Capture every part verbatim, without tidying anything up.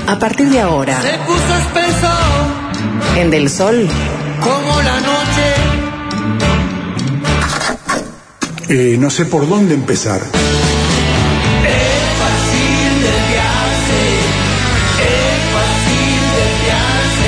A partir de ahora, se puso espeso en Del Sol, como la noche. Eh, no sé por dónde empezar. Es fácil desviarse, es fácil desviarse.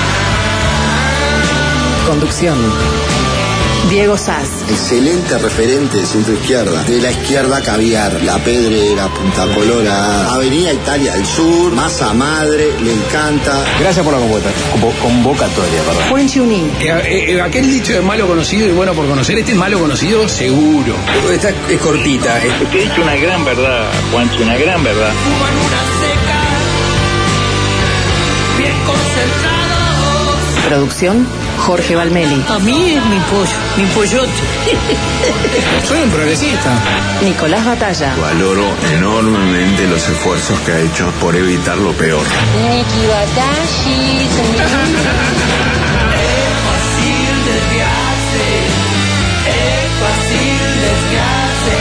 Ah. Conducción: Diego Sass. Excelente referente de centro izquierda. De la izquierda caviar, La Pedrera, Punta Colora, Avenida Italia del Sur, Masa Madre, le encanta. Gracias por la convocatoria, convocatoria perdón. Juan Chunín. Eh, eh, aquel dicho de malo conocido y bueno por conocer, este es malo conocido seguro. Esta es cortita. Eh. Te he dicho una gran verdad, Juancho, una gran verdad. Fuman una seca, bien concentrados. Producción: Jorge Valmeli. A mí es mi pollo, mi pollote. Soy un progresista. Nicolás Batalla. Valoro enormemente los esfuerzos que ha hecho por evitar lo peor. Niki Watashi. Es fácil desviarse, es fácil desviarse.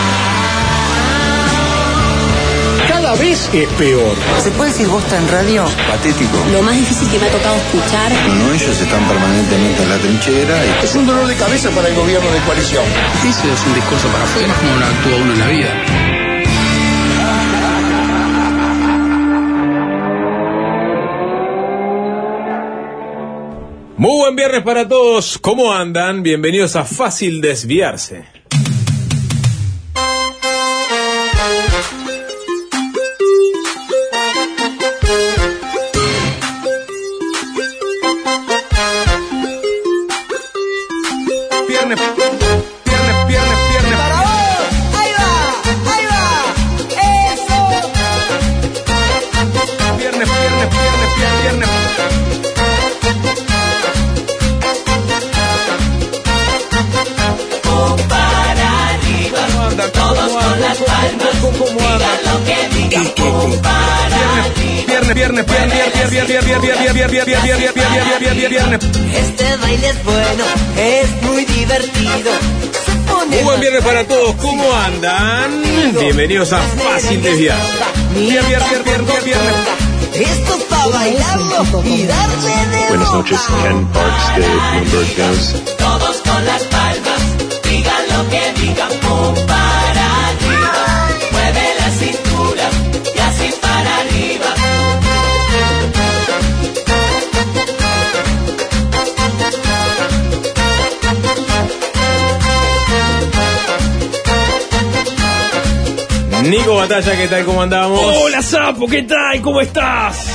Cada vez es peor. ¿Se puede decir bosta en radio? Patético. Lo más difícil que me ha tocado escuchar. No, ellos están permanentemente en la trinchera. Y... Es un dolor de cabeza para el gobierno de coalición. Ese es un discurso para afuera, como no actúa uno en la vida. Muy buen viernes para todos. ¿Cómo andan? Bienvenidos a Fácil Desviarse. Viernes, viernes, viernes, viernes. ¡Para vos! ¡Ahí va! ¡Ahí va! ¡Eso! Viernes, viernes, viernes, viernes, Para arriba, todos con las palmas, digan lo que digan, pum, para arriba. Viernes, viernes, viernes, viernes, viernes, viernes, viernes, viernes, viernes, viernes. Este baile es bueno, es muy divertido. Se pone Muy buen viernes para todos. ¿Cómo andan? Bienvenidos a Fácil Desviarse. Viernes, viernes, viernes, viernes. Esto es para bailarlo y darle de Buenas noches, Ken Parks de Bloomberg News. todos con las palmas, digan lo que digan, pum, para arriba. Mueve la cintura y así para arriba. Nico Batalla, ¿qué tal? ¿Cómo andamos? Hola Sapo, ¿qué tal? ¿Cómo estás?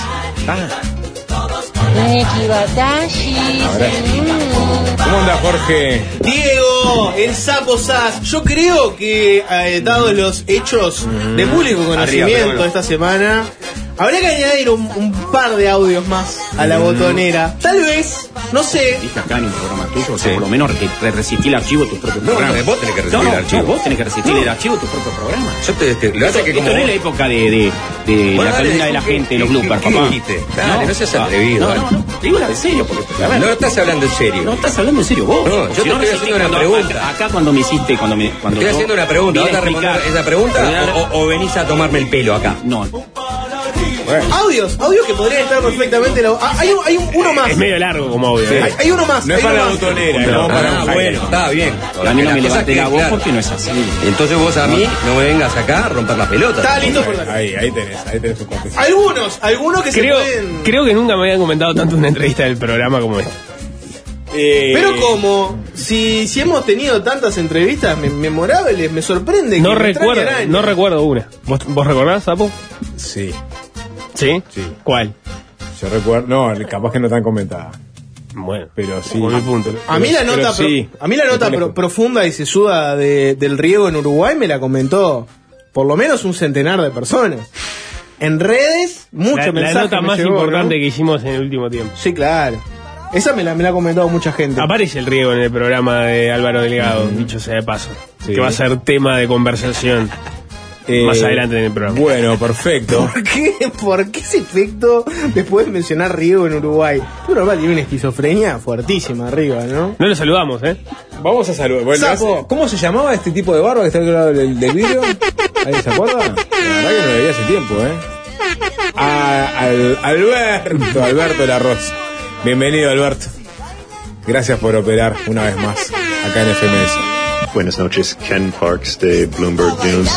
Niki Watashi. ¿Cómo anda, Jorge? Diego, el Sapo Sass. Yo creo que, eh, dados los hechos de público conocimiento Arriba, de esta semana, habría que añadir un, un par de audios más a la botonera. Tal vez, no sé. Dije acá en un programa tuyo, o sea, por lo menos re- re- resistir el archivo de tus propios No, programas. no, vos tenés que resistir No, no, el archivo. no, vos tenés que resistir el archivo de tus propios programas. Yo te, te, lo hace que Esto como no es la vos- época de, de, de Bueno, la dale, columna de la ¿qué- gente, qué- los bloopers, qué papá. dijiste? Dale, no seas atrevido, No, dale. no, no, digo la de serio, porque a ver, No estás hablando en serio. no estás hablando en serio vos. No, yo te estoy resistís haciendo una cuando- pregunta. Acá, acá cuando me hiciste, cuando me... Cuando Estoy yo haciendo una pregunta. vine ¿Vas a responder explicar- esa pregunta Voy a- o, o venís a tomarme el pelo acá? No, Audios, audios que podrían estar perfectamente. en la- Ah, hay un- hay un- uno más. Es medio largo como audio, ¿eh? Hay, hay uno más. No es hay para uno la más. botonera, No, no para ah, un bueno, está bien. a mí no Las me cosas levanté que- la voz claro. porque no es así. Entonces vos a mí no me vengas acá a romper la pelota. Está listo por dar. Ahí, ahí tenés, ahí tenés un contexto. Algunos, algunos que Creo, se pueden. creo que nunca me habían comentado tanto una entrevista del programa como esta. Eh, Pero como, si, si hemos tenido tantas entrevistas me- memorables, me sorprende No que me recuerdo, extrañe no araña. recuerdo una. ¿Vos, vos recordás, Sapo? Sí, ¿Sí? sí. ¿Cuál? Yo recuerdo, no, capaz que no tan comentada. Bueno, Pero sí. por mi punto. A mí la Pero nota, pro- sí. a mí la nota pro- profunda y sesuda de, del riego en Uruguay me la comentó por lo menos un centenar de personas. En redes, mucho la, la mensaje nota me más llegó, importante ¿no? que hicimos en el último tiempo. Sí, claro. Esa me la, me la ha comentado mucha gente. Aparece el riego en el programa de Álvaro Delgado, dicho sea de paso. Sí. Que va a ser tema de conversación Eh, más adelante en el programa. Bueno, perfecto. ¿Por qué? ¿Por qué ese efecto después de mencionar riego en Uruguay? Uruguay tiene una esquizofrenia fuertísima arriba, ¿no? No lo saludamos, ¿eh? Vamos a saludar. Bueno, Sapo. ¿cómo se llamaba este tipo de barba que está al otro lado del, del vidrio? ¿Alguien se acuerda? La verdad que no lo veía hace tiempo, ¿eh? a, al, Alberto, Alberto Larroz. Bienvenido, Alberto. Gracias por operar una vez más acá en F M S. Buenas noches, Ken Parks de Bloomberg News.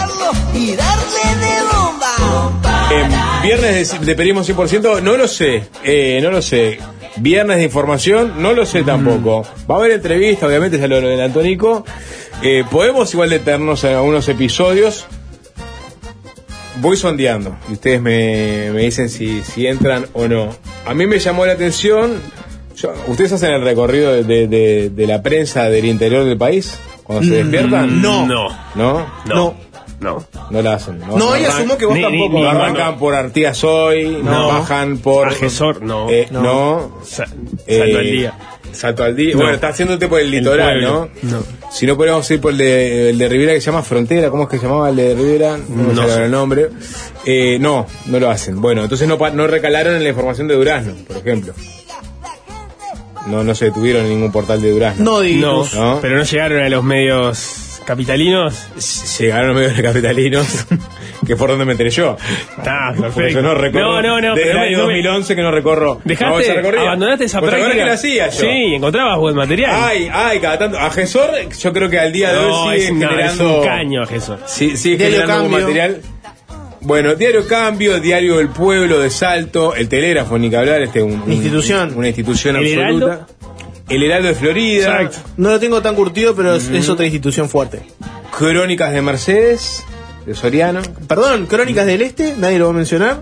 En viernes de, de Periodismo cien por ciento, no lo sé, eh, no lo sé. Viernes de información, no lo sé tampoco. Va a haber entrevista, obviamente, ya lo adelantó Nico. Eh, podemos igual detenernos en algunos episodios. Voy sondeando y ustedes me, me dicen si, si entran o no. A mí me llamó la atención. Yo, ¿ustedes hacen el recorrido de, de, de, de la prensa del interior del país cuando se despiertan? No. No. ¿No? No. No. No la hacen. No, no, y asumo que vos ni, tampoco. Ni, ni, no arrancan no. por Artigas hoy, no, no bajan por. Agesor, no. Eh, no. no. Sa- eh, salto al día. Salto al día. No. Bueno, está haciéndote por el litoral, el ¿no? No. Si no podemos ir por el de, el de Rivera que se llama Frontera, ¿cómo es que se llamaba el de Rivera? No, no sé el nombre. Eh, no, no lo hacen. Bueno, entonces no, no recalaron en la información de Durazno, por ejemplo. No, no se detuvieron en ningún portal de Durazno. No, digamos. No, pero no llegaron a los medios capitalinos. Llegaron a los medios capitalinos, que por donde me enteré yo. Está, perfecto. Yo no recorro. No, no, no. Desde el no año me, dos mil once que no recorro. Dejaste, no, abandonaste esa pues práctica. que la hacía yo. Sí, encontrabas buen material. Ay, ay, cada tanto. Agesor, yo creo que al día de no, hoy sigue es, generando. No, es un caño, Agesor. Sí, sigue generando buen material. Bueno, Diario Cambio, Diario del Pueblo de Salto, el Telégrafo, ni que hablar, este un, un, institución. Una institución ¿El absoluta. Heraldo? El Heraldo de Florida. Exacto. No lo tengo tan curtido, pero es, mm. es otra institución fuerte. Crónicas de Mercedes, de Soriano. Perdón, Crónicas del Este, nadie lo va a mencionar.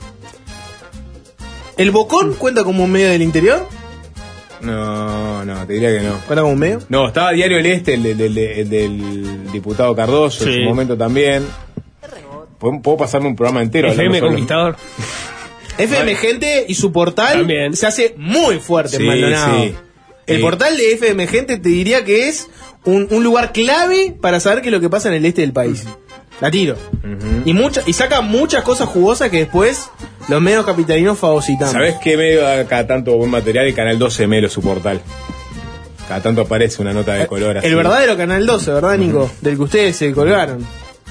¿El Bocón cuenta como un medio del interior? No, no, te diría que no. ¿Cuenta como un medio? No, estaba Diario del Este, el, del, del, del, del diputado Cardoso, sí. En su momento también. ¿Puedo, puedo pasarme un programa entero? F M Conquistador. F M Gente y su portal también se hace muy fuerte sí, en Maldonado. Sí. El sí. portal de F M Gente te diría que es un, un lugar clave para saber qué es lo que pasa en el este del país. Uh-huh. La tiro. Uh-huh. Y mucha, y saca muchas cosas jugosas que después los medios capitalinos fagocitan. ¿Sabés qué medio da cada tanto buen material? El Canal doce Melo, su portal. Cada tanto aparece una nota de color así. El verdadero Canal doce, ¿verdad, Nico? Uh-huh. Del que ustedes se colgaron.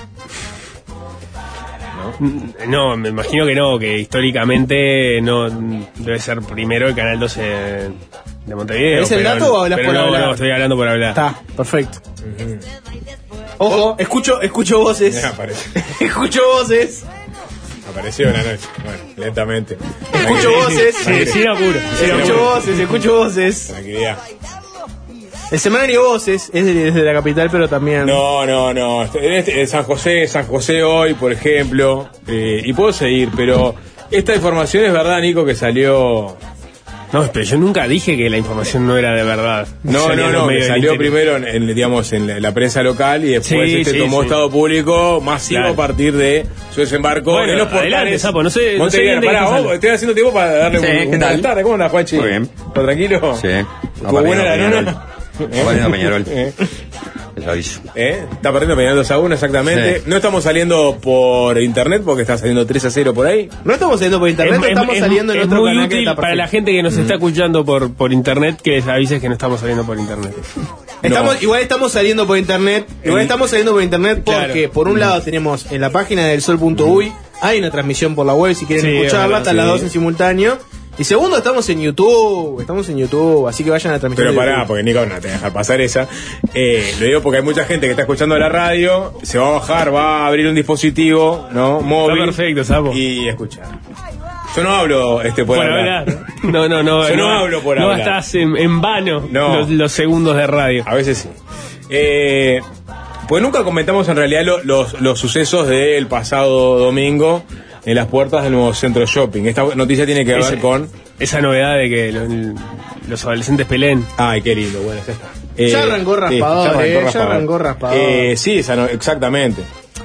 No, me imagino que no, que históricamente no debe ser primero el Canal doce de Montevideo. ¿Es el dato o hablas por no, hablar? No, estoy hablando por hablar. Está, perfecto. Uh-huh. Ojo, escucho, escucho voces. Escucho voces. Apareció en la noche, bueno, lentamente. Escucho voces. Sí, sin apuro. Escucho voces, escucho voces. Tranquilidad. El semanario Voces es desde la capital, pero también. No, no, no. Este, en San José, San José hoy, por ejemplo. Eh, y puedo seguir, pero esta información es verdad, Nico, que salió. No, pero yo nunca dije que la información no era de verdad. No, no, no, que salió primero en, en, digamos, en la, la prensa local y después sí, este sí, tomó sí. estado público masivo claro. a partir de su desembarco bueno, en los portales. Adelante, Sapo, no sé, no sé pará, vos, estoy haciendo tiempo para darle sí, un, buenas tardes. ¿Cómo andás, Juanchi? Muy bien. ¿Todo tranquilo? Sí. ¿Fue buena la nona? Partiendo Peñarol. ¿Eh? Les aviso. ¿Eh? Está partiendo Peñarol dos a uno, exactamente. Sí. No estamos saliendo por internet porque está saliendo tres a cero por ahí. No estamos saliendo por internet, es, estamos es, saliendo es, en es otro muy canal útil que está para la gente que nos mm. está escuchando por, por internet que les avises que no estamos saliendo por internet. Estamos, no. Igual estamos saliendo por internet. Igual el, estamos saliendo por internet porque claro. por un lado tenemos en la página del sol punto uy hay una transmisión por la web si quieren sí, escucharla, están sí. las dos en simultáneo. Y segundo, estamos en YouTube, estamos en YouTube, así que vayan a la transmisión. Pero pará, porque Nico no te deja pasar esa. Eh, lo digo porque hay mucha gente que está escuchando la radio, se va a bajar, va a abrir un dispositivo, ¿no? Móvil. Está perfecto, Sapo. Y escuchar. Yo no hablo este, por, por hablar. hablar. No, no, no. Yo no, no hablo por no hablar. No estás en, en vano no. los, los segundos de radio. A veces sí. Eh, pues nunca comentamos en realidad lo, los, los sucesos del pasado domingo en las puertas del nuevo centro shopping. Esta noticia tiene que ver Ese, con esa novedad de que los, los adolescentes peleen. Ay, qué lindo, bueno, ya está. Eh, ya arrancó raspador, sí, ya arrancó raspador. Eh, sí, esa no, exactamente.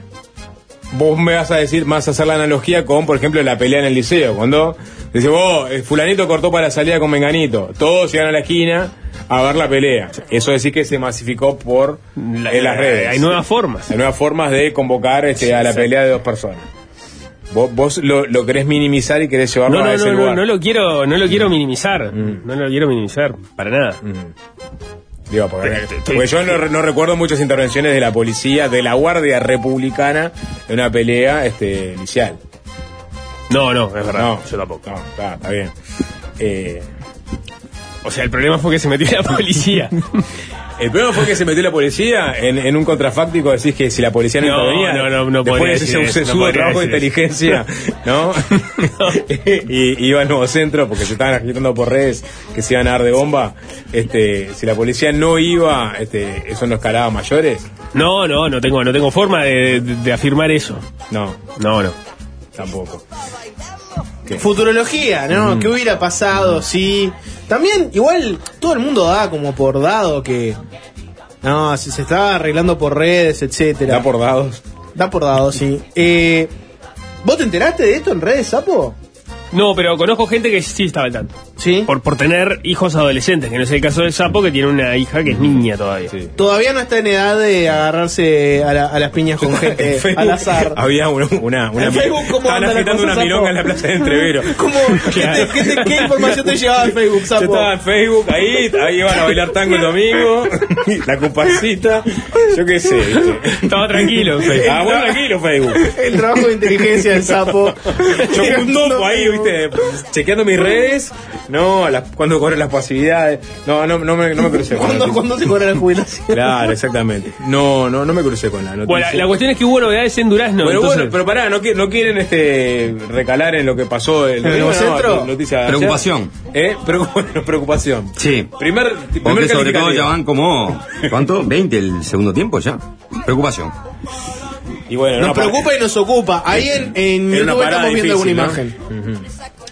Vos me vas a decir, más a hacer la analogía con, por ejemplo, la pelea en el liceo. Cuando dice, vos, fulanito cortó para la salida con menganito. Todos llegan a la esquina a ver la pelea. Eso decir que se masificó por la, en las redes. Hay nuevas formas. Hay nuevas formas de convocar este, sí, a la sí. pelea de dos personas. Vos, vos lo, lo querés minimizar y querés llevarlo no, no, a ese no, lugar. No, no lo quiero, no lo quiero mm. minimizar. Mm. No lo quiero minimizar, para nada. Mm. Digo, porque, porque yo no, no recuerdo muchas intervenciones de la policía, de la Guardia Republicana, en una pelea este, licial. No, no, es verdad. No, yo tampoco. No, está, está bien. Eh, o sea, el problema fue que se metió la policía. El problema fue que se metió la policía en, en un contrafáctico. Decís que si la policía no, no intervenía, no, no, no después ese eso, subo no trabajo de inteligencia, ¿no? no. y, y iba al Nuevo Centro porque se estaban agitando por redes que se iban a dar de bomba. Este, si la policía no iba, este, eso no escalaba mayores. No, no, no tengo, no tengo forma de, de, de afirmar eso. No, no, no, tampoco. ¿Qué? Futurología, ¿no? Mm. ¿Qué hubiera pasado si...? También, igual, todo el mundo da como por dado que... No, si se estaba arreglando por redes, etcétera. Da por dados. Da por dados, sí. Eh, ¿Vos te enteraste de esto en redes, Sapo? No, pero conozco gente que sí estaba al tanto. ¿Sí? Por, por tener hijos adolescentes, que no es el caso del Sapo, que tiene una hija que es niña todavía. Sí. Todavía no está en edad de agarrarse a, la, a las piñas con gente Facebook, al azar. Había una... una, una ¿En Facebook cómo estaban anda agitando la cosa, una milonga en la plaza de Entrevero. ¿Cómo? ¿Qué, te, qué, te, ¿Qué información te llevaba al Facebook, Sapo? Yo estaba en Facebook, ahí, ahí iban a bailar tango el domingo, la compasita, yo qué sé. ¿viste? Estaba tranquilo en Facebook. Ah, bueno, tranquilo Facebook. El trabajo de inteligencia del Sapo. Yo un topo ahí, viste, chequeando mis redes, no, las, cuando corren las pasividades, no, no, no me, no me crucé con ¿Cuándo, ¿Cuándo se cobra la jubilación? Claro, exactamente. No, no, no me crucé con la noticia. Bueno, la, la cuestión es que hubo novedades en Durazno. Pero entonces... bueno, pero pará, no, no quieren este recalar en lo que pasó el, ¿En el Nuevo Centro? Noticia Preocupación. ¿Eh? Preocup- preocupación. Sí. Primer, Porque primer sobre todo ya van como, ¿cuánto? veinte el segundo tiempo ya. Preocupación. Y bueno, nos no, preocupa para... y nos ocupa. Ahí en, en YouTube estamos viendo difícil, alguna ¿no? imagen. Uh-huh.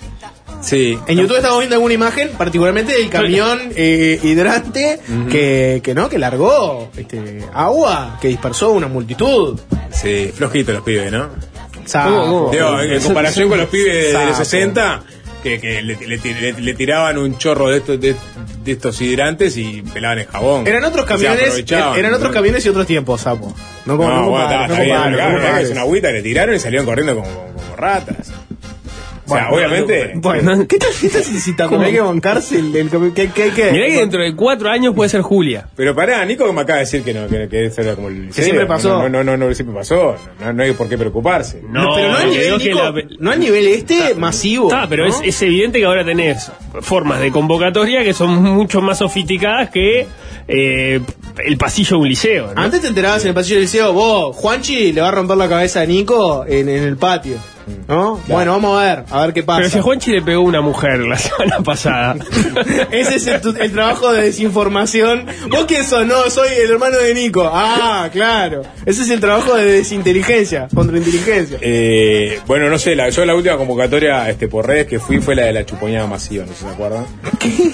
Sí. En YouTube estamos viendo alguna imagen, particularmente del camión eh, hidrante uh-huh. que, que no, que largó este, agua, que dispersó una multitud. Sí, flojito los pibes, ¿no? Sapo. Digo, en comparación con los pibes de los sesenta, que, que le, le, le, le tiraban un chorro de estos, de, de estos hidrantes y pelaban el jabón. Eran otros camiones, eran otros camiones y otros tiempos, Sapo. No como no, no, bueno, compare, está, no está compare, bien, no compare. es una agüita que le tiraron y salieron corriendo como, como ratas. O sea, bueno, obviamente. Bueno, ¿qué tal estás incitando? Hay que bancarse el, el, el ¿qué, qué, qué? Mirá que dentro de cuatro años puede ser Julia. Pero pará, Nico que me acaba de decir que no, que, que eso era como el que siempre pasó. No, no, no, no, siempre pasó. No, no hay por qué preocuparse. No, no pero no a nivel, Nico, la... no a nivel este está, masivo. Está, pero ¿no? es, es evidente que ahora tenés formas de convocatoria que son mucho más sofisticadas que eh, el pasillo de un liceo, ¿no? Antes te enterabas en el pasillo del liceo, vos, Juanchi le va a romper la cabeza a Nico en, en el patio. ¿No? Claro. Bueno, vamos a ver, a ver qué pasa. Pero si a Juanchi le pegó una mujer la semana pasada. Ese es el, tu, el trabajo de desinformación. ¿Vos quién sos? No, soy el hermano de Nico. Ah, claro. Ese es el trabajo de desinteligencia, contrainteligencia. Eh, bueno, no sé, la, yo la última convocatoria este, por redes que fui fue la de la chupoñada masiva, no sé si se acuerdan. ¿Qué?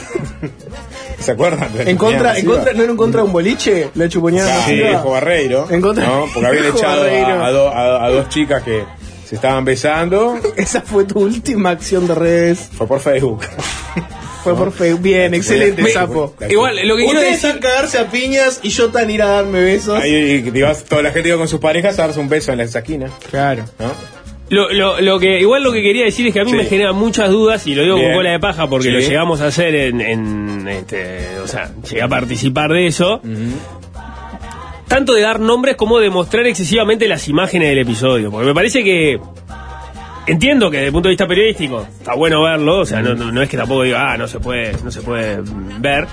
¿Se acuerdan? ¿En contra, en contra, ¿No era en contra de un boliche? La chupoñada sí, masiva. Sí, dijo Barreiro. En contra, ¿no? Porque habían echado a, a, do, a, a dos chicas que se estaban besando. Esa fue tu última acción de redes. Fue por Facebook. Fue ¿no? por Facebook. Bien, excelente, me, Sapo. Igual, lo que quiero ustedes decir... están cagarse a piñas y yo tan ir a darme besos. Ahí, y, digamos, toda la gente iba con sus parejas a darse un beso en la esquina. Claro. ¿No? Lo, lo, lo que igual lo que quería decir es que a mí sí. me genera muchas dudas y lo digo Bien. con cola de paja porque sí. lo llegamos a hacer en, en este, o sea, llegué a participar de eso. Uh-huh. Tanto de dar nombres como de mostrar excesivamente las imágenes del episodio, porque me parece que entiendo que desde el punto de vista periodístico está bueno verlo, o sea, no, no, no es que tampoco diga, ah, no se puede, no se puede ver,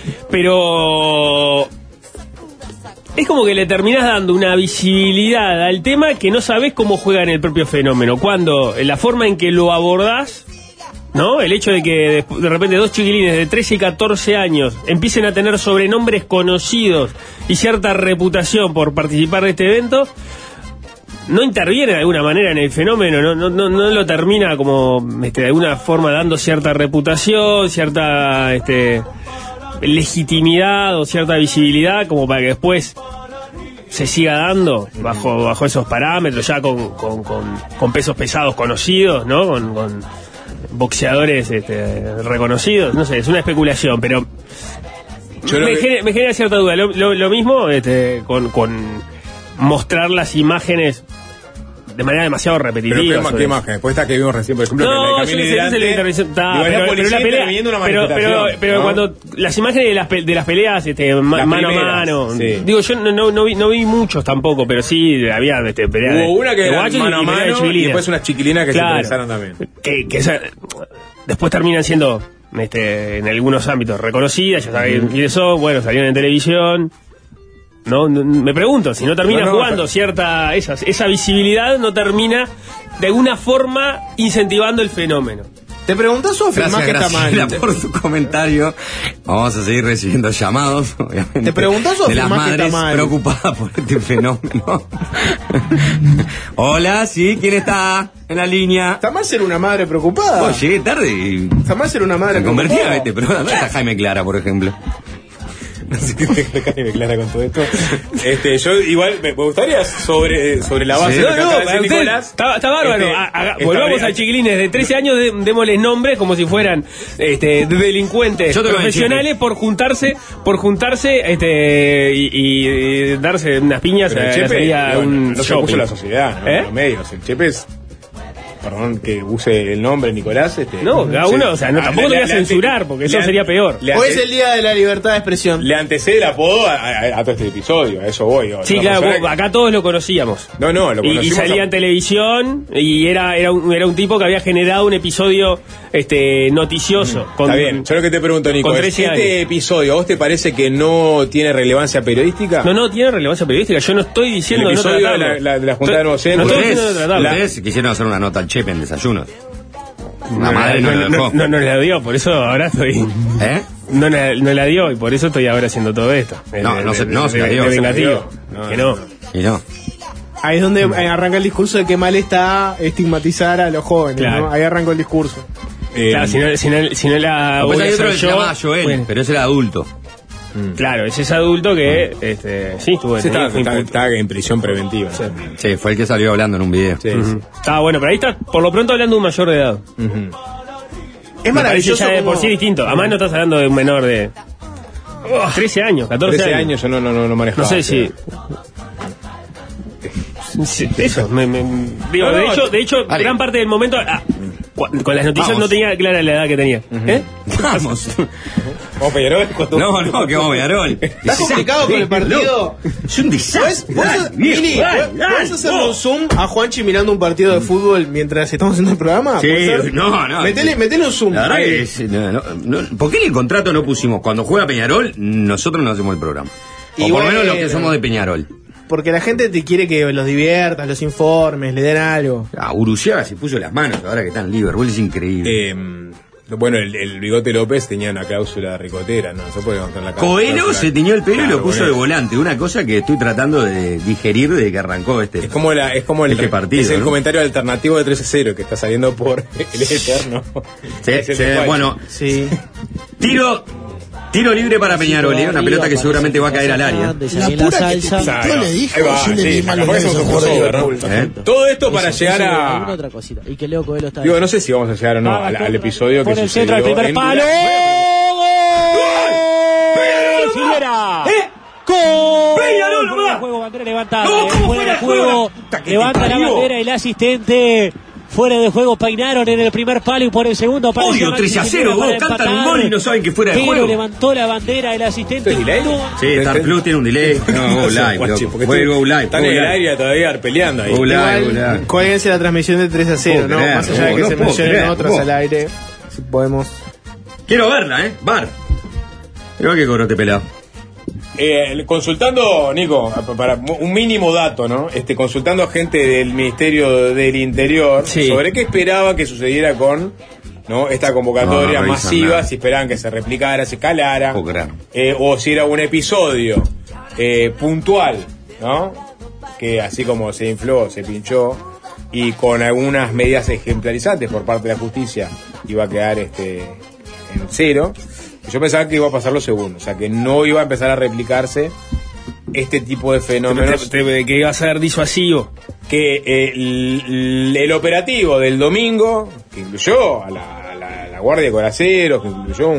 pero es como que le terminás dando una visibilidad al tema que no sabés cómo juega en el propio fenómeno, cuando la forma en que lo abordás, ¿no? El hecho de que de, de repente dos chiquilines de trece y catorce años empiecen a tener sobrenombres conocidos y cierta reputación por participar de este evento, no interviene de alguna manera en el fenómeno, no, no, no, no lo termina como este, de alguna forma dando cierta reputación, cierta este, legitimidad o cierta visibilidad como para que después se siga dando bajo, bajo esos parámetros, ya con, con, con, con pesos pesados conocidos, ¿no? Con, con boxeadores este, reconocidos, no sé, es una especulación, pero Yo me, que... genera, me genera cierta duda. Lo, lo, lo mismo este, con, con mostrar las imágenes de manera demasiado repetitiva. Pero ¿qué, qué imagen? Después está que vimos recién, por ejemplo, no, que la de Camilo yo no sé, la intervención. Está, pero, pero, pero la pelea, una pero, pero, pero ¿no? cuando las imágenes de las, de las peleas este, ma, las mano primeras, a mano, sí. digo, yo no, no, no, vi, no vi muchos tampoco, pero sí había este, peleas de, hubo una que de era guachos mano a y, mano y, y después unas chiquilinas que claro, se interesaron también. Que, que esa, después terminan siendo este, en algunos ámbitos reconocidas, ya saben uh-huh. quiénes son, bueno, salieron en televisión. No, no, me pregunto, si no termina no, no, jugando pero... cierta esa, esa visibilidad, no termina de alguna forma incentivando el fenómeno. Te preguntás, Sofía, más que está mal. Por tu comentario. Vamos a seguir recibiendo llamados, obviamente. Te preguntás, Sofía, de las más que madres está mal. preocupadas por este fenómeno. Hola, sí, ¿quién está en la línea? Está mal ser una madre preocupada. Oh, llegué tarde y... Está mal ser una madre me preocupada. Me convertí a este, pero ¿dónde está Jaime Clara, por ejemplo? No sé qué te me clara con todo esto. Este, yo igual me gustaría sobre, sobre la base sí, de lo que no, acaba no, de decir Nicolás. Está, está bárbaro. Este, a, a, volvamos a chiquilines de trece años, de, démosles nombres como si fueran este, delincuentes profesionales por juntarse, por juntarse este, y, y darse unas piñas. Pero el a, Chepe, sería bueno, un no se puso la sociedad, ¿no? ¿Eh? Los medios. El Chepe es... Perdón que use el nombre Nicolás. Este, no, cada uno, sí. o sea, no, tampoco le, lo voy a censurar porque eso sería peor. Hoy es el día de la libertad de expresión. Le antecede el apodo a, a, a todo este episodio, a eso voy. Sí, claro, vos, que... acá todos lo conocíamos. No, no, lo conocimos. Y, y salía a... en televisión y era, era, un, era un tipo que había generado un episodio este, noticioso. Mm, con, está bien, yo lo que te pregunto, Nico, es, ¿este años. episodio a vos te parece que no tiene relevancia periodística? No, no tiene relevancia periodística, yo no estoy diciendo el episodio no de la, la, de la Junta de Nuevos Centros. No ustedes quisieron hacer una nota al Chepe en desayunos. La no, madre no, no, no, no, no la dio, por eso ahora estoy. ¿Eh? No, no, no la dio y por eso estoy ahora haciendo todo esto. No, de, no, de, se, no de, se la dio. De se vengativo. la dio. No, que no. Y no. Ahí es donde arranca el discurso de que mal está estigmatizar a los jóvenes, claro. ¿no? Ahí arrancó el discurso. Eh, claro, si no, si no, si no la. Pues hay otro que se yo, llama Joel, bueno. pero ese era adulto. Mm. Claro, ese es adulto que este, sí estuvo sí, está, está, está en prisión preventiva. Sí. sí, fue el que salió hablando en un video. Sí, uh-huh. sí. Estaba bueno, pero ahí está por lo pronto hablando de un mayor de edad. Uh-huh. Es maravilloso. Ya de como... por sí distinto. Además no estás hablando de un menor de oh, trece años, catorce trece años. años yo no, no, no, no manejaba. No sé si... Sí, eso, me, me, digo, no, no, de hecho, de hecho gran parte del momento ah, con las noticias vamos. No tenía clara la edad que tenía. Uh-huh. ¿Eh? Vamos. ¿Vos Peñarol? No, no, que vamos Peñarol. ¿Estás complicado con el partido? Es un desastre. ¿Puedes hacerle un zoom a Juanchi mirando un partido de fútbol mientras estamos haciendo el programa? Sí, no, no. Metele, metele un zoom. La verdad que es, no, no, no, ¿por qué en el contrato no pusimos cuando juega Peñarol, nosotros no hacemos el programa? O y por lo menos los que somos de Peñarol. Porque la gente te quiere que los diviertas, los informes, le den algo. Ah, Uruciaga se puso las manos ahora que está en Liverpool, es increíble. Eh, bueno, el, el Bigote López tenía una cláusula ricotera, no se puede contar la cláusula. Coelho se tiñó el pelo claro, y lo puso bueno. de volante, una cosa que estoy tratando de digerir desde que arrancó este Es como, la, es como el, este partido, es el ¿no? comentario alternativo de tres a cero que está saliendo por el Eterno. Sí, sí, bueno, sí. Tiro... Tiro libre para Peñarol, ¿eh? Una pelota que seguramente va a caer al área. La pura salsa. Yo le dije, yo le di mal los todo esto para llegar a... otra cosita. Y que Leo Coelho está Digo, no sé si vamos a llegar o no al, al episodio que sucedió. Por el centro, el primer palo. ¡Gol! ¡Silvera! ¿Eh? ¡Gol! ¡Peñarol, fuera de juego, bandera levantada. Fuera de juego, levanta la bandera el asistente. Fuera de juego peinaron en el primer palo y por el segundo palo. Odio tres a cero, vos cantan un gol y no saben que fuera de pero juego. levantó la bandera el asistente. Sí, Star Plus tiene un delay. No, Go Live, loco. Fue Go Live. Están en el aire todavía peleando ahí. Go Live, Go Live. Cuélguense la transmisión de tres a cero, ¿no? Creer, Más allá de que no se mencionen creer, otros vos. Al aire. Si podemos. Quiero verla, ¿eh? Bar. Pero que corote pelado. Eh, consultando, Nico, para un mínimo dato, ¿no? Este, consultando a gente del Ministerio del Interior sí. sobre qué esperaba que sucediera con, ¿no? Esta convocatoria no, no masiva, nada. Si esperaban que se replicara, se escalara, oh, claro. eh, o si era un episodio eh, puntual, ¿no? Que así como se infló, se pinchó y con algunas medidas ejemplarizantes por parte de la justicia iba a quedar este en cero. Yo pensaba que iba a pasar lo segundo, o sea, que no iba a empezar a replicarse este tipo de fenómenos. Te, te, que iba a ser disuasivo. Que eh, el, el operativo del domingo, que incluyó a la, a la, a la Guardia de Coraceros, que incluyó un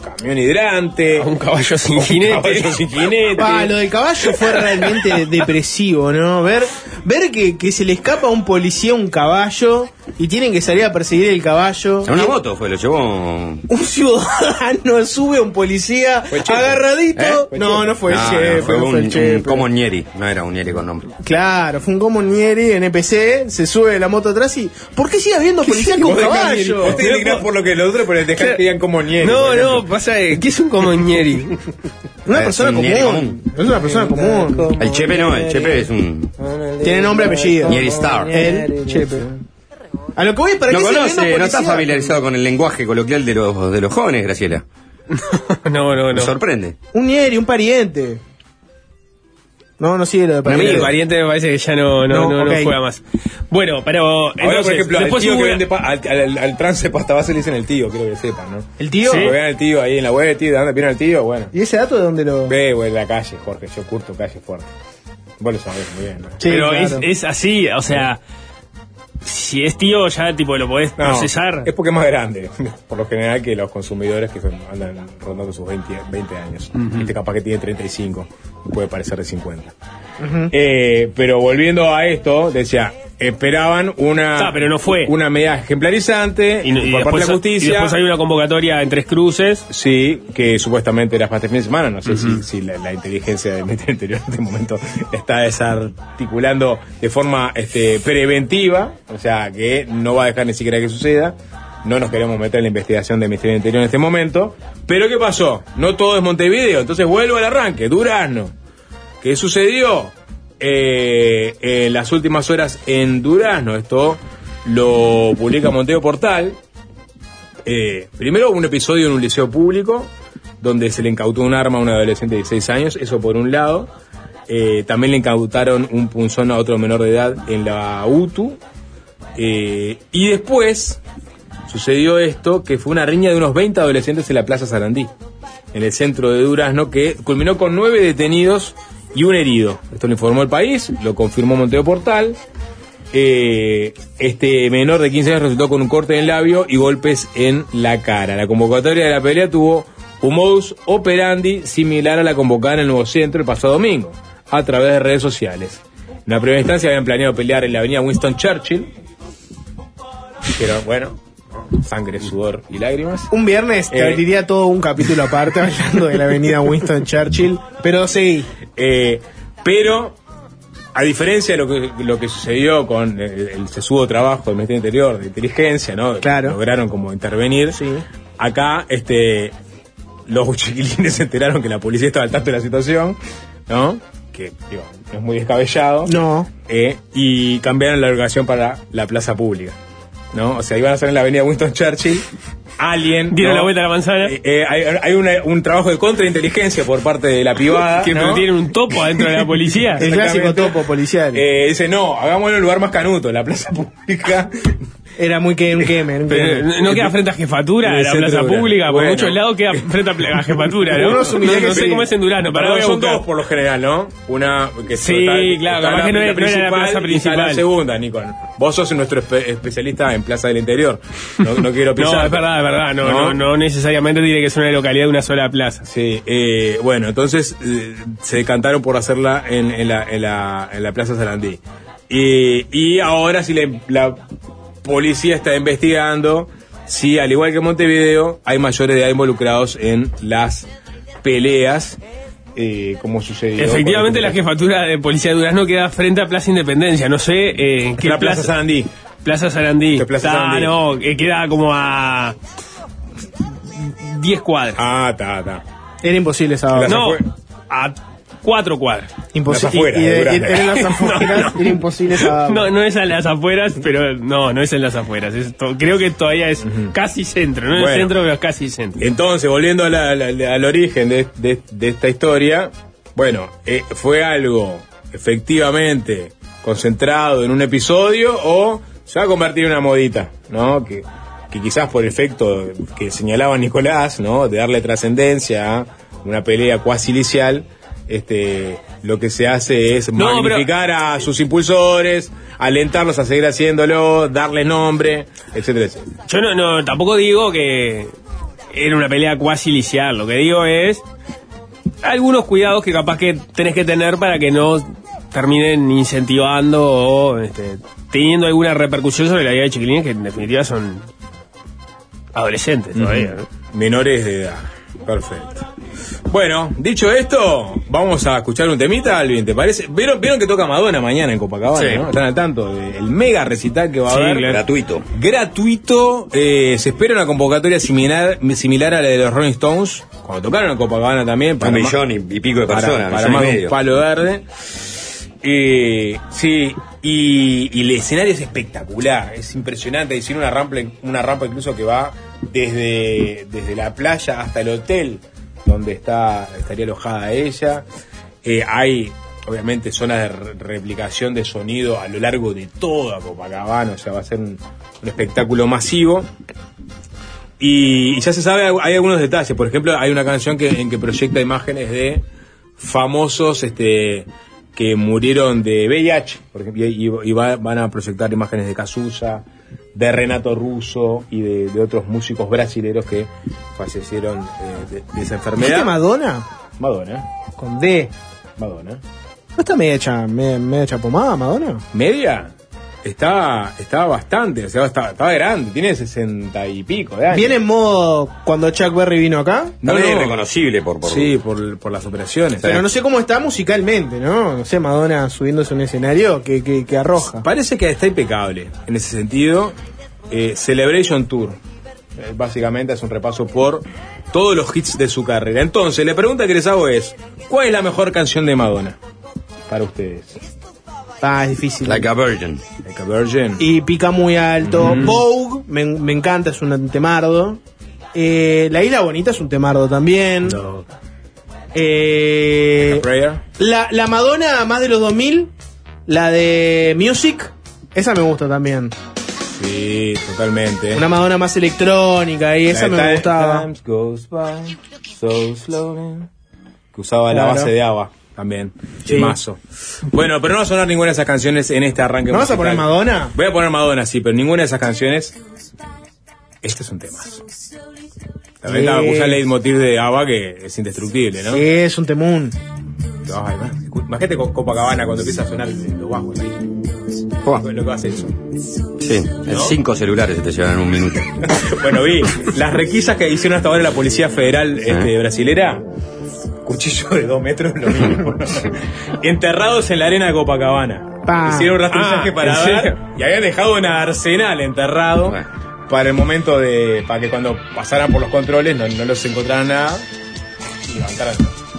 camión hidrante, a un caballo sin un jinete. caballo sin jinete. Ah, lo del caballo fue realmente depresivo, ¿no? Ver, ver que, que se le escapa a un policía un caballo y tienen que salir a perseguir el caballo. En una Y moto fue, lo llevó. un ciudadano sube a un policía agarradito. ¿Eh? ¿Fue no, no fue el No, Chepe, no, fue no un, fue el Chepe. un Comunieri, no era un Nieri con nombre. Claro, fue un Comunieri en E P C, se sube de la moto atrás y... ¿Por qué sigue habiendo policía con caballo? Vos te indignás por lo que los otros, pero el dejar que digan como Nieri. No, no, pasa que ¿qué es un comoñeri? Una Es persona un común. Nieri común. Es una persona común. El Chepe no, el Chepe es un. Tiene nombre y apellido. Nieri Star. El Chepe. A lo que voy, ¿para No qué sigue conoce, habiendo no está policía? familiarizado con el lenguaje coloquial de los, de los jóvenes, Graciela. No, no, Me no. sorprende. Un Nieri, un pariente. No, no sigue lo de Para mí pariente. el pariente me parece que ya no, no, No, no, no ok. juega más. Bueno, pero Ahora, entonces, por ejemplo, al después tío hubo que una- vende pa- al, al, al trance de pasta base le dicen el tío, creo que sepan, ¿no? ¿El tío? Sí. Vean el tío ahí en la web, tío, ¿de dónde viene el tío? Bueno. ¿Y ese dato de dónde lo...? Ve, güey, la calle, Jorge, yo curto calle fuerte. Vos lo sabés muy bien, ¿no? Sí, pero claro. es, es así, o sea, si es tío ya tipo lo podés No, procesar. es porque es más grande, por lo general, que los consumidores que son, andan rondando sus veinte, veinte años. Ujú. Este capaz que tiene treinta y cinco, puede parecer de cincuenta. Ujú. Eh, pero volviendo a esto, decía, esperaban una, Ah, pero no fue. una medida ejemplarizante Y, y por parte de después, la y justicia. después hay una convocatoria en Tres Cruces. Sí, que supuestamente era para este fin de semana. No sé Ujú. si, si la, la inteligencia del Ministerio del Interior en este momento está desarticulando de forma este, preventiva, o sea, que no va a dejar ni siquiera que suceda. No nos queremos meter en la investigación del Ministerio del Interior en este momento. Pero ¿qué pasó? No todo es Montevideo, entonces vuelvo al arranque. Durazno. ¿Qué sucedió? Eh, en las últimas horas en Durazno, esto lo publica Montevideo Portal. Eh, primero un episodio en un liceo público donde se le incautó un arma a un adolescente de dieciséis años, eso por un lado. Eh, también le incautaron un punzón a otro menor de edad en la U T U. Eh, y después sucedió esto, que fue una riña de unos veinte adolescentes en la Plaza Sarandí, en el centro de Durazno, que culminó con nueve detenidos y un herido. Esto lo informó El País, lo confirmó Montevideo Portal. Eh, este menor de quince años resultó con un corte en el labio y golpes en la cara. La convocatoria de la pelea tuvo un modus operandi similar a la convocada en el Nuevo Centro el pasado domingo, a través de redes sociales. En la primera instancia habían planeado pelear en la avenida Winston Churchill, pero bueno, sangre, sudor y lágrimas. Un viernes te Eh, abriría todo un capítulo aparte hablando de la avenida Winston Churchill, pero sí. Eh, pero, a diferencia de lo que, lo que sucedió con el, el sesudo trabajo del Ministerio del Interior, de inteligencia, ¿no? Claro. Lograron como intervenir. Sí. Acá, este, los chiquilines se enteraron que la policía estaba al tanto de la situación, ¿no? Que, digo, no es muy descabellado. No. Eh, y cambiaron la ubicación para la plaza pública, ¿no? O sea, iban a hacer en la avenida Winston Churchill. Alguien. Dieron ¿no? la vuelta a la manzana. Eh, eh, hay hay una- un trabajo de contrainteligencia por parte de la privada. Que ¿no? tienen un topo adentro de la policía. El clásico Exactamente. topo policial. Eh, dice, no, hagámoslo en un lugar más canuto, la plaza pública. Era muy que un queme. un Pero queme. no queda frente a jefatura En de el la centro plaza de Durazno. pública, por Bueno. muchos lados queda frente a pla- a jefatura, ¿no? Uno No, es humillante, no sé sí. cómo es en Durazno, para Perdón, voy a son buscar. dos por lo general, ¿no? Una que Sí, está- claro, está capaz la- que no era- no era la principal plaza y está principal. la segunda, Nico. Vos sos nuestro espe- especialista en Plaza del Interior. No, no quiero pisar. No, es verdad, es verdad, no, no, no necesariamente tiene que ser una localidad de una sola plaza. Sí, eh, bueno, entonces eh, se decantaron por hacerla en, en, la, en, la, en la Plaza Sarandí. Y, y ahora si la, la policía está investigando si, al igual que en Montevideo, hay mayores de edad involucrados en las peleas, eh, como sucedió. Efectivamente, con- la jefatura de policía de Durazno queda frente a Plaza Independencia. No sé eh, en qué la Plaza Sarandí. Plaza Sarandí. ¿Qué Plaza Está, Sarandí? no, que queda como a diez cuadras. Ah, está, está. Era imposible esa Las no, afue- a cuatro cuadras. Imposible. Las afueras y, de y- Durazno. era en las afueras, era imposible esa. No, no es en las afueras, pero no, no es en las afueras. Es to- creo que todavía es casi centro, no es Bueno. centro, pero es casi centro. Entonces, volviendo a la- la- al origen de, de- de esta historia, bueno, eh, fue algo efectivamente concentrado en un episodio o se va a convertir en una modita, ¿no? Que, que quizás por efecto que señalaba Nicolás, ¿no? De darle trascendencia a una pelea cuasi licial, este, lo que se hace es No, magnificar a sus impulsores, alentarlos a seguir haciéndolo, darles nombre, etcétera, etcétera. Yo no, no, tampoco digo que era una pelea cuasi licial. Lo que digo es algunos cuidados que capaz que tenés que tener para que no terminen incentivando o este, teniendo alguna repercusión sobre la vida de chiquilines que en definitiva son adolescentes todavía, ¿no? Menores de edad. Perfecto. Bueno, dicho esto, vamos a escuchar un temita, Alvin, ¿te parece? ¿Vieron, vieron que toca Madonna mañana en Copacabana, sí, ¿no? Están al tanto del mega recital que va a sí, haber. claro. Gratuito. Gratuito. Eh, se espera una convocatoria similar, similar a la de los Rolling Stones, cuando tocaron en Copacabana también. Para un millón y, y pico de personas. Para, para más de un palo verde. Eh, sí, y, y el escenario es espectacular, es impresionante. Hicieron una rampa, una rampa incluso que va desde, desde la playa hasta el hotel donde está estaría alojada ella. Eh, hay, obviamente, zonas de re- replicación de sonido a lo largo de toda Copacabana, o sea, va a ser un, un espectáculo masivo. Y, y ya se sabe, hay algunos detalles. Por ejemplo, hay una canción que, en que proyecta imágenes de famosos este, que murieron de V I H, por ejemplo, y, y va, van a proyectar imágenes de Cazuza, de Renato Russo y de, de otros músicos brasileños que fallecieron eh, de, de esa enfermedad. ¿Viste Madonna? Madonna. Con D. Madonna. ¿No está media hecha, media, media hecha pomada, Madonna? ¿Media? Está, está bastante, o sea, está, está grande, tiene sesenta y pico de años. ¿Viene en modo cuando Chuck Berry vino acá? No, no, es irreconocible por, por... Sí, por, por las operaciones. Pero no sé cómo está musicalmente, ¿no? No sé, Madonna subiéndose a un escenario que, que, que arroja. Parece que está impecable en ese sentido. Eh, Celebration Tour. Eh, básicamente es un repaso por todos los hits de su carrera. Entonces, la pregunta que les hago es, ¿cuál es la mejor canción de Madonna para ustedes? Ah, es difícil. Like a Virgin. Like a Virgin. Y pica muy alto. Mm-hmm. Vogue, me, me encanta, es un temardo. Eh, La Isla Bonita es un temardo también. No. Eh, Like a Prayer. La, la Madonna más de los dos mil, la de Music, esa me gusta también. Sí, totalmente. Una Madonna más electrónica y esa La me time, gustaba. Times goes by so slowly. Que usaba Claro. la base de ABBA también. Sí. Mazo. Bueno, pero no va a sonar ninguna de esas canciones en este arranque. ¿No vas a musical. poner Madonna? Voy a poner Madonna, sí, pero ninguna de esas canciones. Este es un tema. También la Sí. usa el leitmotiv de ABBA, que es indestructible, ¿no? Sí, es un temún. Ay, man. Imagínate con Copacabana cuando empieza a sonar los bajos ahí. Oh. Lo que hace eso. Sí, en ¿No? cinco celulares se te llevan en un minuto. Bueno, vi las requisas que hicieron hasta ahora la Policía Federal este, brasilera. Cuchillo de dos metros, lo mismo. Enterrados en la arena de Copacabana. Pa. Hicieron un rastrillaje Ah, para ¿en serio? dar y habían dejado un arsenal enterrado Bueno. para el momento de. Para que cuando pasaran por los controles no, no los encontraran nada y levantaran.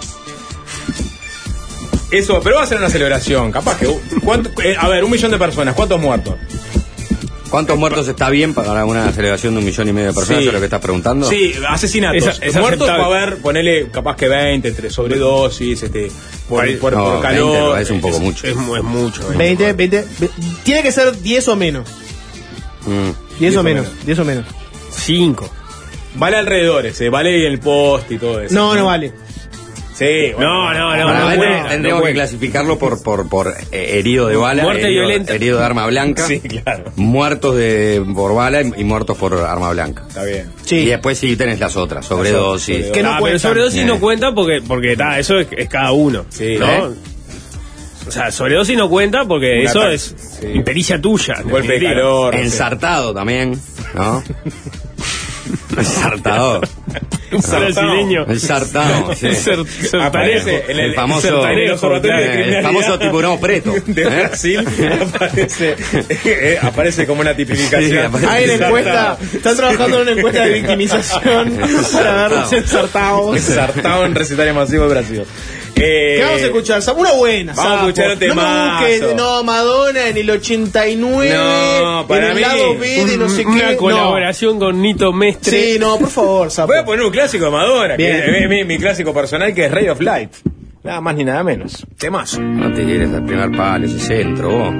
Eso, pero va a ser una celebración, capaz que. ¿cuánto, eh, a ver, un millón de personas, ¿cuántos muertos? ¿Cuántos muertos está bien para una celebración de un millón y medio de personas? Sí. ¿Es lo que estás preguntando? Sí, asesinatos. Es- es muertos aceptable. va a haber, ponele capaz que veinte, entre sobredosis, este, por, Pare- por, no, por calor. veinte me parece un poco es, mucho. Es, mu- es mucho. ¿eh? veinte, veinte, ve- tiene que ser diez o menos. Mm. diez o o menos, menos. diez o menos. Cinco. Vale alrededores, eh, vale el post y todo eso. No, no vale. Sí, No, no, no. Para no mí cuenta, tendríamos no que cuenta. clasificarlo por, por, por eh, herido de bala, Muerte herido, violenta. herido de arma blanca, Sí, claro. muertos de por bala y, y muertos por arma blanca. Está bien. Sí. Y después sí tenés las otras, sobredosis. sobredosis. Que no Ah, pero cuentan. sobredosis Eh. no cuenta porque, porque ta, eso es, es cada uno. Sí, ¿no? ¿eh? O sea, sobredosis no cuenta porque Un eso ataque, es sí. impericia tuya. en Golpe de definitiva. calor. Ensartado también, ¿no? Ensartador. Brasileño. Ensartado, sí. Cer- cer- Aparece en el, El famoso- en el observatorio de el criminalidad famoso tiburón preto, de ¿eh? Brasil. aparece, eh, aparece como una tipificación. Sí, aparece. Hay una Ensartado. encuesta, están trabajando en una encuesta de victimización para ver los ensartados. Ensartado en recitales masivos de Brasil. Eh, ¿Qué vamos a escuchar? Sapo? Una buena, vamos a Sapo. escuchar un No me temazo. busques, no, Madonna en el ochenta y nueve, No, para en el mí, lado B de no sé Una qué. colaboración con Nito No. Mestre. Sí, no, por favor, Sapo. Voy a poner un clásico de Madonna, que Bien. es mi, mi clásico personal, que es Ray of Light. Nada más ni nada menos. Temazo. No te quieres al primer palo, ese centro, vos.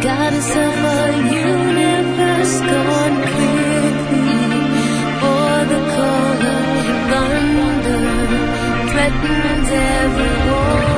goddess of a universe gone quickly, for the call of thunder threatens every war.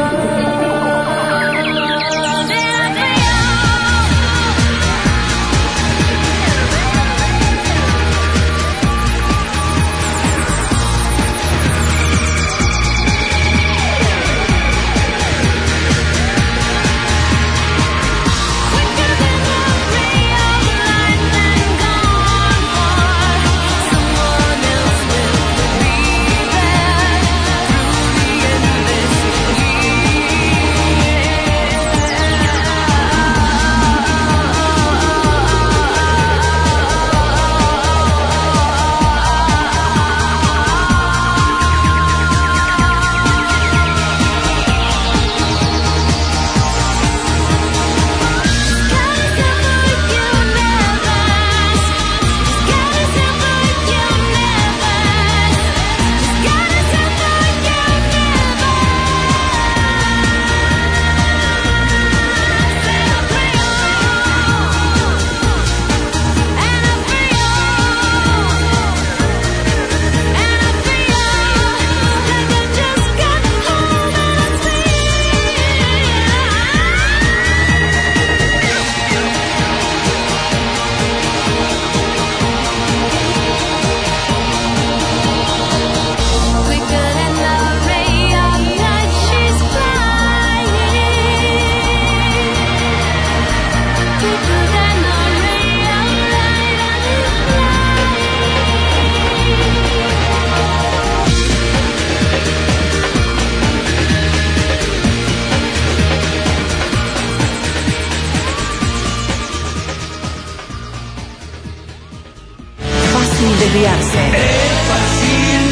Desviarse. Es fácil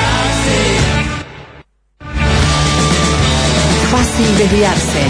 desviarse. Fácil desviarse.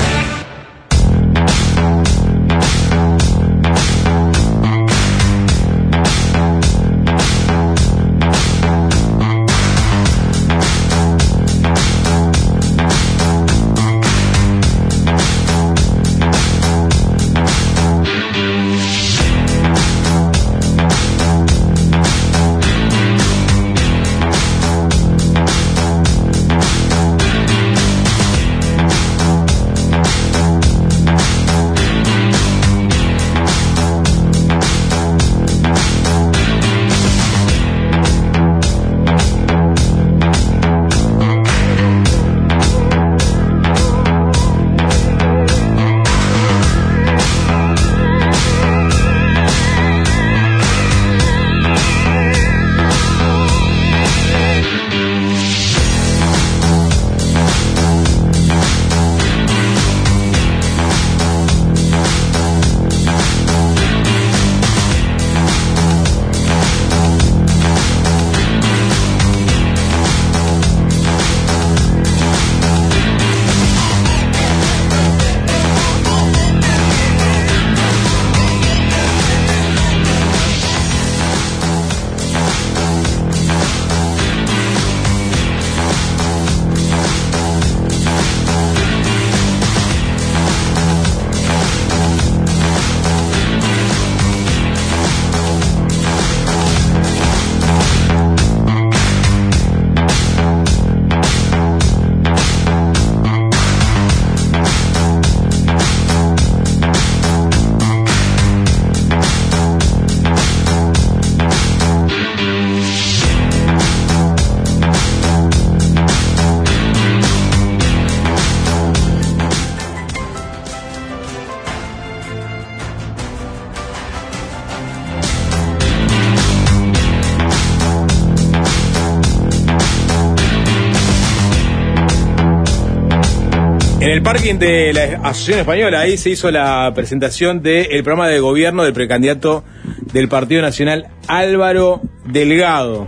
En el parking de la Asociación Española, ahí se hizo la presentación del programa de gobierno del precandidato del Partido Nacional, Álvaro Delgado.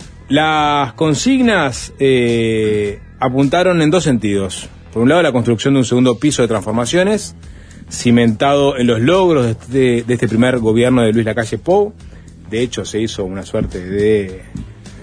Las consignas eh, apuntaron en dos sentidos. Por un lado, la construcción de un segundo piso de transformaciones, cimentado en los logros de este, de este primer gobierno de Luis Lacalle Pou. De hecho, se hizo una suerte de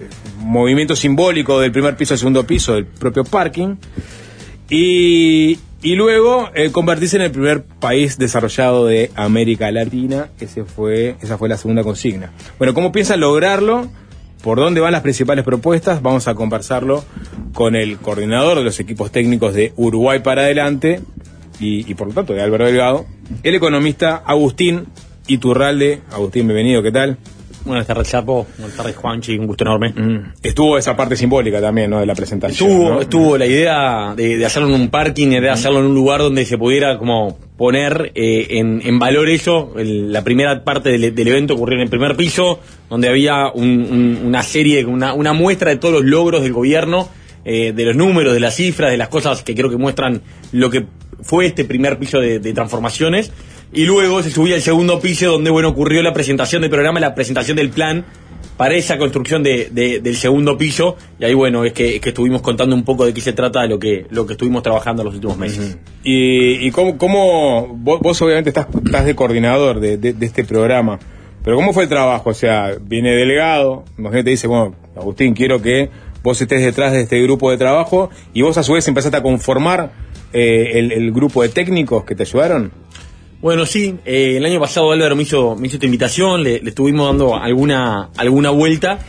movimiento simbólico del primer piso al segundo piso del propio parking. Y, y luego eh, convertirse en el primer país desarrollado de América Latina. Ese fue, esa fue la segunda consigna. Bueno, ¿cómo piensan lograrlo? ¿Por dónde van las principales propuestas? Vamos a conversarlo con el coordinador de los equipos técnicos de Uruguay para adelante y, y por lo tanto de Álvaro Delgado, el economista Agustín Iturralde. Agustín, bienvenido, ¿qué tal? Buenas tardes, Chapo. Buenas tardes, Juanchi. Un gusto enorme. Mm. Estuvo esa parte simbólica también, ¿no? De la presentación. Estuvo, ¿no? estuvo la idea de, de hacerlo en un parking, de hacerlo en un lugar donde se pudiera como poner eh, en, en valor eso. El, la primera parte del, del evento ocurrió en el primer piso, donde había un, un, una serie, una, una muestra de todos los logros del gobierno, eh, de los números, de las cifras, de las cosas que creo que muestran lo que fue este primer piso de, de transformaciones. Y luego se subía al segundo piso donde, bueno, ocurrió la presentación del programa, la presentación del plan para esa construcción de, de, del segundo piso. Y ahí, bueno, es que, es que estuvimos contando un poco de qué se trata de lo que, lo que estuvimos trabajando los últimos meses. Uh-huh. Y, y cómo, cómo vos, vos obviamente estás, estás de coordinador de, de, de este programa, pero ¿cómo fue el trabajo? O sea, viene Delgado, imagínate, te dice, bueno, Agustín, quiero que vos estés detrás de este grupo de trabajo, y vos a su vez empezaste a conformar eh, el, el grupo de técnicos que te ayudaron. Bueno, sí, eh, el año pasado Álvaro me hizo, me hizo esta invitación, le, le estuvimos dando alguna, alguna vuelta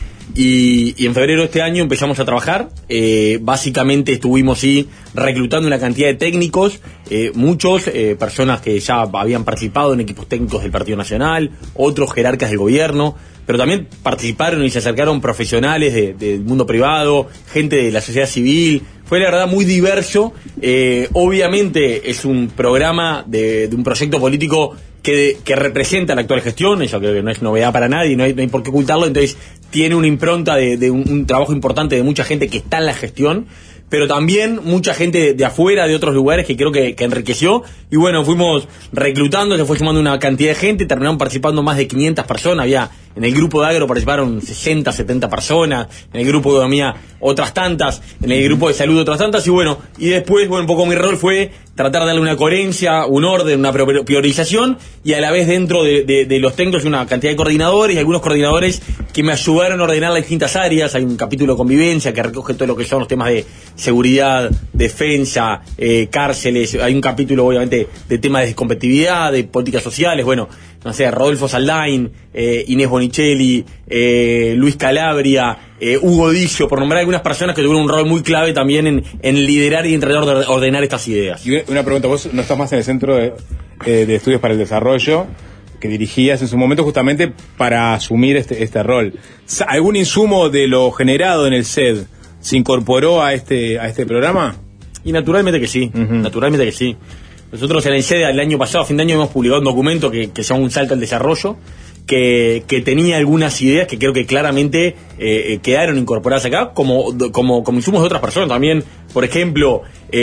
y, y en febrero de este año empezamos a trabajar. Eh, básicamente estuvimos sí reclutando una cantidad de técnicos, eh, muchos, eh, personas que ya habían participado en equipos técnicos del Partido Nacional, otros jerarcas del gobierno, pero también participaron y se acercaron profesionales de, del mundo privado, gente de la sociedad civil. Fue la verdad muy diverso. Eh, obviamente es un programa de, de un proyecto político que, que representa la actual gestión, eso creo que no es novedad para nadie, no hay, no hay por qué ocultarlo, entonces tiene una impronta de, de un, un trabajo importante de mucha gente que está en la gestión, pero también mucha gente de, de afuera, de otros lugares que creo que, que enriqueció. Y bueno, fuimos reclutando, se fue sumando una cantidad de gente, terminaron participando más de quinientas personas, había en el grupo de agro participaron sesenta, setenta personas, en el grupo de economía otras tantas, en el grupo de salud otras tantas, y bueno, y después, bueno, un poco mi rol fue tratar de darle una coherencia, un orden, una priorización, y a la vez dentro de, de, de los técnicos una cantidad de coordinadores, y algunos coordinadores que me ayudaron a ordenar las distintas áreas. Hay un capítulo de convivencia que recoge todo lo que son los temas de seguridad, defensa, eh, cárceles, hay un capítulo obviamente de temas de competitividad, de políticas sociales, bueno, no sé, Rodolfo Saldain, eh, Inés Bonicelli, eh, Luis Calabria, eh, Hugo Dicio, por nombrar algunas personas que tuvieron un rol muy clave también en, en liderar y en tratar de ordenar estas ideas. Y una pregunta, vos no estás más en el Centro de, eh, de Estudios para el Desarrollo, que dirigías en su momento justamente para asumir este, este rol. ¿Algún insumo de lo generado en el C E D se incorporó a este, a este programa? Y naturalmente que sí, uh-huh. naturalmente que sí. Nosotros en el C E D el año pasado, a fin de año, hemos publicado un documento que, que se llama Un Salto al Desarrollo, que, que tenía algunas ideas que creo que claramente eh, quedaron incorporadas acá, como, como, como insumos de otras personas también. Por ejemplo,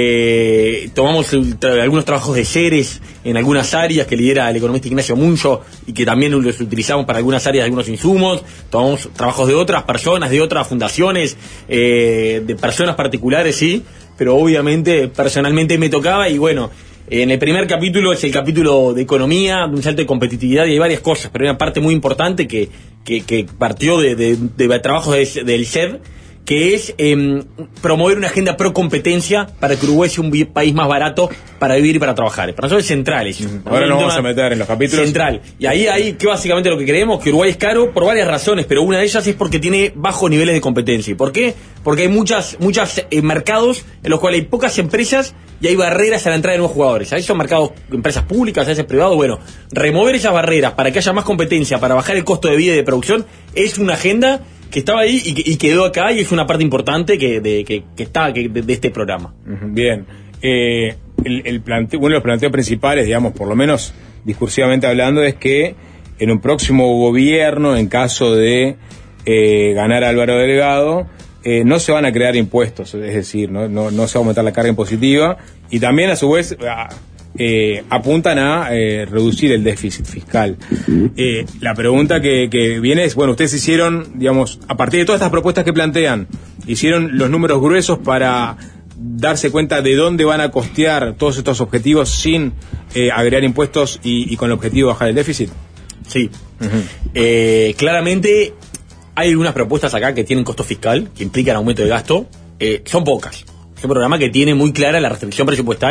eh, tomamos el, tra- algunos trabajos de Ceres en algunas áreas que lidera el economista Ignacio Muncho y que también los utilizamos para algunas áreas de algunos insumos. Tomamos trabajos de otras personas, de otras fundaciones, eh, de personas particulares, sí, pero obviamente personalmente me tocaba. Y bueno, en el primer capítulo es el capítulo de economía, de un salto de competitividad, y hay varias cosas, pero hay una parte muy importante que, que, que partió de, de, de trabajos de, del C E D, que es eh, promover una agenda pro competencia para que Uruguay sea un vi- país más barato para vivir y para trabajar. Para nosotros es central eso. Uh-huh. Ahora nos vamos a meter en los capítulos. Central. Y ahí, ahí que básicamente lo que creemos, que Uruguay es caro por varias razones, pero una de ellas es porque tiene bajos niveles de competencia. ¿Y por qué? Porque hay muchas, muchas eh, mercados en los cuales hay pocas empresas y hay barreras a la entrada de nuevos jugadores. A veces son mercados, empresas públicas, a veces privados. Bueno, remover esas barreras para que haya más competencia, para bajar el costo de vida y de producción, es una agenda que estaba ahí y, que, y quedó acá, y es una parte importante que, de, que, que está que, de, de este programa. Bien. Eh, el, el planteo, uno de los planteos principales, digamos, por lo menos discursivamente hablando, es que en un próximo gobierno, en caso de eh, ganar Álvaro Delgado, eh, no se van a crear impuestos, es decir, no, no, no se va a aumentar la carga impositiva, y también a su vez a, eh, apuntan a eh, reducir el déficit fiscal. Eh, la pregunta que, que viene es, bueno, ustedes hicieron, digamos, a partir de todas estas propuestas que plantean, hicieron los números gruesos para darse cuenta de dónde van a costear todos estos objetivos sin eh, agregar impuestos y, y con el objetivo de bajar el déficit. Sí. Uh-huh. Eh, claramente hay algunas propuestas acá que tienen costo fiscal, que implican aumento de gasto. Eh, son pocas. Es un programa que tiene muy clara la restricción presupuestal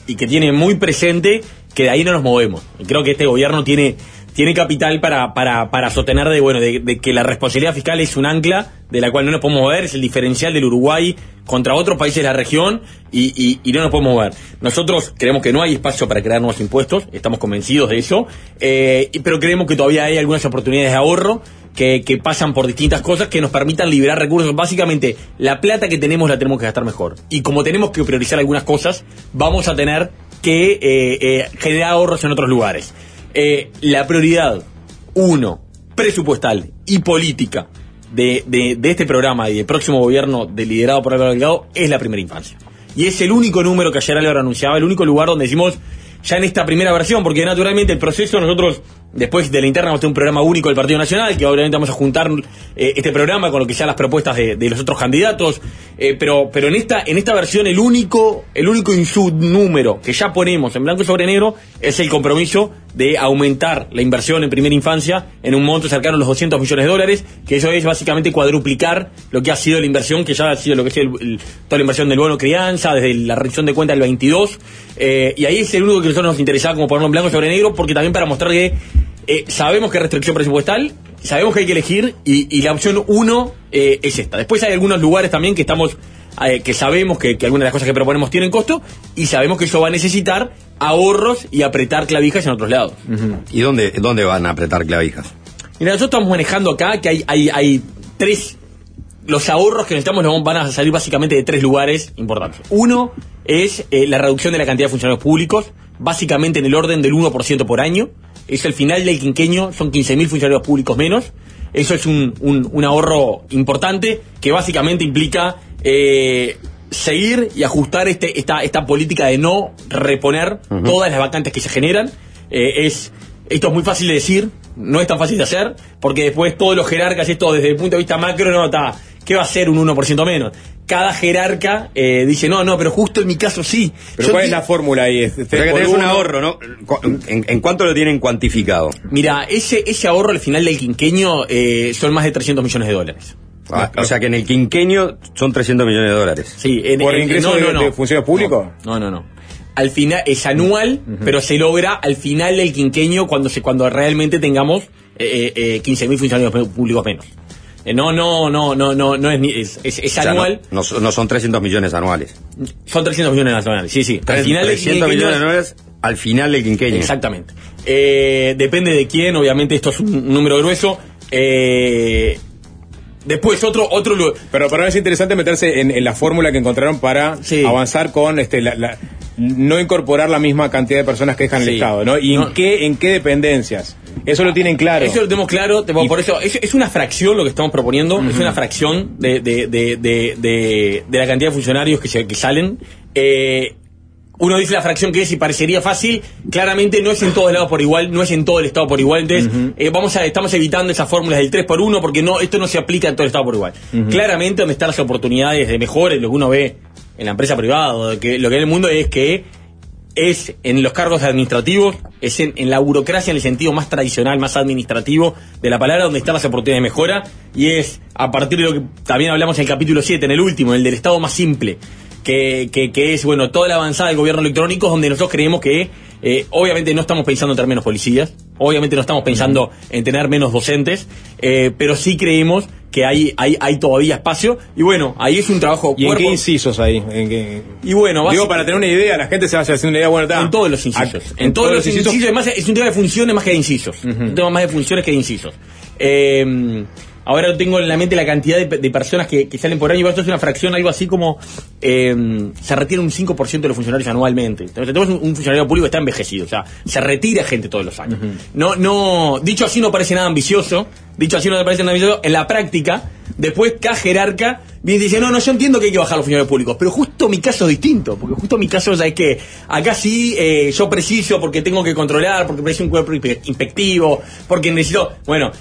y que tiene muy presente que de ahí no nos movemos. Y creo que este gobierno tiene tiene capital para para para sostener de bueno de, de que la responsabilidad fiscal es un ancla de la cual no nos podemos mover, es el diferencial del Uruguay contra otros países de la región y, y, y no nos podemos mover. Nosotros creemos que no hay espacio para crear nuevos impuestos, estamos convencidos de eso, eh, pero creemos que todavía hay algunas oportunidades de ahorro que, que pasan por distintas cosas que nos permitan liberar recursos. Básicamente, la plata que tenemos la tenemos que gastar mejor. Y como tenemos que priorizar algunas cosas, vamos a tener que eh, eh, generar ahorros en otros lugares. Eh, la prioridad, uno, presupuestal y política de, de, de este programa y del próximo gobierno de liderado por Álvaro Delgado es la primera infancia. Y es el único número que ayer Álvaro anunciaba, el único lugar donde decimos, ya en esta primera versión, porque naturalmente el proceso nosotros, después de la interna, vamos a tener un programa único del Partido Nacional, que obviamente vamos a juntar eh, este programa con lo que sean las propuestas de, de los otros candidatos, eh, pero pero en esta en esta versión el único el único número que ya ponemos en blanco sobre negro es el compromiso de aumentar la inversión en primera infancia en un monto cercano a los doscientos millones de dólares, que eso es básicamente cuadruplicar lo que ha sido la inversión, que ya ha sido lo que es el, el, toda la inversión del bono crianza, desde la rendición de cuenta del veintidós, eh, y ahí es el único que a nosotros nos interesaba como ponerlo en blanco sobre negro, porque también para mostrar que eh, sabemos que hay restricción presupuestal, sabemos que hay que elegir, y, y la opción uno eh, es esta. Después hay algunos lugares también que estamos eh, que sabemos que, que algunas de las cosas que proponemos tienen costo, y sabemos que eso va a necesitar ahorros y apretar clavijas en otros lados. Uh-huh. ¿Y dónde, dónde van a apretar clavijas? Mira, nosotros estamos manejando acá que hay, hay, hay tres... Los ahorros que necesitamos nos van a salir básicamente de tres lugares importantes. Uno es eh, la reducción de la cantidad de funcionarios públicos, básicamente en el orden del uno por ciento por año. Eso al final del quinquenio son quince mil funcionarios públicos menos. Eso es un, un, un ahorro importante que básicamente implica eh, seguir y ajustar este, esta, esta política de no reponer uh-huh. todas las vacantes que se generan. Eh, es Esto es muy fácil de decir, no es tan fácil de hacer, porque después todos los jerarcas, esto desde el punto de vista macro, no está, ¿qué va a ser un uno por ciento menos? Cada jerarca eh, dice, no, no, pero justo en mi caso sí. ¿Pero Yo cuál te... es la fórmula ahí? Este, pero que tenés un ahorro, ¿no? ¿En, ¿En cuánto lo tienen cuantificado? Mira, ese, ese ahorro al final del quinquenio eh, son más de trescientos millones de dólares. Ah, o sea que en el quinquenio son trescientos millones de dólares. Sí, en, ¿Por en, ingreso no, no, de, no. de funcionarios públicos? No, no, no. Al final es anual, uh-huh. pero se logra al final del quinquenio cuando se cuando realmente tengamos eh, eh, quince mil funcionarios públicos menos. Eh, no, no, no, no, no, no es ni es, es, es o sea, anual. No, no, no son trescientos millones anuales. Son trescientos millones anuales, sí, sí. Al final trescientos millones anuales al final del quinquenio. Exactamente. Eh, depende de quién, obviamente esto es un número grueso. Eh, Después otro otro pero pero es interesante meterse en, en la fórmula que encontraron para sí. avanzar con este la, la, no incorporar la misma cantidad de personas que dejan sí. el Estado, ¿no? Y no. en qué en qué dependencias. Eso lo tienen claro. Eso lo tenemos claro, y por eso es, es una fracción lo que estamos proponiendo, uh-huh. es una fracción de de, de, de, de de la cantidad de funcionarios que se que salen. Eh, Uno dice la fracción que es y parecería fácil, claramente no es en todos lados por igual, no es en todo el Estado por igual, entonces uh-huh. eh, vamos a, estamos evitando esas fórmulas del tres por uno porque no esto no se aplica en todo el Estado por igual. Uh-huh. Claramente donde están las oportunidades de mejores, lo que uno ve en la empresa privada, que, lo que hay en el mundo es que es en los cargos administrativos, es en, en la burocracia en el sentido más tradicional, más administrativo de la palabra, donde están las oportunidades de mejora, y es a partir de lo que también hablamos en el capítulo siete, en el último, el del Estado más simple. Que, que, que es, bueno, toda la avanzada del gobierno electrónico, donde nosotros creemos que, eh, obviamente no estamos pensando en tener menos policías, obviamente no estamos pensando uh-huh. en tener menos docentes, eh, pero sí creemos que hay, hay, hay todavía espacio, y bueno, ahí es un trabajo... ¿Y cuerpo. En qué incisos ahí? ¿En qué? Y bueno, digo, para tener una idea, la gente se va a hacer una idea, bueno, está. En todos los incisos. En, en todos, todos los incisos, incisos además es un tema de funciones más que de incisos. Uh-huh. Un tema más de funciones que de incisos. Eh... Ahora tengo en la mente la cantidad de, de personas que, que salen por año. Esto es una fracción, algo así como eh, se retira un cinco por ciento de los funcionarios anualmente. Entonces, tenemos un, un funcionario público que está envejecido, o sea, se retira gente todos los años. Uh-huh. No, no, dicho así no parece nada ambicioso, dicho así no parece nada ambicioso. En la práctica, después cada jerarca viene y dice, no, no, yo entiendo que hay que bajar los funcionarios públicos, pero justo mi caso es distinto, porque justo mi caso es que acá sí eh, yo preciso porque tengo que controlar, porque preciso un cuerpo inspectivo, porque necesito, bueno,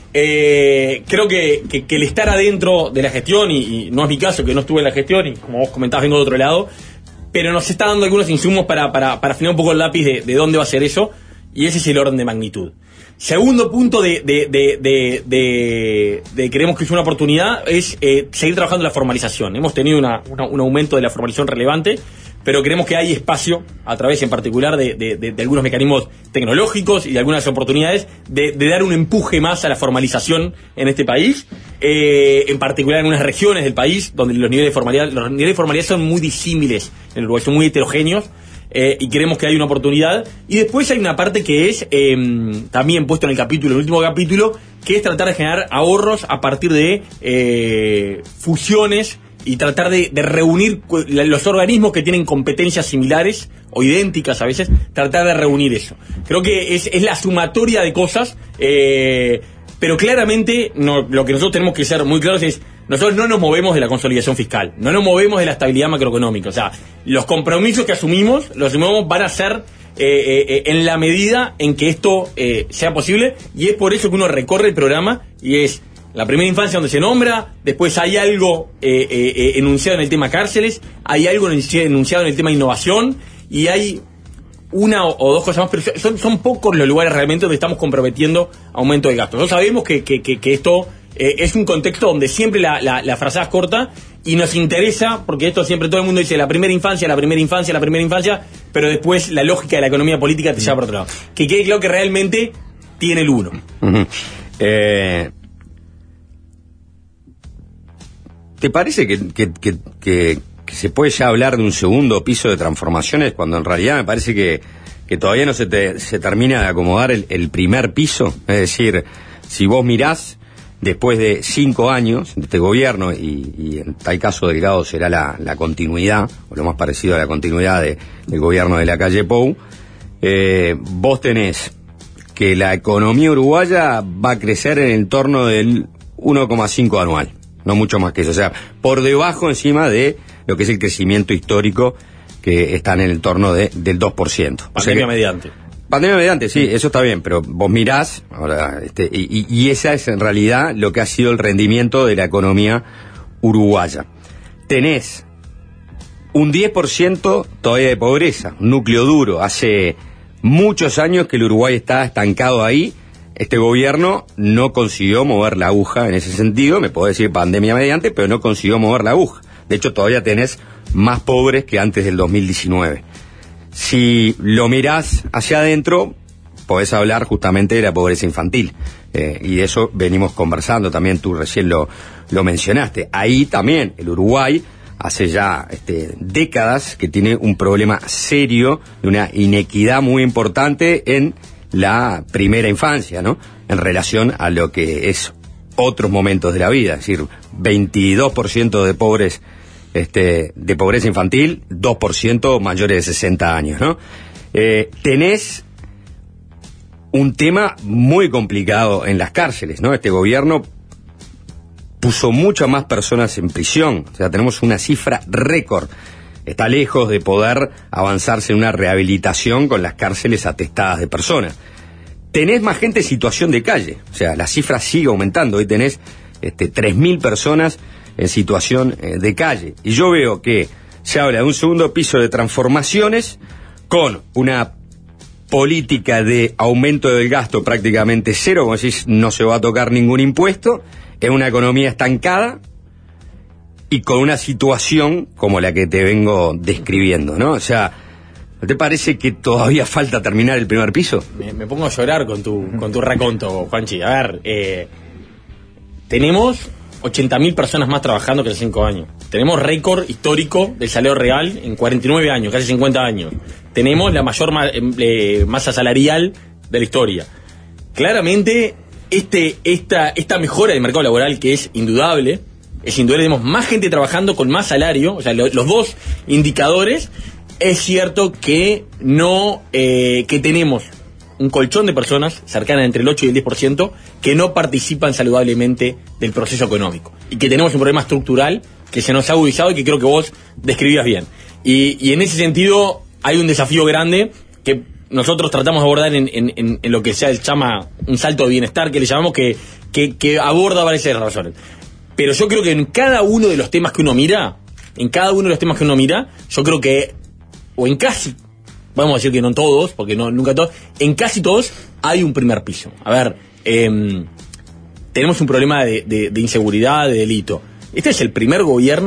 eh, creo que, que, que el estar adentro de la gestión, y, y no es mi caso, que no estuve en la gestión, y como vos comentabas, vengo de otro lado, pero nos está dando algunos insumos para, para, para afinar un poco el lápiz de, de dónde va a ser eso, y ese es el orden de magnitud. Segundo punto de, de, de, de, de, de creemos que es una oportunidad es eh, seguir trabajando en la formalización. Hemos tenido una, una, un aumento de la formalización relevante, pero creemos que hay espacio, a través en particular de, de, de, de algunos mecanismos tecnológicos y de algunas oportunidades, de, de dar un empuje más a la formalización en este país, eh, en particular en unas regiones del país donde los niveles de formalidad, los niveles de formalidad son muy disímiles en el Uruguay, son muy heterogéneos. Eh, y creemos que hay una oportunidad. Y después hay una parte que es eh, también puesto en el capítulo, el último capítulo, que es tratar de generar ahorros a partir de eh, fusiones y tratar de, de reunir los organismos que tienen competencias similares o idénticas a veces, tratar de reunir eso. Creo que es, es la sumatoria de cosas, eh, pero claramente no, lo que nosotros tenemos que ser muy claros es: nosotros no nos movemos de la consolidación fiscal, no nos movemos de la estabilidad macroeconómica. O sea, los compromisos que asumimos, los asumimos van a ser eh, eh, en la medida en que esto eh, sea posible, y es por eso que uno recorre el programa, y es la primera infancia donde se nombra, después hay algo eh, eh, enunciado en el tema cárceles, hay algo enunciado en el tema innovación, y hay una o, o dos cosas más, pero son, son pocos los lugares realmente donde estamos comprometiendo aumento de gastos. Nosotros sabemos que, que, que, que esto eh, es un contexto donde siempre la, la, la frazada es corta, y nos interesa, porque esto siempre todo el mundo dice la primera infancia, la primera infancia, la primera infancia, pero después la lógica de la economía política te lleva por otro lado. Que quede claro que realmente tiene el uno. Uh-huh. eh, ¿Te parece que, que, que, que, que se puede ya hablar de un segundo piso de transformaciones, cuando en realidad me parece que, que todavía no se, te, se termina de acomodar el, el primer piso? Es decir, si vos mirás, después de cinco años de este gobierno, y, y en tal caso Delgado será la, la continuidad, o lo más parecido a la continuidad de, del gobierno de la calle Pou, eh, vos tenés que la economía uruguaya va a crecer en el torno del uno coma cinco anual. No mucho más que eso, o sea, por debajo encima de lo que es el crecimiento histórico, que está en el entorno de, del dos por ciento. Pandemia, o sea que, mediante. Pandemia mediante, sí, eso está bien, pero vos mirás, ahora, este, y, y esa es en realidad lo que ha sido el rendimiento de la economía uruguaya. Tenés un diez por ciento todavía de pobreza, un núcleo duro. Hace muchos años que el Uruguay está estancado ahí. Este gobierno no consiguió mover la aguja en ese sentido, me puedo decir pandemia mediante, pero no consiguió mover la aguja. De hecho, todavía tenés más pobres que antes del dos mil diecinueve. Si lo mirás hacia adentro, podés hablar justamente de la pobreza infantil. Eh, y de eso venimos conversando, también tú recién lo, lo mencionaste. Ahí también el Uruguay hace ya este, décadas que tiene un problema serio de una inequidad muy importante en la primera infancia, ¿no? En relación a lo que es otros momentos de la vida, es decir, veintidós por ciento de pobres, este, de pobreza infantil, dos por ciento mayores de sesenta años, ¿no? Eh, tenés un tema muy complicado en las cárceles, ¿no? Este gobierno puso muchas más personas en prisión, o sea, tenemos una cifra récord. Está lejos de poder avanzarse en una rehabilitación con las cárceles atestadas de personas. Tenés más gente en situación de calle, o sea, la cifra sigue aumentando. Hoy tenés este, tres mil personas en situación eh, de calle. Y yo veo que se habla de un segundo piso de transformaciones con una política de aumento del gasto prácticamente cero, como decís, no se va a tocar ningún impuesto, es una economía estancada, y con una situación como la que te vengo describiendo, ¿no? O sea, ¿no te parece que todavía falta terminar el primer piso? Me, me pongo a llorar con tu con tu raconto, Juanchi. A ver, eh, tenemos ochenta mil personas más trabajando que hace cinco años. Tenemos récord histórico del salario real en cuarenta y nueve años, casi cincuenta años. Tenemos la mayor ma eh, masa salarial de la historia. Claramente, este esta esta mejora del mercado laboral, que es indudable, es indudable, tenemos más gente trabajando con más salario, o sea, lo, los dos indicadores. Es cierto que no, eh, que tenemos un colchón de personas cercanas entre el ocho y el diez por ciento que no participan saludablemente del proceso económico, y que tenemos un problema estructural que se nos ha agudizado y que creo que vos describías bien. Y, y en ese sentido hay un desafío grande que nosotros tratamos de abordar en, en, en, en lo que se llama un salto de bienestar, que le llamamos, que, que, que aborda varias razones. Pero yo creo que en cada uno de los temas que uno mira, en cada uno de los temas que uno mira, yo creo que, o en casi, vamos a decir que no todos, porque no nunca todos, en casi todos hay un primer piso. A ver, eh, tenemos un problema de, de, de inseguridad, de delito. Este es el primer gobierno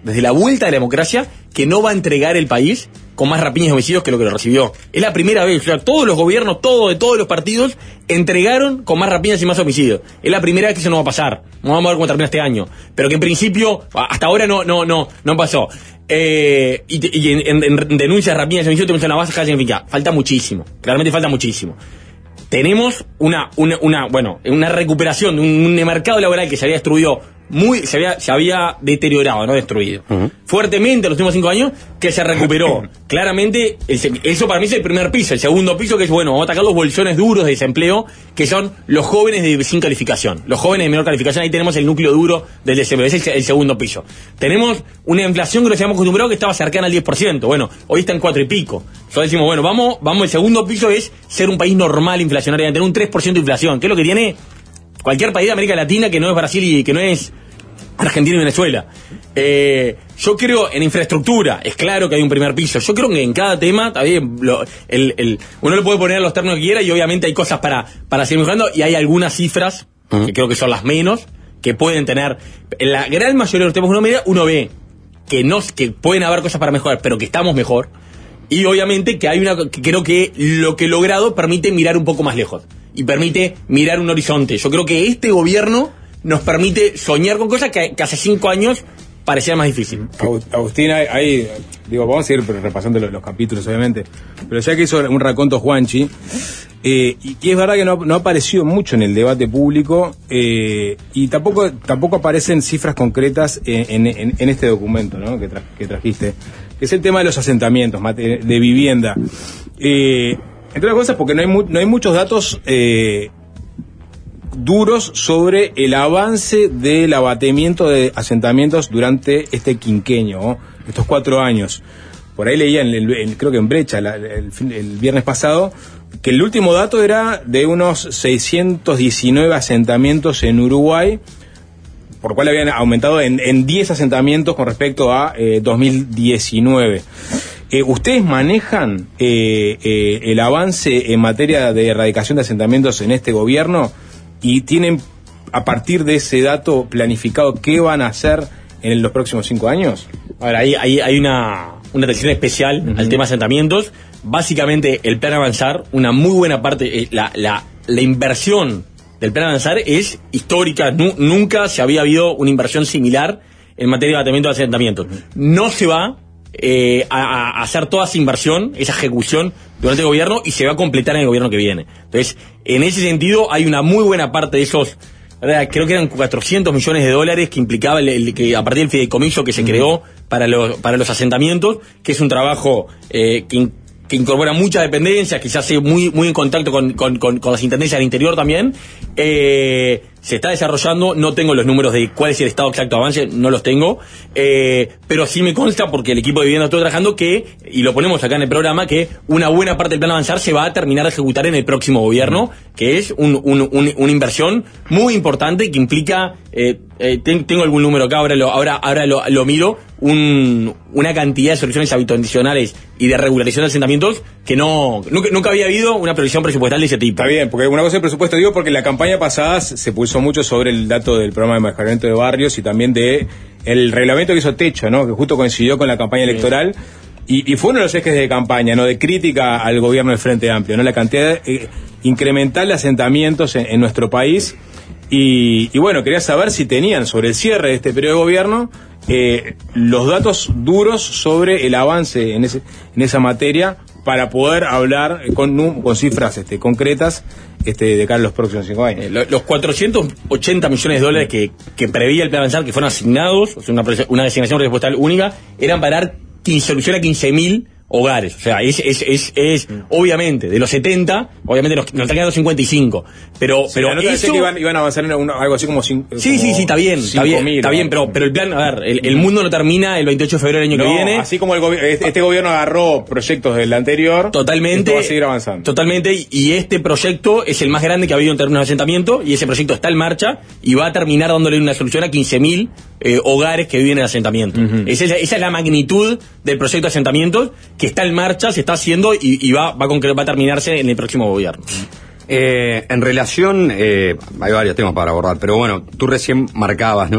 desde la vuelta de la democracia, que no va a entregar el país con más rapiñas y homicidios que lo que lo recibió. Es la primera vez, o sea, todos los gobiernos, todos de todos los partidos, entregaron con más rapiñas y más homicidios. Es la primera vez que eso no va a pasar. Vamos a ver cómo termina este año. Pero que en principio, hasta ahora no, no, no, no pasó. Eh, y, y en, en, en denuncias, rapiñas y homicidios tenemos una base significa. Falta muchísimo. Claramente falta muchísimo. Tenemos una, una, una, bueno, una recuperación de un, un mercado laboral que se había destruido muy, se había, se había deteriorado, no destruido, uh-huh. fuertemente en los últimos cinco años, que se recuperó. Claramente, el, eso para mí es el primer piso. El segundo piso, que es, bueno, vamos a atacar los bolsones duros de desempleo, que son los jóvenes de, sin calificación. Los jóvenes de menor calificación, ahí tenemos el núcleo duro del desempleo. Ese es el, el segundo piso. Tenemos una inflación que nos habíamos acostumbrado que estaba cercana al diez por ciento. Bueno, hoy está en cuatro y pico. Entonces decimos, bueno, vamos, vamos, el segundo piso es ser un país normal inflacionario, tener un tres por ciento de inflación, que es lo que tiene cualquier país de América Latina que no es Brasil y que no es Argentina y Venezuela. Eh, yo creo en infraestructura, es claro que hay un primer piso. Yo creo que en cada tema, también lo, el, el, uno lo puede poner a los términos que quiera y obviamente hay cosas para, para seguir mejorando y hay algunas cifras, uh-huh. que creo que son las menos, que pueden tener. En la gran mayoría de los temas que uno mira, uno ve que, no, que pueden haber cosas para mejorar, pero que estamos mejor. Y obviamente que hay una, que creo que lo que he logrado permite mirar un poco más lejos y permite mirar un horizonte. Yo creo que este gobierno nos permite soñar con cosas que, que hace cinco años parecía más difícil. Agustín, ahí, digo, vamos a ir repasando los, los capítulos, obviamente, pero ya que hizo un raconto Juanchi, eh, y, y es verdad que no, no ha aparecido mucho en el debate público, eh, y tampoco tampoco aparecen cifras concretas en, en, en este documento, ¿no?, que, tra, que trajiste, que es el tema de los asentamientos de vivienda. Eh, entre otras cosas porque no hay, mu, no hay muchos datos eh, duros sobre el avance del abatimiento de asentamientos durante este quinquenio, ¿no?, estos cuatro años. Por ahí leía, en el, el, creo que en Brecha, la, el, el viernes pasado, que el último dato era de unos seiscientos diecinueve asentamientos en Uruguay, por lo cual habían aumentado en, en diez asentamientos con respecto a eh, dos mil diecinueve. Eh, ¿Ustedes manejan eh, eh, el avance en materia de erradicación de asentamientos en este gobierno? ¿Y tienen, a partir de ese dato planificado, qué van a hacer en los próximos cinco años? Ahora, hay, hay, hay una, una atención especial uh-huh. al tema de asentamientos. Básicamente, el plan Avanzar, una muy buena parte, la, la, la inversión del plan Avanzar es histórica. Nu, nunca se había habido una inversión similar en materia de abatimiento de asentamientos. No se va eh, a, a hacer toda esa inversión, esa ejecución durante el gobierno, y se va a completar en el gobierno que viene. Entonces, en ese sentido, hay una muy buena parte de esos, ¿verdad?, creo que eran cuatrocientos millones de dólares que implicaba el, el, que a partir del fideicomiso que se uh-huh. creó para los, para los asentamientos, que es un trabajo eh, que, que incorpora muchas dependencias, que se hace muy, muy en contacto con, con, con, con las intendencias del interior también. Eh, se está desarrollando, no tengo los números de cuál es el estado exacto de avance, no los tengo, eh, pero sí me consta, porque el equipo de vivienda estoy trabajando, que, y lo ponemos acá en el programa, que una buena parte del plan Avanzar se va a terminar de ejecutar en el próximo gobierno, que es un, un, un, una inversión muy importante que implica, eh, eh, ten, tengo algún número acá, ahora lo, ahora, ahora lo, lo miro, un, una cantidad de soluciones habitacionales y de regularización de asentamientos que no nunca, nunca había habido una previsión presupuestal de ese tipo. Está bien, porque una cosa es el presupuesto, digo, porque en la campaña pasada se puso mucho sobre el dato del programa de mejoramiento de barrios y también de el reglamento que hizo Techo, ¿no?, que justo coincidió con la campaña electoral. Sí. Y, y fue uno de los ejes de campaña, ¿no?, de crítica al gobierno del Frente Amplio, ¿no?, la cantidad eh, incremental de asentamientos en, en nuestro país. Y, y bueno, quería saber si tenían sobre el cierre de este periodo de gobierno eh, los datos duros sobre el avance en, ese, en esa materia, para poder hablar con, con cifras este, concretas este, de cara a los próximos cinco años. Eh, los cuatrocientos ochenta millones de dólares que, que preveía el plan Avanzar, que fueron asignados, o sea, una, una designación presupuestal única, eran para dar solución a quince mil hogares. O sea, es, es, es, es obviamente, de los setenta, obviamente nos, nos están quedando cincuenta y cinco. Pero, sí, pero no eso... que iban, iban a avanzar en una, algo así como... Cinco, sí, como sí, sí, está bien, está bien, mil, está bien, pero, pero el plan, a ver, el, el mundo no termina el veintiocho de febrero del año no, que viene. Así como el gobi- este gobierno agarró proyectos del anterior, totalmente, esto va a seguir avanzando. Totalmente, y este proyecto es el más grande que ha habido en términos de asentamiento, y ese proyecto está en marcha, y va a terminar dándole una solución a quince mil eh, hogares que viven en asentamiento. Uh-huh. Esa, es, esa es la magnitud del proyecto de asentamientos, que está en marcha, se está haciendo, y, y va, va, a, va a terminarse en el próximo gobierno. Eh, en relación, eh, hay varios temas para abordar, pero bueno, tú recién marcabas, ¿no?,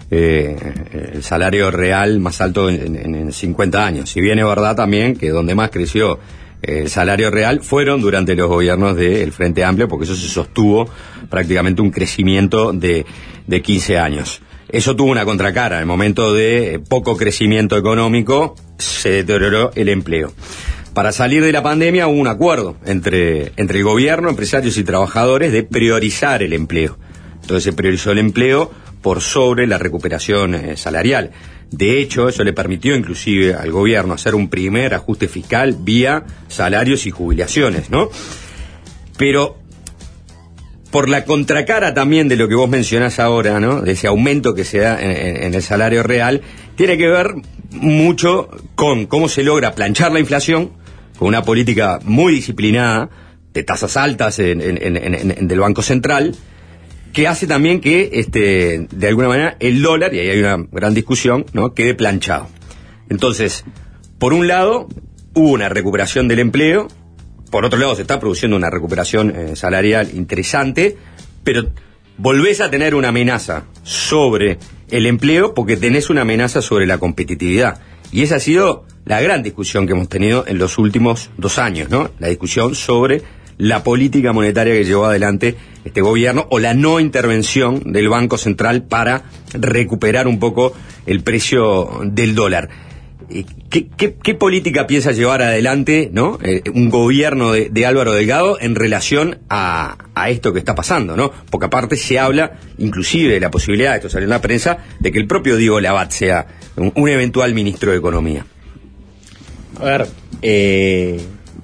eh, el salario real más alto en, en, en cincuenta años. Si bien es verdad también que donde más creció el salario real fueron durante los gobiernos del Frente Amplio, porque eso se sostuvo prácticamente un crecimiento de, de quince años. Eso tuvo una contracara. En el momento de poco crecimiento económico se deterioró el empleo. Para salir de la pandemia hubo un acuerdo entre, entre el gobierno, empresarios y trabajadores de priorizar el empleo. Entonces se priorizó el empleo por sobre la recuperación eh, salarial. De hecho, eso le permitió inclusive al gobierno hacer un primer ajuste fiscal vía salarios y jubilaciones, ¿no? Pero por la contracara también de lo que vos mencionás ahora, ¿no? De ese aumento que se da en, en, en el salario real, tiene que ver mucho con cómo se logra planchar la inflación, con una política muy disciplinada, de tasas altas en, en, en, en, en, del Banco Central, que hace también que, este, de alguna manera, el dólar, y ahí hay una gran discusión, ¿no?, quede planchado. Entonces, por un lado, hubo una recuperación del empleo, por otro lado se está produciendo una recuperación eh, salarial interesante, pero volvés a tener una amenaza sobre el empleo porque tenés una amenaza sobre la competitividad. Y esa ha sido la gran discusión que hemos tenido en los últimos dos años, ¿no? La discusión sobre la política monetaria que llevó adelante este gobierno o la no intervención del Banco Central para recuperar un poco el precio del dólar. ¿Qué, qué, qué política piensa llevar adelante, ¿no?, eh, un gobierno de, de Álvaro Delgado en relación a, a esto que está pasando, ¿no? Porque aparte se habla inclusive de la posibilidad, esto salió en la prensa, de que el propio Diego Labat sea un, un eventual ministro de Economía. A ver, eh...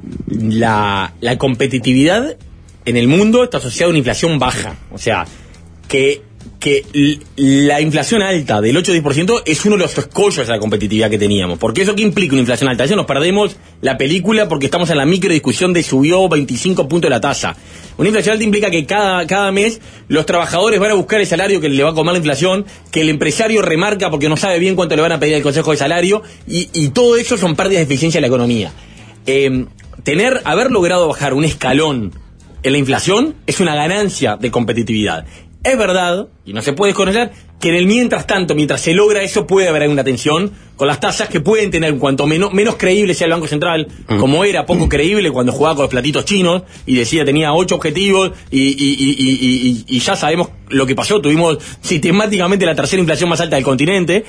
La, la competitividad en el mundo está asociada a una inflación baja. O sea, que, que l- la inflación alta del ocho a diez por ciento es uno de los escollos de la competitividad que teníamos. Porque eso, ¿qué implica una inflación alta? A veces nos perdemos la película porque estamos en la micro discusión de subió veinticinco puntos la tasa. Una inflación alta implica que cada, cada mes los trabajadores van a buscar el salario que le va a comer la inflación, que el empresario remarca porque no sabe bien cuánto le van a pedir al Consejo de Salario, y, y todo eso son pérdidas de eficiencia de la economía. Eh, Tener, haber logrado bajar un escalón en la inflación es una ganancia de competitividad. Es verdad, y no se puede desconocer, que en el mientras tanto, mientras se logra eso, puede haber una tensión con las tasas que pueden tener, cuanto menos, menos creíble sea el Banco Central, mm. como era poco creíble cuando jugaba con los platitos chinos y decía tenía ocho objetivos y, y, y, y, y, y ya sabemos lo que pasó, tuvimos sistemáticamente la tercera inflación más alta del continente.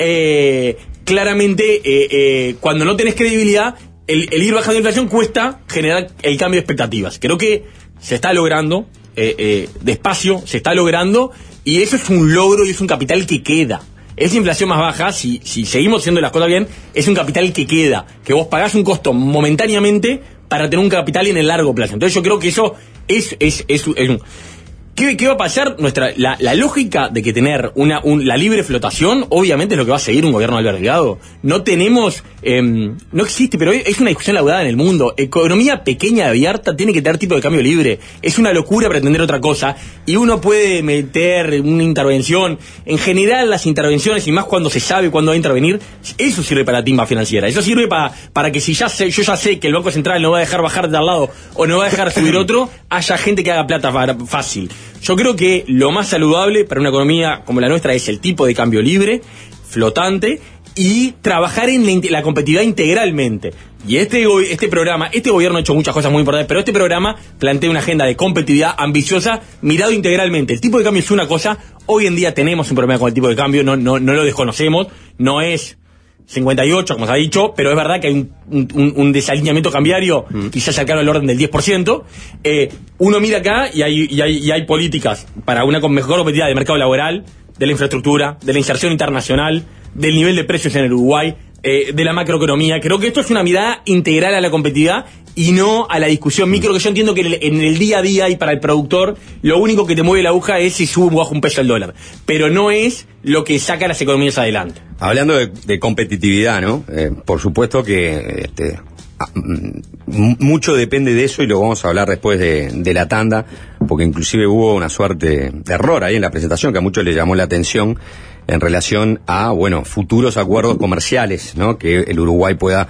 Eh, claramente, eh, eh, cuando no tenés credibilidad, El, el ir bajando la inflación cuesta generar el cambio de expectativas. Creo que se está logrando, eh, eh, despacio, se está logrando, y eso es un logro y es un capital que queda. Esa inflación más baja, si, si seguimos haciendo las cosas bien, es un capital que queda, que vos pagás un costo momentáneamente para tener un capital en el largo plazo. Entonces yo creo que eso es, es, es, es un... ¿Qué, ¿Qué va a pasar? Nuestra, la, la lógica de que tener una, un, la libre flotación, obviamente es lo que va a seguir un gobierno de Álvaro Delgado. No tenemos, eh, no existe, pero es una discusión laudada en el mundo. Economía pequeña, abierta, tiene que tener tipo de cambio libre. Es una locura pretender otra cosa. Y uno puede meter una intervención. En general, las intervenciones, y más cuando se sabe cuándo va a intervenir, eso sirve para la timba financiera. Eso sirve para, para que si ya sé, yo ya sé que el Banco Central no va a dejar bajar de al lado o no va a dejar subir otro, haya gente que haga plata fácil. Yo creo que lo más saludable para una economía como la nuestra es el tipo de cambio libre, flotante, y trabajar en la, la competitividad integralmente. Y este, este programa, este gobierno ha hecho muchas cosas muy importantes, pero este programa plantea una agenda de competitividad ambiciosa, mirado integralmente. El tipo de cambio es una cosa, hoy en día tenemos un problema con el tipo de cambio, no, no, no lo desconocemos, no es cincuenta y ocho, como se ha dicho, pero es verdad que hay un, un, un desalineamiento cambiario, mm. quizás cercano al orden del diez por ciento. Eh, uno mira acá y hay, y, hay, y hay políticas para una mejor competitividad del mercado laboral, de la infraestructura, de la inserción internacional, del nivel de precios en el Uruguay, eh, de la macroeconomía. Creo que esto es una mirada integral a la competitividad y no a la discusión micro, que yo entiendo que en el, en el día a día y para el productor lo único que te mueve la aguja es si sube o baja un peso el dólar, pero no es lo que saca las economías adelante. Hablando de, de competitividad, ¿no? Eh, por supuesto que este, a, m- mucho depende de eso, y lo vamos a hablar después de, de la tanda, porque inclusive hubo una suerte de error ahí en la presentación que a muchos les llamó la atención en relación a, bueno, futuros acuerdos comerciales, ¿no?, que el Uruguay pueda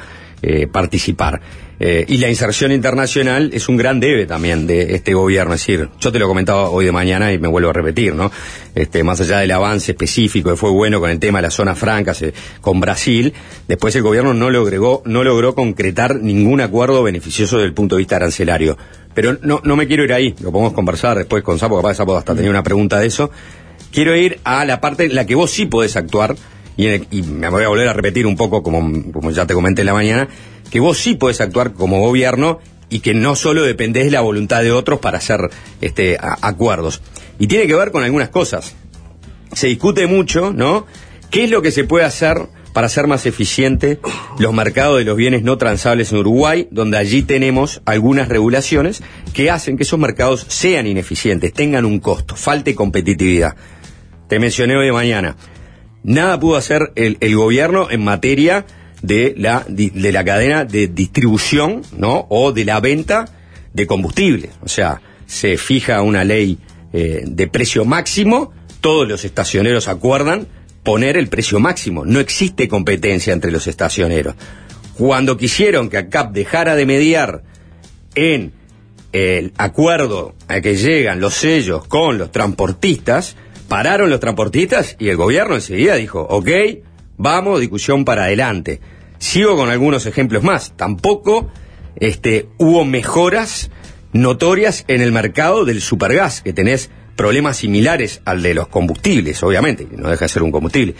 eh, participar. Eh, y la inserción internacional es un gran debe también de este gobierno. Es decir, yo te lo comentaba hoy de mañana y me vuelvo a repetir, ¿no? Este, más allá del avance específico que fue bueno con el tema de las zonas francas eh, con Brasil, después el gobierno no logró, no logró concretar ningún acuerdo beneficioso desde el punto de vista arancelario. Pero no, no me quiero ir ahí, lo podemos conversar después con Sapo, capaz de Sapo hasta tenía una pregunta de eso. Quiero ir a la parte en la que vos sí podés actuar, y, en el, y me voy a volver a repetir un poco, como, como ya te comenté en la mañana, que vos sí podés actuar como gobierno y que no solo dependés de la voluntad de otros para hacer este, a, acuerdos. Y tiene que ver con algunas cosas. Se discute mucho, ¿no? ¿Qué es lo que se puede hacer para hacer más eficiente los mercados de los bienes no transables en Uruguay, donde allí tenemos algunas regulaciones que hacen que esos mercados sean ineficientes, tengan un costo, falte competitividad? Te mencioné hoy de mañana. Nada pudo hacer el, el gobierno en materia de la, de la cadena de distribución, ¿no? O de la venta de combustible. O sea, se fija una ley eh, de precio máximo, todos los estacioneros acuerdan poner el precio máximo. No existe competencia entre los estacioneros. Cuando quisieron que ACAP dejara de mediar en el acuerdo a que llegan los sellos con los transportistas, pararon los transportistas y el gobierno enseguida dijo, ok, vamos, discusión para adelante. Sigo con algunos ejemplos más. Tampoco este, hubo mejoras notorias en el mercado del supergas, que tenés problemas similares al de los combustibles, obviamente, no deja de ser un combustible.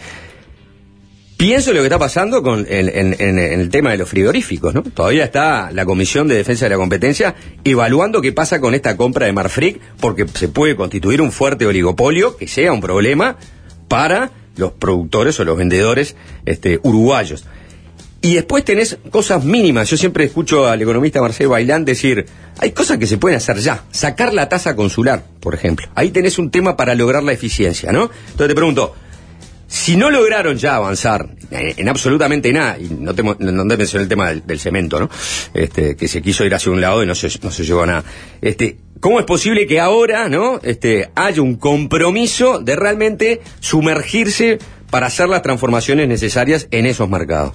Pienso lo que está pasando con en, en, en el tema de los frigoríficos, ¿no? Todavía está la Comisión de Defensa de la Competencia evaluando qué pasa con esta compra de Marfrig, porque se puede constituir un fuerte oligopolio que sea un problema para los productores o los vendedores este, uruguayos. Y después tenés cosas mínimas. Yo siempre escucho al economista Marcelo Bailán decir, hay cosas que se pueden hacer ya. Sacar la tasa consular, por ejemplo. Ahí tenés un tema para lograr la eficiencia, ¿no? Entonces te pregunto, si no lograron ya avanzar en, en absolutamente nada, y no te, no te mencioné el tema del, del cemento, ¿no? Este, que se quiso ir hacia un lado y no se, no se llegó a nada. Este, ¿cómo es posible que ahora, ¿no? Este, haya un compromiso de realmente sumergirse para hacer las transformaciones necesarias en esos mercados?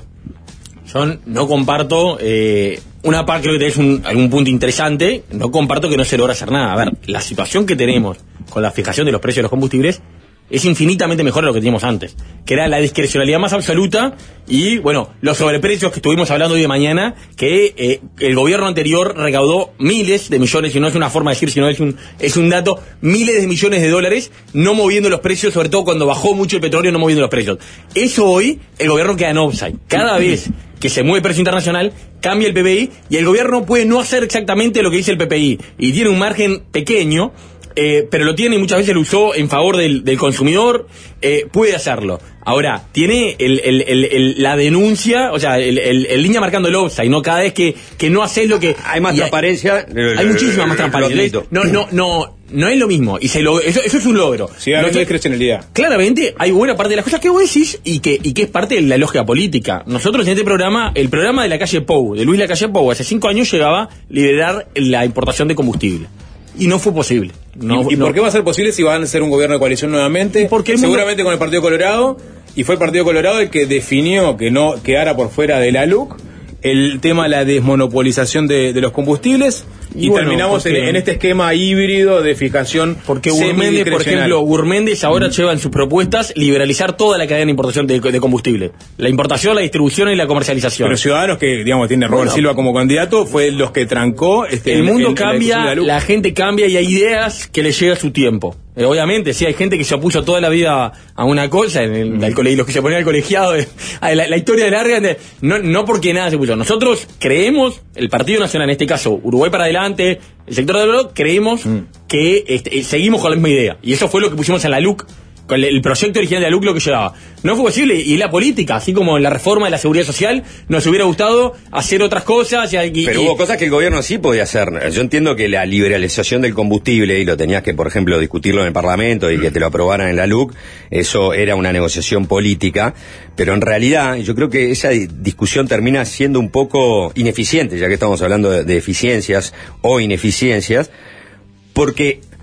Yo no comparto, eh, una parte creo que tenés un, algún punto interesante, no comparto que no se logra hacer nada. A ver, la situación que tenemos con la fijación de los precios de los combustibles es infinitamente mejor de lo que teníamos antes, que era la discrecionalidad más absoluta y, bueno, los sobreprecios que estuvimos hablando hoy de mañana, que eh, el gobierno anterior recaudó miles de millones, y no es una forma de decir, sino es un, es un dato, miles de millones de dólares no moviendo los precios, sobre todo cuando bajó mucho el petróleo, no moviendo los precios. Eso hoy, el gobierno queda en offside. Cada vez que se mueve el precio internacional, cambia el P P I, y el gobierno puede no hacer exactamente lo que dice el P P I, y tiene un margen pequeño, eh, pero lo tiene y muchas veces lo usó en favor del, del consumidor, eh, puede hacerlo. Ahora, tiene el, el, el, el, la denuncia, o sea, el, el, el línea marcando el offside, ¿no? Cada vez que, que no haces lo que... Hay más transparencia. Hay, hay muchísima más transparencia. No, no, no, no es lo mismo. Y se lo, eso, eso es un logro. Sí, hay mucha discrecionalidad. Claramente, hay buena parte de las cosas que vos decís y que, y que es parte de la lógica política. Nosotros en este programa, el programa de la calle Pou, de Luis Lacalle Pou, hace cinco años llegaba a liderar la importación de combustible. Y no fue posible. No, ¿Y, y no. por qué va a ser posible si van a ser un gobierno de coalición nuevamente? Porque el seguramente mundo... con el Partido Colorado, y fue el Partido Colorado el que definió que no quedara por fuera de la L U C el tema de la desmonopolización de, de los combustibles, y, y bueno, terminamos en, en este esquema híbrido de fijación. Porque Gurméndez, por ejemplo, Gurméndez ahora mm. lleva en sus propuestas liberalizar toda la cadena de importación de, de combustible. La importación, la distribución y la comercialización. Pero Ciudadanos, que digamos tiene a Robert bueno, Silva como candidato, fue los que trancó este, el mundo el, cambia, la, la gente cambia y hay ideas que le llega a su tiempo. Eh, obviamente, sí, hay gente que se opuso toda la vida a una cosa, en el, al cole, los que se ponían al colegiado, eh, la, la historia de larga, de, no, no porque nada se puso. Nosotros creemos, el Partido Nacional, en este caso, Uruguay para adelante, el sector de oro, creemos mm. que este, seguimos con la misma idea. Y eso fue lo que pusimos en la L U C, con el, el proyecto original de la L U C lo que llevaba. No fue posible, y la política, así como la reforma de la seguridad social, nos hubiera gustado hacer otras cosas. Y, y, Pero hubo cosas que el gobierno sí podía hacer. Yo entiendo que la liberalización del combustible, y lo tenías que, por ejemplo, discutirlo en el Parlamento y que te lo aprobaran en la L U C, eso era una negociación política, pero en realidad yo creo que esa discusión termina siendo un poco ineficiente, ya que estamos hablando de, de eficiencias o ineficiencias, porque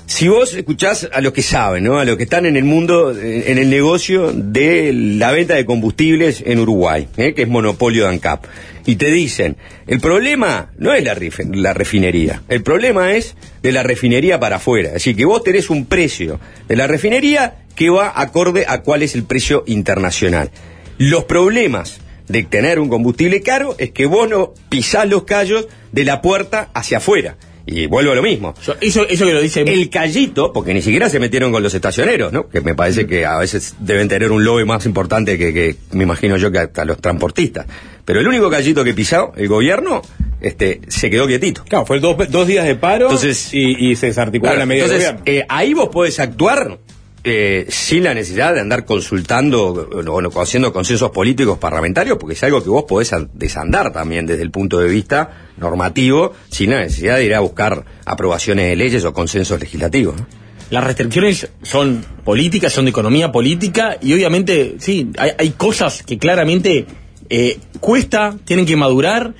Si vos escuchás a los que saben, ¿no? A los que están en el mundo, en el negocio de la venta de combustibles en Uruguay, ¿eh? Que es monopolio de ANCAP, y te dicen, el problema no es la, ref la refinería, el problema es de la refinería para afuera. Es decir, que vos tenés un precio de la refinería que va acorde a cuál es el precio internacional. Los problemas de tener un combustible caro es que vos no pisás los callos de la puerta hacia afuera. Y vuelvo a lo mismo. Eso, eso que lo dice... El callito, porque ni siquiera se metieron con los estacioneros, ¿no? Que me parece que a veces deben tener un lobby más importante que, que me imagino yo, que hasta los transportistas. Pero el único callito que pisó el gobierno, este, se quedó quietito. Claro, fue dos, dos días de paro. Entonces, y, y se desarticuló claro, la medida entonces, del gobierno. Eh, ahí vos podés actuar eh, sin la necesidad de andar consultando o no, haciendo consensos políticos parlamentarios, porque es algo que vos podés desandar también desde el punto de vista normativo, sin la necesidad de ir a buscar aprobaciones de leyes o consensos legislativos, ¿no? Las restricciones son políticas, son de economía política, y obviamente, sí, hay, hay cosas que claramente eh, cuesta, tienen que madurar,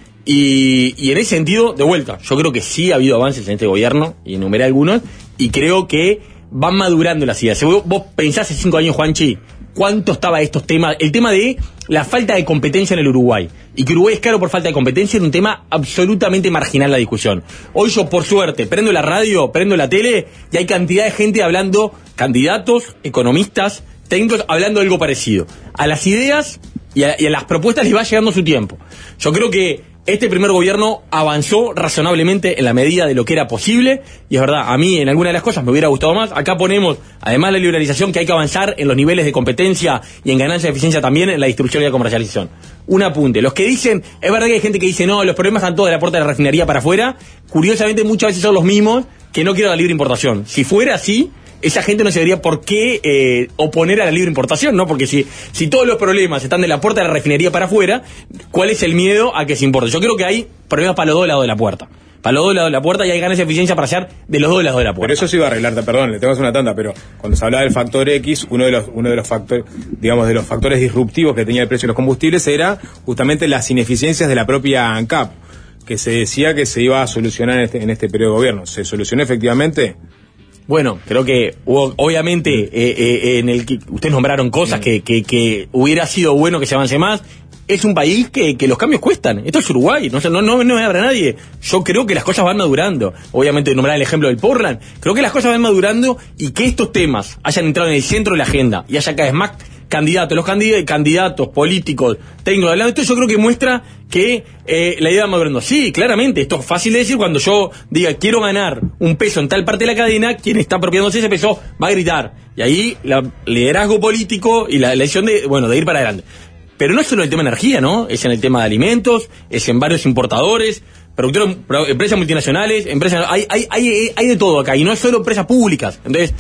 y, y en ese sentido, de vuelta, yo creo que sí ha habido avances en este gobierno, y enumeré algunos, y creo que van madurando las ideas. Si vos, vos pensás hace cinco años, Juanchi, ¿cuánto estaba estos temas? El tema de la falta de competencia en el Uruguay, y que Uruguay es caro por falta de competencia, era un tema absolutamente marginal en la discusión. Hoy yo, por suerte, prendo la radio, prendo la tele, y hay cantidad de gente hablando, candidatos, economistas, técnicos, hablando de algo parecido. A las ideas y a, y a las propuestas les va llegando su tiempo. Yo creo que este primer gobierno avanzó razonablemente en la medida de lo que era posible, y es verdad, a mí en alguna de las cosas me hubiera gustado más. Acá ponemos, además de la liberalización, que hay que avanzar en los niveles de competencia y en ganancia de eficiencia también en la distribución y la comercialización. Un apunte, los que dicen, es verdad que hay gente que dice, no, los problemas están todos de la puerta de la refinería para afuera, curiosamente muchas veces son los mismos que no quieren la libre importación. Si fuera así, esa gente no se debería por qué eh, oponer a la libre importación, ¿no? Porque si, si todos los problemas están de la puerta de la refinería para afuera, ¿cuál es el miedo a que se importe? Yo creo que hay problemas para los dos lados de la puerta. Para los dos lados de la puerta, y hay ganas de eficiencia para hacer de los dos lados de la puerta. Pero eso se iba a arreglar, perdón, le tengo que hacer una tanda, pero cuando se hablaba del factor X, uno de los, uno de los factores, digamos, de los factores disruptivos que tenía el precio de los combustibles era justamente las ineficiencias de la propia ANCAP, que se decía que se iba a solucionar en este, en este periodo de gobierno. ¿Se solucionó efectivamente? Bueno, creo que hubo, obviamente, eh, eh, en el que ustedes nombraron cosas que, que, que hubiera sido bueno que se avance más. Es un país que, que los cambios cuestan. Esto es Uruguay, no, no, no, no me abra nadie. Yo creo que las cosas van madurando. Obviamente, nombrar el ejemplo del Portland. Creo que las cosas van madurando, y que estos temas hayan entrado en el centro de la agenda y haya cada vez más candidatos, los candidatos, candidatos políticos, técnicos, hablando de esto, yo creo que muestra que eh, la idea va madurando. Sí, claramente, esto es fácil de decir. Cuando yo diga quiero ganar un peso en tal parte de la cadena, quien está apropiándose ese peso va a gritar. Y ahí el liderazgo político y la, la decisión de, bueno, de ir para adelante. Pero no es solo el tema de energía, ¿no? Es en el tema de alimentos, es en varios importadores, productores, empresas multinacionales, empresas, hay, hay, hay, hay de todo acá, y no es solo empresas públicas. Entonces,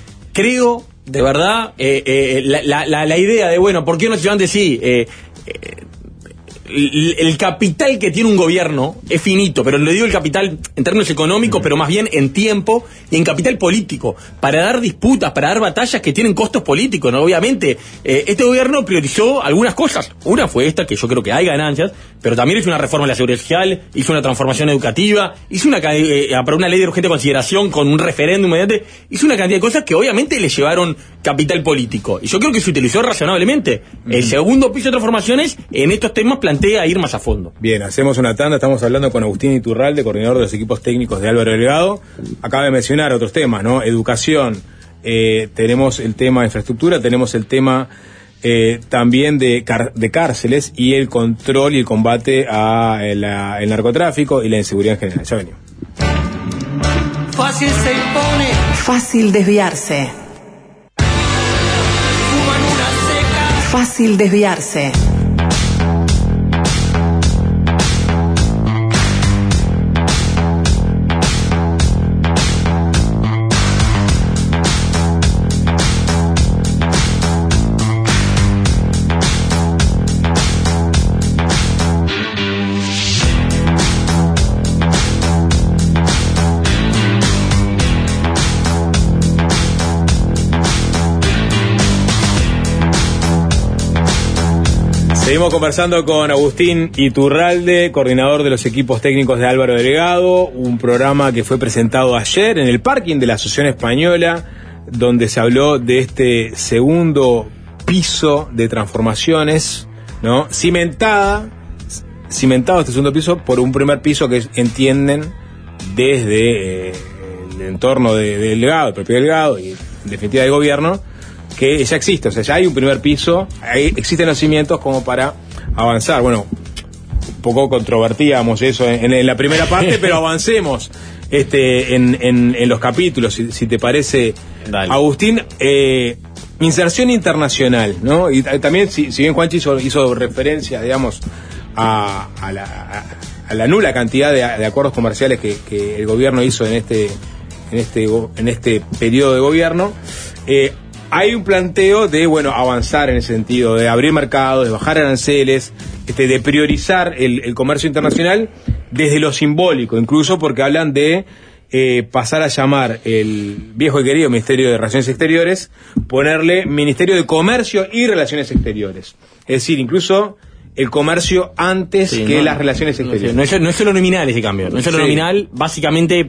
creo, de verdad, eh, eh, la, la, la idea de, bueno, ¿por qué no se van a decir? Eh, eh, el, el capital que tiene un gobierno es finito, pero le digo el capital en términos económicos, pero más bien en tiempo y en capital político, para dar disputas, para dar batallas que tienen costos políticos, ¿no? Obviamente, eh, este gobierno priorizó algunas cosas. Una fue esta, que yo creo que hay ganancias, pero también hizo una reforma de la seguridad social, hizo una transformación educativa, hizo una, eh, para una ley de urgente consideración con un referéndum mediante, hizo una cantidad de cosas que obviamente le llevaron capital político, y yo creo que se utilizó razonablemente. Uh-huh. El segundo piso de transformaciones en estos temas plantea ir más a fondo. Bien, hacemos una tanda, estamos hablando con Agustín Iturralde, coordinador de los equipos técnicos de Álvaro Delgado. Acaba de mencionar otros temas, ¿no? Educación, eh, tenemos el tema de infraestructura, tenemos el tema eh, también de, car de cárceles, y el control y el combate a el, a, el narcotráfico y la inseguridad en general. Ya venimos. Fácil se impone. Fácil desviarse. Fácil desviarse. Seguimos conversando con Agustín Iturralde, coordinador de los equipos técnicos de Álvaro Delgado, un programa que fue presentado ayer en el parking de la Asociación Española, donde se habló de este segundo piso de transformaciones, ¿no? Cimentada, cimentado este segundo piso por un primer piso que entienden desde eh, el entorno de, de Delgado, el propio Delgado y en definitiva del gobierno, que ya existe, o sea, ya hay un primer piso, hay, existen los cimientos como para avanzar. Bueno, un poco controvertíamos eso en, en la primera parte, pero avancemos este en, en, en los capítulos, si, si te parece. Dale. Agustín, eh, inserción internacional, ¿no? Y también, si, si bien Juanchi hizo, hizo referencia, digamos, a, a, la, a, a la nula cantidad de, de acuerdos comerciales que, que el gobierno hizo en este, en este, en este periodo de gobierno, eh, hay un planteo de, bueno, avanzar en el sentido de abrir mercados, de bajar aranceles, este, de priorizar el, el comercio internacional desde lo simbólico, incluso porque hablan de eh, pasar a llamar el viejo y querido Ministerio de Relaciones Exteriores, ponerle Ministerio de Comercio y Relaciones Exteriores. Es decir, incluso el comercio antes sí, que no, las relaciones exteriores. No, no, es, no es solo nominal ese cambio, no es solo sí. nominal, básicamente,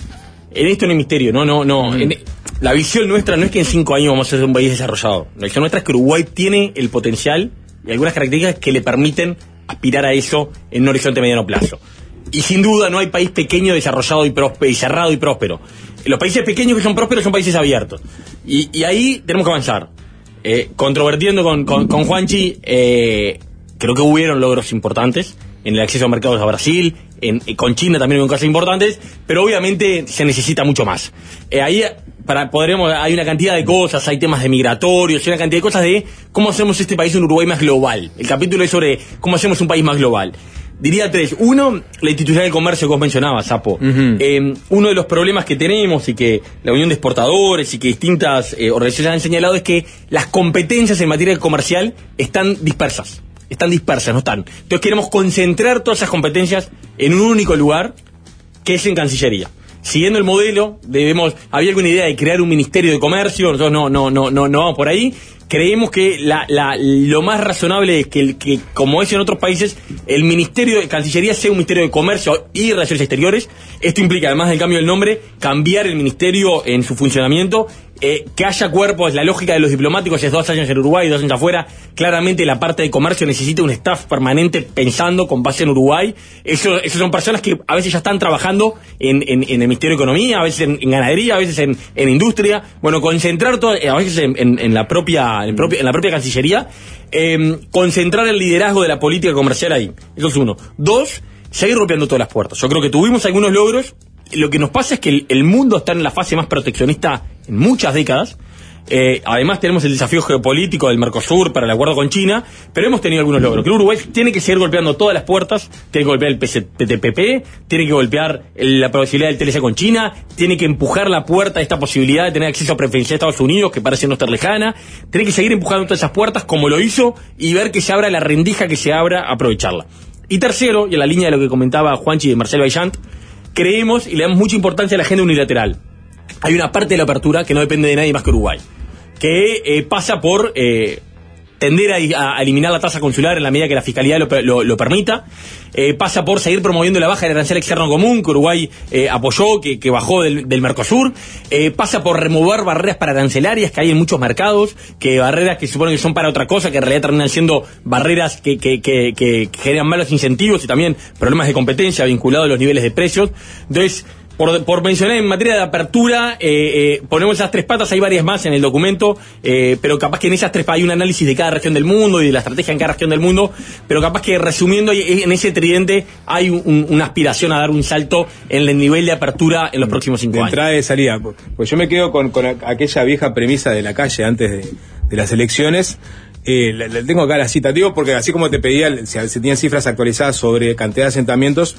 en esto no hay misterio, no, no, no. Mm. En, La visión nuestra no es que en cinco años vamos a ser un país desarrollado. La visión nuestra es que Uruguay tiene el potencial y algunas características que le permiten aspirar a eso en un horizonte mediano plazo. Y sin duda no hay país pequeño, desarrollado y, próspero, y cerrado y próspero. Los países pequeños que son prósperos son países abiertos. Y, y ahí tenemos que avanzar. Eh, controvertiendo con, con, con Juanchi, eh, creo que hubieron logros importantes en el acceso a mercados a Brasil, en, eh, con China también hubo cosas importantes, pero obviamente se necesita mucho más. Eh, ahí para podremos hay una cantidad de cosas, hay temas de migratorios, hay una cantidad de cosas de cómo hacemos este país un Uruguay más global. El capítulo es sobre cómo hacemos un país más global. Diría tres. Uno, la institucionalidad del comercio que vos mencionabas, Sapo. Uh-huh. Eh, uno de los problemas que tenemos y que la Unión de Exportadores y que distintas eh, organizaciones han señalado es que las competencias en materia comercial están dispersas. Están dispersas, no están. Entonces queremos concentrar todas esas competencias en un único lugar, que es en Cancillería. Siguiendo el modelo, debemos, había alguna idea de crear un ministerio de comercio, nosotros no, no, no, no, no vamos por ahí. Creemos que la, la, lo más razonable es que, el, que, como es en otros países, el Ministerio de Cancillería sea un Ministerio de Comercio y Relaciones Exteriores. Esto implica, además del cambio del nombre, cambiar el ministerio en su funcionamiento, eh, que haya cuerpos, la lógica de los diplomáticos es dos años en Uruguay, dos años afuera. Claramente la parte de comercio necesita un staff permanente pensando con base en Uruguay. Eso, eso son personas que a veces ya están trabajando en, en, en el Ministerio de Economía, a veces en, en ganadería, a veces en, en industria. Bueno, concentrar todo, a veces en, en, en la propia... En, propio, en la propia Cancillería, eh, concentrar el liderazgo de la política comercial ahí. Eso es uno. Dos, seguir rompiendo todas las puertas. Yo creo que tuvimos algunos logros. Lo que nos pasa es que el, el mundo está en la fase más proteccionista en muchas décadas. Eh, además tenemos el desafío geopolítico del Mercosur para el acuerdo con China, pero hemos tenido algunos logros. Que Uruguay tiene que seguir golpeando todas las puertas, tiene que golpear el P T P P, tiene que golpear la posibilidad del T L C con China, tiene que empujar la puerta a esta posibilidad de tener acceso a preferencial a Estados Unidos, que parece no estar lejana, tiene que seguir empujando todas esas puertas como lo hizo y ver que se abra la rendija que se abra, aprovecharla. Y tercero, y en la línea de lo que comentaba Juanchi de Marcel Baillant, creemos y le damos mucha importancia a la agenda unilateral. Hay una parte de la apertura que no depende de nadie más que Uruguay, que eh, pasa por eh, tender a, a eliminar la tasa consular en la medida que la fiscalidad lo, lo, lo permita, eh, pasa por seguir promoviendo la baja del arancel externo común que Uruguay eh, apoyó, que, que bajó del, del Mercosur, eh, pasa por remover barreras pararancelarias que hay en muchos mercados, que barreras que se suponen que son para otra cosa, que en realidad terminan siendo barreras que, que, que, que generan malos incentivos y también problemas de competencia vinculados a los niveles de precios. Entonces, Por, por mencionar en materia de apertura, eh, eh, ponemos esas tres patas, hay varias más en el documento, eh, pero capaz que en esas tres patas hay un análisis de cada región del mundo y de la estrategia en cada región del mundo, pero capaz que resumiendo, en ese tridente hay un, una aspiración a dar un salto en el nivel de apertura en los próximos cinco de años. De entrada y de salida, pues yo me quedo con, con aquella vieja premisa de la calle antes de, de las elecciones. Eh, la, la tengo acá la cita, digo, porque así como te pedía, se, se tenían cifras actualizadas sobre cantidad de asentamientos,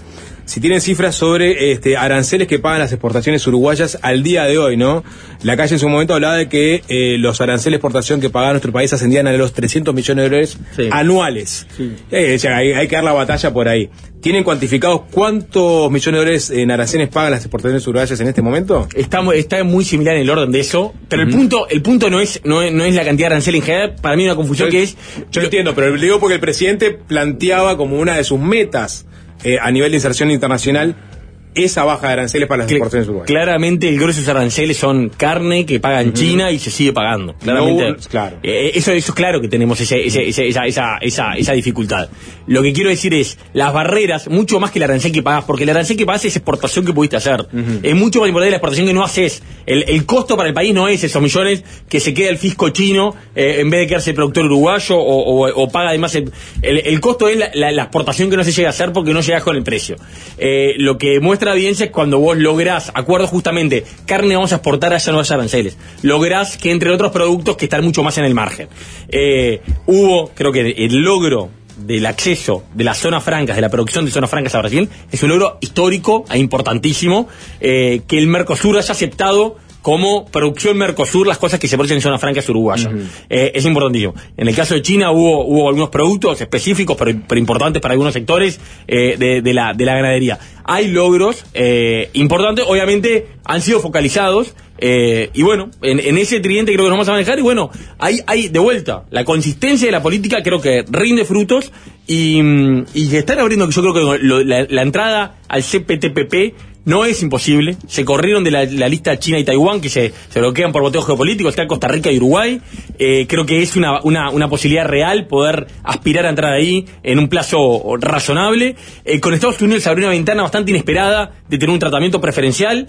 si tienen cifras sobre este, aranceles que pagan las exportaciones uruguayas al día de hoy, ¿no? La calle en su momento hablaba de que eh, los aranceles de exportación que pagaba nuestro país ascendían a los trescientos millones de dólares sí. anuales. Sí. Eh, o sea, hay, hay que dar la batalla por ahí. ¿Tienen cuantificados cuántos millones de dólares en aranceles pagan las exportaciones uruguayas en este momento? Está, está muy similar en el orden de eso, pero uh-huh. el punto el punto no es, no es no es la cantidad de aranceles en general. Para mí hay una confusión yo, que es... Yo lo entiendo, pero digo porque el presidente planteaba como una de sus metas eh, a nivel de inserción internacional esa baja de aranceles para las Cl- exportaciones uruguayas. Claramente el grueso de esos aranceles son carne que paga en uh-huh. China y se sigue pagando. Claramente, no, claro. Eh, eso, eso es claro que tenemos ese, ese, ese, esa, esa, esa, esa dificultad. Lo que quiero decir es, las barreras, mucho más que el arancel que pagas, porque el arancel que pagas es exportación que pudiste hacer. Uh-huh. Es mucho más importante la exportación que no haces. El, el costo para el país no es esos millones que se queda el fisco chino eh, en vez de quedarse el productor uruguayo o, o, o paga además el, el, el costo es la, la, la exportación que no se llega a hacer porque no llegas con el precio. Eh, lo que muestra evidencia es cuando vos lográs acuerdos justamente, carne vamos a exportar allá no haya aranceles, lográs que entre otros productos que están mucho más en el margen. Eh, hubo, creo que el logro del acceso de las zonas francas, de la producción de zonas francas a Brasil, es un logro histórico e importantísimo, eh, que el Mercosur haya aceptado como producción Mercosur las cosas que se producen en zonas francas uruguayas. Uh-huh. Eh, es importantísimo. En el caso de China hubo, hubo algunos productos específicos, pero, pero importantes para algunos sectores eh, de, de, la, de la ganadería. Hay logros eh, importantes, obviamente han sido focalizados, eh, y bueno, en, en ese tridente creo que nos vamos a manejar, y bueno, hay, hay de vuelta, la consistencia de la política creo que rinde frutos, y, y se están abriendo, yo creo que lo, la, la entrada al C P T P P no es imposible. Se corrieron de la, la lista China y Taiwán, que se, se bloquean por boteos geopolíticos. Está Costa Rica y Uruguay. Eh, creo que es una, una, una posibilidad real poder aspirar a entrar ahí en un plazo razonable. Eh, con Estados Unidos se abrió una ventana bastante inesperada de tener un tratamiento preferencial.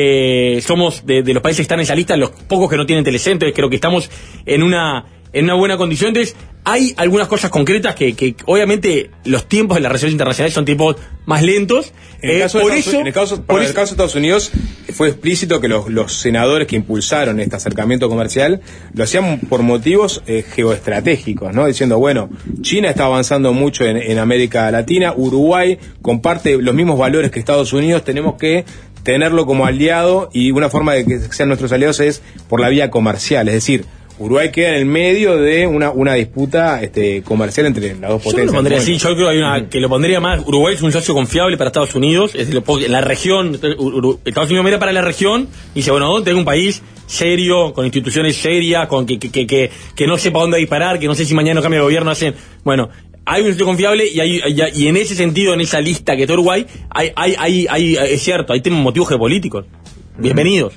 Eh, somos de, de los países que están en esa lista, los pocos que no tienen telecentros. Creo que estamos en una... en una buena condición. Entonces hay algunas cosas concretas que, que obviamente los tiempos de las relaciones internacionales son tiempos más lentos. En el eh, caso, por de, eso, en el caso, por en eso, el caso de Estados Unidos fue explícito que los, los senadores que impulsaron este acercamiento comercial lo hacían por motivos eh, geoestratégicos, ¿no? Diciendo, bueno, China está avanzando mucho en, en América Latina, Uruguay comparte los mismos valores que Estados Unidos, tenemos que tenerlo como aliado, y una forma de que sean nuestros aliados es por la vía comercial, es decir, Uruguay queda en el medio de una, una disputa este, comercial entre las dos potencias. Yo lo pondría así, yo creo que hay una que lo pondría más. Uruguay es un socio confiable para Estados Unidos, es decir, en la región, Estados Unidos mira para la región y dice, bueno, tengo un país serio, con instituciones serias, con que, que, que, que, que no sepa dónde disparar, que no sé si mañana cambia de gobierno, hacen, bueno, hay un socio confiable, y hay, hay, y en ese sentido, en esa lista que está Uruguay, hay, hay, hay, hay es cierto, hay temas motivos geopolíticos. Bienvenidos.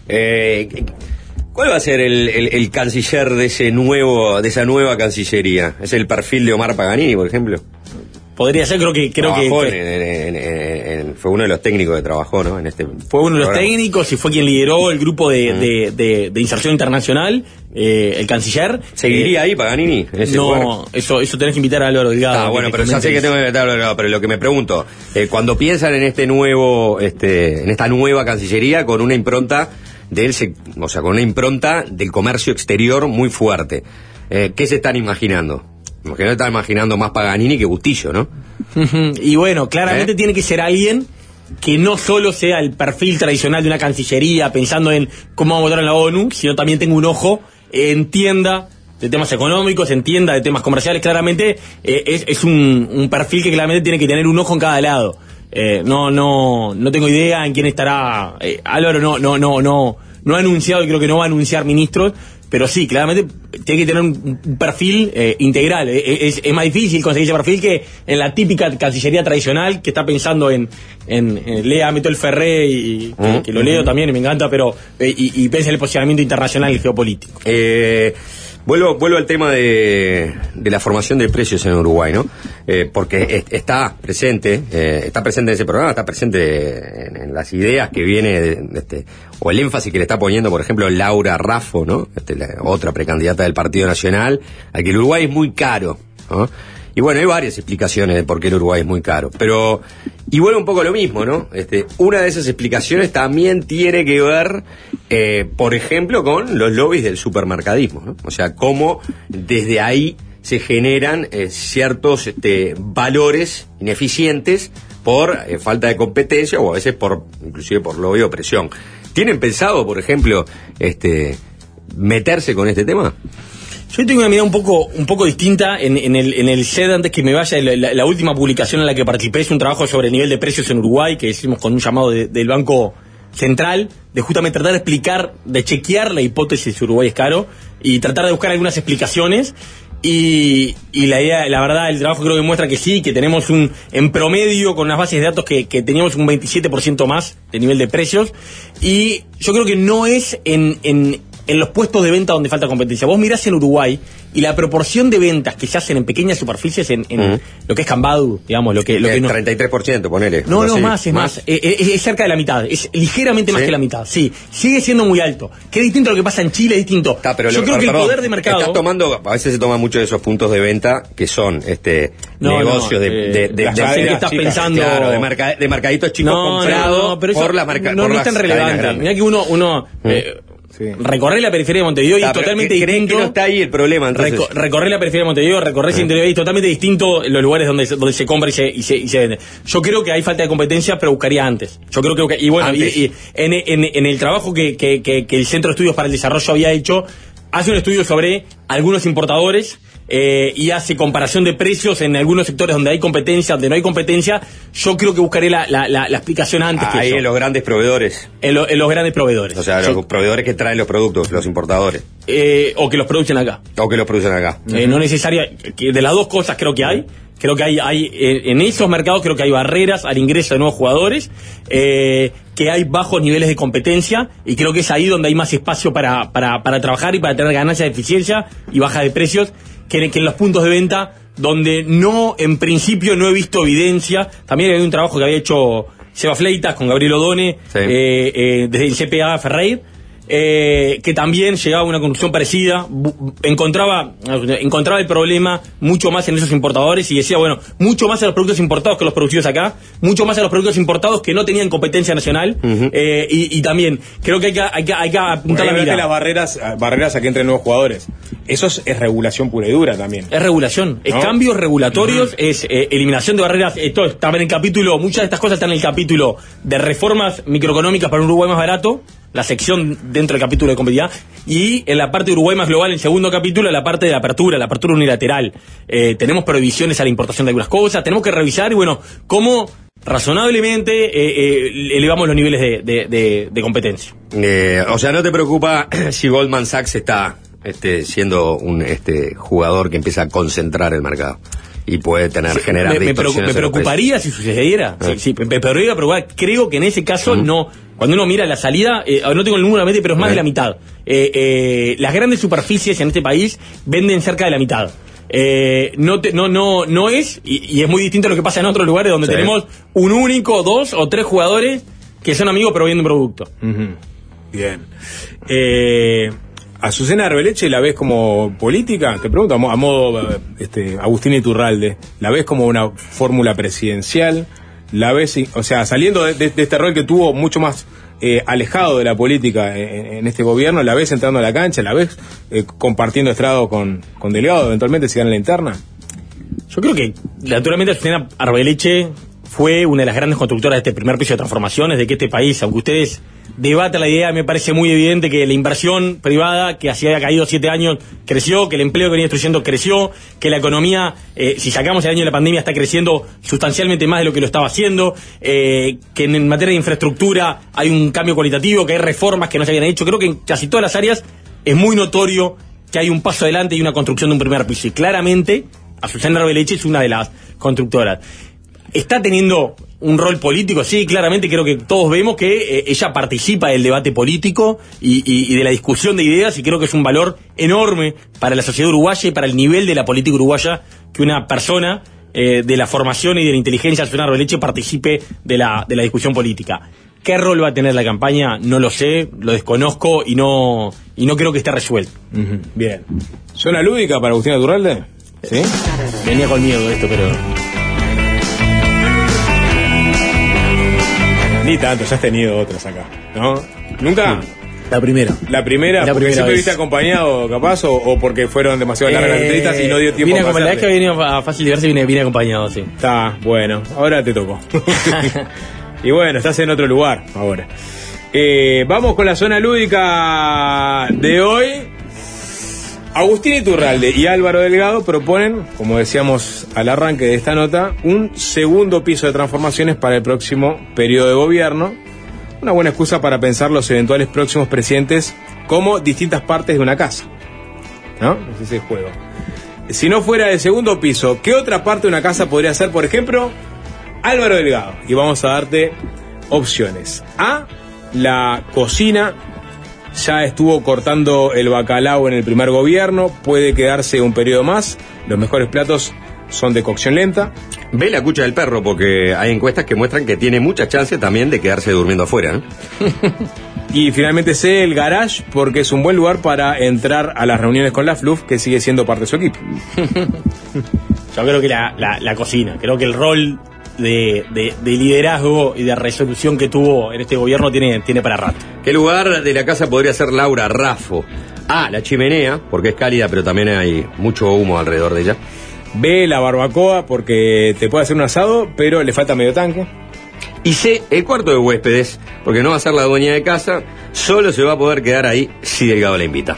Eh, ¿Cuál va a ser el, el, el canciller de ese nuevo, de esa nueva cancillería? ¿Es el perfil de Omar Paganini, por ejemplo? Podría ser, creo que creo trabajó que en, en, en, en, fue uno de los técnicos que trabajó, ¿no? En este fue uno de los programa. técnicos y fue quien lideró el grupo de, uh-huh. de, de, de inserción internacional, eh, el canciller. ¿Seguiría eh, ahí Paganini? En ese no, lugar? eso eso tenés que invitar a Álvaro Delgado. Ah, bueno, pero ya sé que tengo que invitar a Álvaro Delgado, pero lo que me pregunto, eh, cuando piensan en este nuevo, este, en esta nueva cancillería con una impronta del, o sea, con una impronta del comercio exterior muy fuerte, eh, ¿qué se están imaginando? Porque no están imaginando más Paganini que Bustillo, ¿no? Y bueno, claramente ¿Eh? tiene que ser alguien que no solo sea el perfil tradicional de una cancillería pensando en cómo vamos a votar en la ONU, sino también tenga un ojo, eh, entienda de temas económicos, entienda de temas comerciales. Claramente eh, es, es un, un perfil que claramente tiene que tener un ojo en cada lado. Eh, no, no, no tengo idea en quién estará. Eh, Álvaro no, no, no, no, no ha anunciado y creo que no va a anunciar ministros. Pero sí, claramente tiene que tener un, un perfil eh, integral. Es, es más difícil conseguir ese perfil que en la típica cancillería tradicional que está pensando en, en, en lea, meto el Ferré y que, uh-huh. que lo leo también y me encanta, pero eh, y, y piensa en el posicionamiento internacional y geopolítico. Eh, vuelvo, vuelvo al tema de, de la formación de precios en Uruguay, ¿no? Eh, porque es, está presente, eh, está presente en ese programa, está presente en, en las ideas que viene de, de este, o el énfasis que le está poniendo, por ejemplo, Laura Raffo, ¿no? Este, la otra precandidata del Partido Nacional, a que el Uruguay es muy caro, ¿no? Y bueno, hay varias explicaciones de por qué el Uruguay es muy caro, pero, y vuelve un poco lo mismo, ¿no? Este, una de esas explicaciones también tiene que ver, eh, por ejemplo, con los lobbies del supermercadismo, ¿no? O sea, cómo desde ahí se generan eh, ciertos este, valores ineficientes por eh, falta de competencia o a veces por, inclusive por lobby o presión. ¿Tienen pensado, por ejemplo, este, meterse con este tema? Yo tengo una mirada un poco, un poco distinta en, en el, en el S E D, antes que me vaya, la, la, la última publicación en la que participé es un trabajo sobre el nivel de precios en Uruguay, que hicimos con un llamado de, del Banco Central, de justamente tratar de explicar, de chequear la hipótesis de Uruguay es caro, y tratar de buscar algunas explicaciones, y, y la idea, la verdad, el trabajo creo que muestra que sí, que tenemos un, en promedio, con unas bases de datos que, que teníamos un veintisiete por ciento más de nivel de precios, y yo creo que no es en, en en los puestos de venta donde falta competencia. Vos mirás en Uruguay y la proporción de ventas que se hacen en pequeñas superficies, en, en uh-huh. lo que es Cambadu, digamos, lo que... Lo que no... treinta y tres por ciento, ponele. No, no, más, es más. más. Es, es, es cerca de la mitad, es ligeramente más ¿Sí? que la mitad, sí. Sigue siendo muy alto. Que es distinto a lo que pasa en Chile, es distinto. Está, pero Yo lo, creo que perdón, el poder de mercado... Estás tomando, a veces se toma mucho de esos puntos de venta que son este no, negocios no, de... de, de, de, de que estás chicas, pensando... Claro, de, marca, de mercaditos chicos no, comprados no, no, pero eso por las marcas. No, no es tan relevante. Mirá que uno... uno ¿Mm? eh, Sí. Recorrer la periferia de Montevideo y es totalmente distinto. Que no está ahí el problema, entonces. Reco recorrer la periferia de Montevideo, recorrer ese interior es totalmente distinto en los lugares donde, donde se compra y se, y, se, y se vende. Yo creo que hay falta de competencia, pero buscaría antes. Yo creo que, y bueno, y, y en, en, en el trabajo que, que, que, que el Centro de Estudios para el Desarrollo había hecho, hace un estudio sobre algunos importadores eh, y hace comparación de precios en algunos sectores donde hay competencia, donde no hay competencia. Yo creo que buscaré la, la, la, la explicación antes. Ahí que en los grandes proveedores. En, lo, en los grandes proveedores. O sea, yo, los proveedores que traen los productos, los importadores. Eh, o que los producen acá. O que los producen acá. Eh, uh-huh. No necesaria, que de las dos cosas creo que hay. Uh-huh. Creo que hay, hay eh, en esos mercados creo que hay barreras al ingreso de nuevos jugadores, eh, que hay bajos niveles de competencia, y creo que es ahí donde hay más espacio para, para, para trabajar y para tener ganancias de eficiencia y baja de precios, que, que en los puntos de venta donde no, en principio no he visto evidencia. También había un trabajo que había hecho Seba Fleitas con Gabriel Odone, sí. eh, eh, desde el C P A Ferreira, Eh, que también llegaba a una conclusión parecida, encontraba encontraba el problema mucho más en esos importadores y decía, bueno, mucho más a los productos importados que los producidos acá, mucho más a los productos importados que no tenían competencia nacional, uh-huh. eh, y, y también creo que hay que, hay que, hay que apuntar la mira. Las barreras, barreras a que entren nuevos jugadores, eso es, es regulación pura y dura también. Es regulación, ¿no? Es cambios regulatorios, uh-huh. es eh, eliminación de barreras. Esto está en el capítulo, muchas de estas cosas están en el capítulo de reformas microeconómicas para un Uruguay más barato, la sección dentro del capítulo de competitividad, y en la parte de Uruguay más global, en el segundo capítulo, la parte de la apertura, la apertura unilateral. Eh, tenemos prohibiciones a la importación de algunas cosas, tenemos que revisar, y bueno, cómo razonablemente eh, eh, elevamos los niveles de, de, de, de competencia. Eh, o sea, ¿no te preocupa si Goldman Sachs está este, siendo un este jugador que empieza a concentrar el mercado? Y puede tener, sí, generar me, me, preocup, me preocuparía si sucediera. Eh. Sí, sí, me podría preocupar. Creo que en ese caso uh-huh. no. Cuando uno mira la salida, eh, no tengo el número de la mente, pero es más uh-huh. de la mitad. Eh, eh, las grandes superficies en este país venden cerca de la mitad. Eh, no, te, no, no, no es, y, y es muy distinto a lo que pasa en otros lugares donde sí. tenemos un único, dos o tres jugadores que son amigos pero venden producto. Uh-huh. Bien. Eh... ¿Azucena Arbeleche la ves como política? Te pregunto, a modo este, Agustín Iturralde, ¿la ves como una fórmula presidencial? ¿La ves, o sea, saliendo de, de, de este rol que tuvo mucho más eh, alejado de la política en, en este gobierno, ¿la ves entrando a la cancha? ¿La ves eh, compartiendo estrado con, con Delgado eventualmente si gana la interna? Yo creo que, naturalmente, Azucena Arbeleche fue una de las grandes constructoras de este primer piso de transformaciones, de que este país, aunque ustedes debatan la idea, me parece muy evidente que la inversión privada, que así había caído siete años, creció, que el empleo que venía destruyendo creció, que la economía, eh, si sacamos el año de la pandemia, está creciendo sustancialmente más de lo que lo estaba haciendo, eh, que en materia de infraestructura hay un cambio cualitativo, que hay reformas que no se habían hecho. Creo que en casi todas las áreas es muy notorio que hay un paso adelante y una construcción de un primer piso. Y claramente, Azucena Arbeleche es una de las constructoras. ¿Está teniendo un rol político? Sí, claramente creo que todos vemos que eh, ella participa del debate político y, y, y de la discusión de ideas, y creo que es un valor enorme para la sociedad uruguaya y para el nivel de la política uruguaya que una persona eh, de la formación y de la inteligencia Azucena Arbeleche participe de la, de la discusión política. ¿Qué rol va a tener la campaña? No lo sé, lo desconozco y no, y no creo que esté resuelto. Uh-huh. Bien. ¿Zona lúdica para Agustín Iturralde? ¿Sí? Venía con miedo esto, pero... Ni tanto, ya has tenido otras acá, ¿no? ¿Nunca? La primera. La primera, La porque primera siempre vez. viste acompañado, capaz, o, o porque fueron demasiado largas las Eh, entrevistas y no dio tiempo vine a como la vez pasarte. que vine a Fácil de Verse, vine, vine acompañado, sí. Está, bueno, ahora te tocó. Y bueno, estás en otro lugar ahora. Eh, vamos con la zona lúdica de hoy. Agustín Iturralde y Álvaro Delgado proponen, como decíamos al arranque de esta nota, un segundo piso de transformaciones para el próximo periodo de gobierno. Una buena excusa para pensar los eventuales próximos presidentes como distintas partes de una casa, ¿no? Ese es el juego. Si no fuera el segundo piso, ¿qué otra parte de una casa podría ser, por ejemplo, Álvaro Delgado? Y vamos a darte opciones. A, la cocina. Ya estuvo cortando el bacalao en el primer gobierno, puede quedarse un periodo más. Los mejores platos son de cocción lenta. Ve la cucha del perro, porque hay encuestas que muestran que tiene mucha chance también de quedarse durmiendo afuera, ¿eh? Y finalmente C, el garage, porque es un buen lugar para entrar a las reuniones con la F L U F, que sigue siendo parte de su equipo. Yo creo que la, la, la cocina, creo que el rol de, de, de liderazgo y de resolución que tuvo en este gobierno tiene, tiene para rato. ¿Qué lugar de la casa podría ser Laura Raffo? A, la chimenea, porque es cálida, pero también hay mucho humo alrededor de ella. B, la barbacoa, porque te puede hacer un asado, pero le falta medio tanque. Y C, el cuarto de huéspedes, porque no va a ser la dueña de casa, solo se va a poder quedar ahí si Delgado la invita.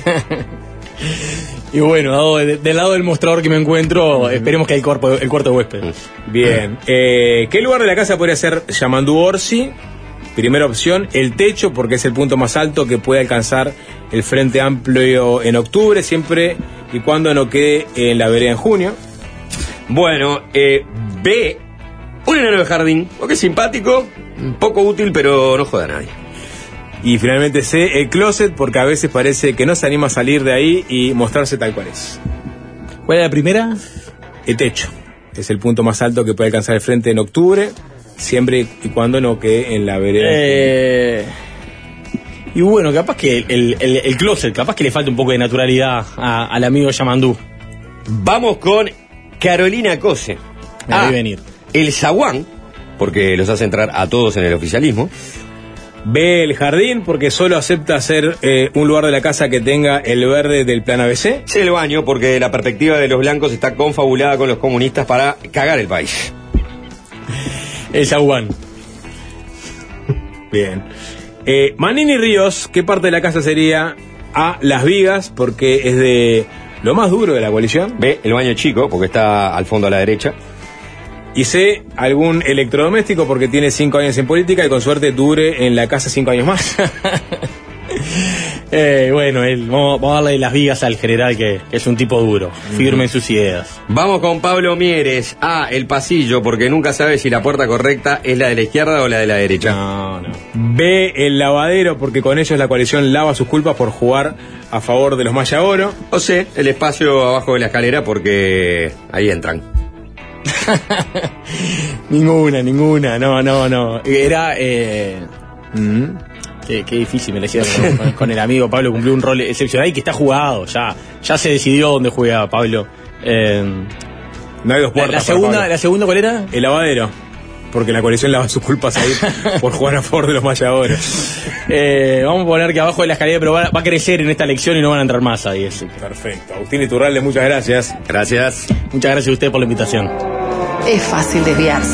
Y bueno, dado de- del lado del mostrador que me encuentro, esperemos que hay cuerpo, el cuarto de huésped. Bien. Eh, ¿Qué lugar de la casa podría ser Yamandú Orsi? Primera opción, el techo, porque es el punto más alto que puede alcanzar el Frente Amplio en octubre, siempre y cuando no quede en la vereda en junio. Bueno, eh, B, un enano de jardín, porque es simpático, un poco útil, pero no joda a nadie. Y finalmente C, el closet, porque a veces parece que no se anima a salir de ahí y mostrarse tal cual es. ¿Cuál es la primera? El techo. Es el punto más alto que puede alcanzar el Frente en octubre, siempre y cuando no quede en la vereda. Eh, y bueno, capaz que el, el, el, el closet, capaz que le falta un poco de naturalidad a- al amigo Yamandú. Vamos con Carolina Cose. Me la A, vi venir. el zaguán, porque los hace entrar a todos en el oficialismo. B, el jardín, porque solo acepta ser eh, un lugar de la casa que tenga el verde del plan A B C. C, el baño, porque la perspectiva de los blancos está confabulada con los comunistas para cagar el país. El zaguán. Bien. Eh, Manini Ríos, ¿qué parte de la casa sería? A, las vigas, porque es de lo más duro de la coalición. B, el baño chico, porque está al fondo a la derecha. Y C, algún electrodoméstico, porque tiene cinco años en política y con suerte dure en la casa cinco años más. Eh, bueno, él, vamos, vamos a darle las vigas al general, que, que es un tipo duro, firme en sus ideas. Vamos con Pablo Mieres. A, el pasillo, porque nunca sabe si la puerta correcta es la de la izquierda o la de la derecha. No, no. B, el lavadero, porque con ellos la coalición lava sus culpas por jugar a favor de los Maya Oro. O C, el espacio abajo de la escalera, porque ahí entran. Ninguna, ninguna, no, no, no. Era. Eh, mm, qué, qué difícil me le decía con, con- con el amigo Pablo, cumplió un rol excepcional y que está jugado, ya ya se decidió dónde juega Pablo. Eh, No hay dos la, puertas. la para segunda, Pablo. ¿La segunda cuál era? El lavadero, porque la coalición lava sus culpas ahí por jugar a favor de los Maya Oro. Eh, vamos a poner que abajo de la escalera, pero va, va a crecer en esta elección y no van a entrar más ahí. Ese. Perfecto. Agustín Iturralde, muchas gracias. Gracias. Muchas gracias a usted por la invitación. Es fácil desviarse.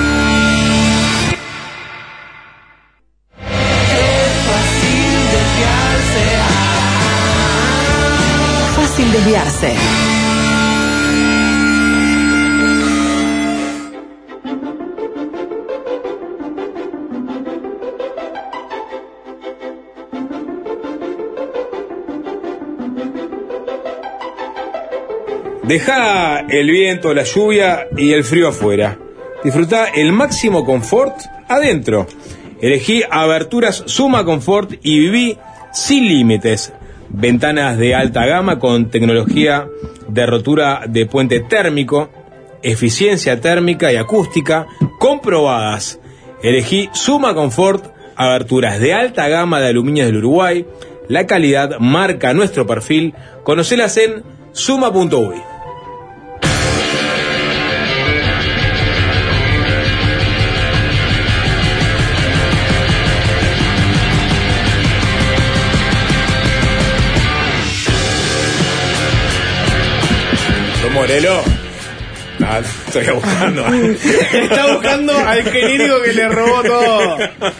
Fácil desviarse. Deja el viento, la lluvia y el frío afuera. Disfruta el máximo confort adentro. Elegí aberturas Suma Confort y viví sin límites. Ventanas de alta gama con tecnología de rotura de puente térmico, eficiencia térmica y acústica comprobadas. Elegí Suma Confort, aberturas de alta gama de aluminio del Uruguay. La calidad marca nuestro perfil. Conocelas en suma punto uy. Morelo. Ah, estoy buscando. Está buscando al genérico que le robó todo.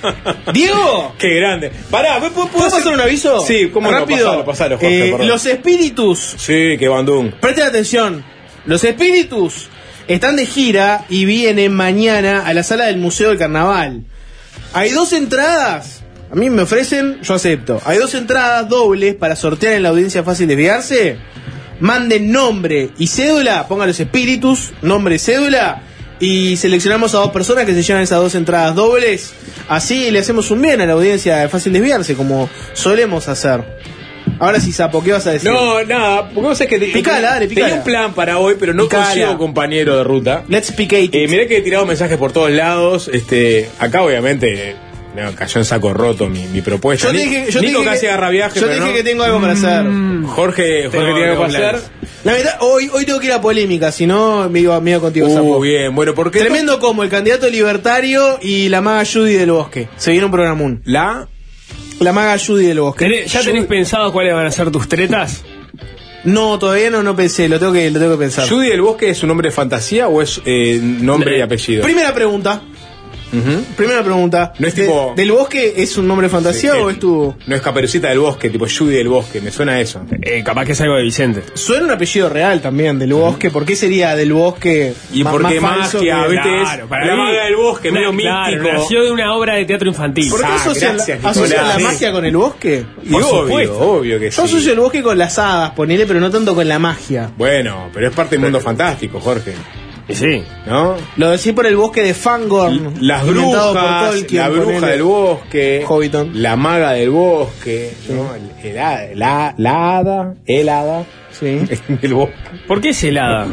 Diego. Qué grande. Pará, ¿puedo, puedo, ¿puedo pasar un aviso? Sí, cómo rápido. No, pasalo, pasalo, Jorge, eh, los espíritus. Sí, qué bandún. Presten atención. Los espíritus están de gira y vienen mañana a la sala del Museo del Carnaval. Hay dos entradas. A mí me ofrecen, yo acepto. Hay dos entradas dobles para sortear en la audiencia fácil desviarse. Manden nombre y cédula, pongan los espíritus, nombre y cédula, y seleccionamos a dos personas que se llevan esas dos entradas dobles. Así le hacemos un bien a la audiencia de fácil desviarse, como solemos hacer. Ahora sí, Sapo, ¿qué vas a decir? No, nada, porque vos sabés que... Te, picala, dale, picala. Tenía un plan para hoy, pero no Picala. consigo compañero de ruta. Let's picate it. Eh, mirá que he tirado mensajes por todos lados. Este, acá obviamente... No, cayó en saco roto mi, mi propuesta. Yo te dije, yo te Nico dije casi que, agarra viaje, yo pero te dije no. que tengo algo para hacer. Jorge, Jorge tiene algo para hacer. La verdad, hoy, hoy tengo que ir a polémica, si no me iba, me iba contigo, Uh, Sapo. bien, bueno, ¿por qué? Tremendo como el candidato libertario y la maga Judy del Bosque. Se viene un programón. ¿La? La maga Judy del Bosque. ¿Tenés- ¿Ya tenés pensado cuáles van a ser tus tretas? No, todavía no, no pensé, lo tengo que, lo tengo que pensar. ¿Judy del Bosque es un nombre de fantasía o es eh, nombre y apellido? Primera pregunta. Uh-huh. Primera pregunta. No es De- tipo- ¿Del Bosque es un nombre de fantasía Sí, o eh, es tu...? No es Caperucita del Bosque, tipo Judy del Bosque, me suena a eso. Eh, capaz que es algo de Vicente. Suena un apellido real también, del Bosque. ¿Por qué sería del Bosque? Y más- porque más falso magia, que- ¿viste? Claro, Es para la mí- maga del bosque, Na- medio claro, místico. nació de una obra de teatro infantil. ¿Por qué Ah, asocian, gracias, asocian Nicolás. la Sí. magia con el bosque? Y Por obvio, supuesto. obvio que Yo sí. asocio el bosque con las hadas, ponele, pero no tanto con la magia. Bueno, pero es parte del mundo fantástico, Jorge. Y sí. ¿No? Lo decís por el bosque de Fangorn. Las inventado por brujas, Tolkien, la bruja ponele. del bosque, Hobbiton. la maga del bosque, ¿no? El, el hada- la, la hada, el hada Sí. del bosque. ¿Por qué es helada?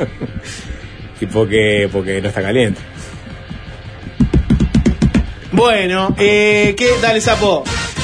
Y porque, porque no está caliente. Bueno, eh, ¿qué? Dale, Sapo.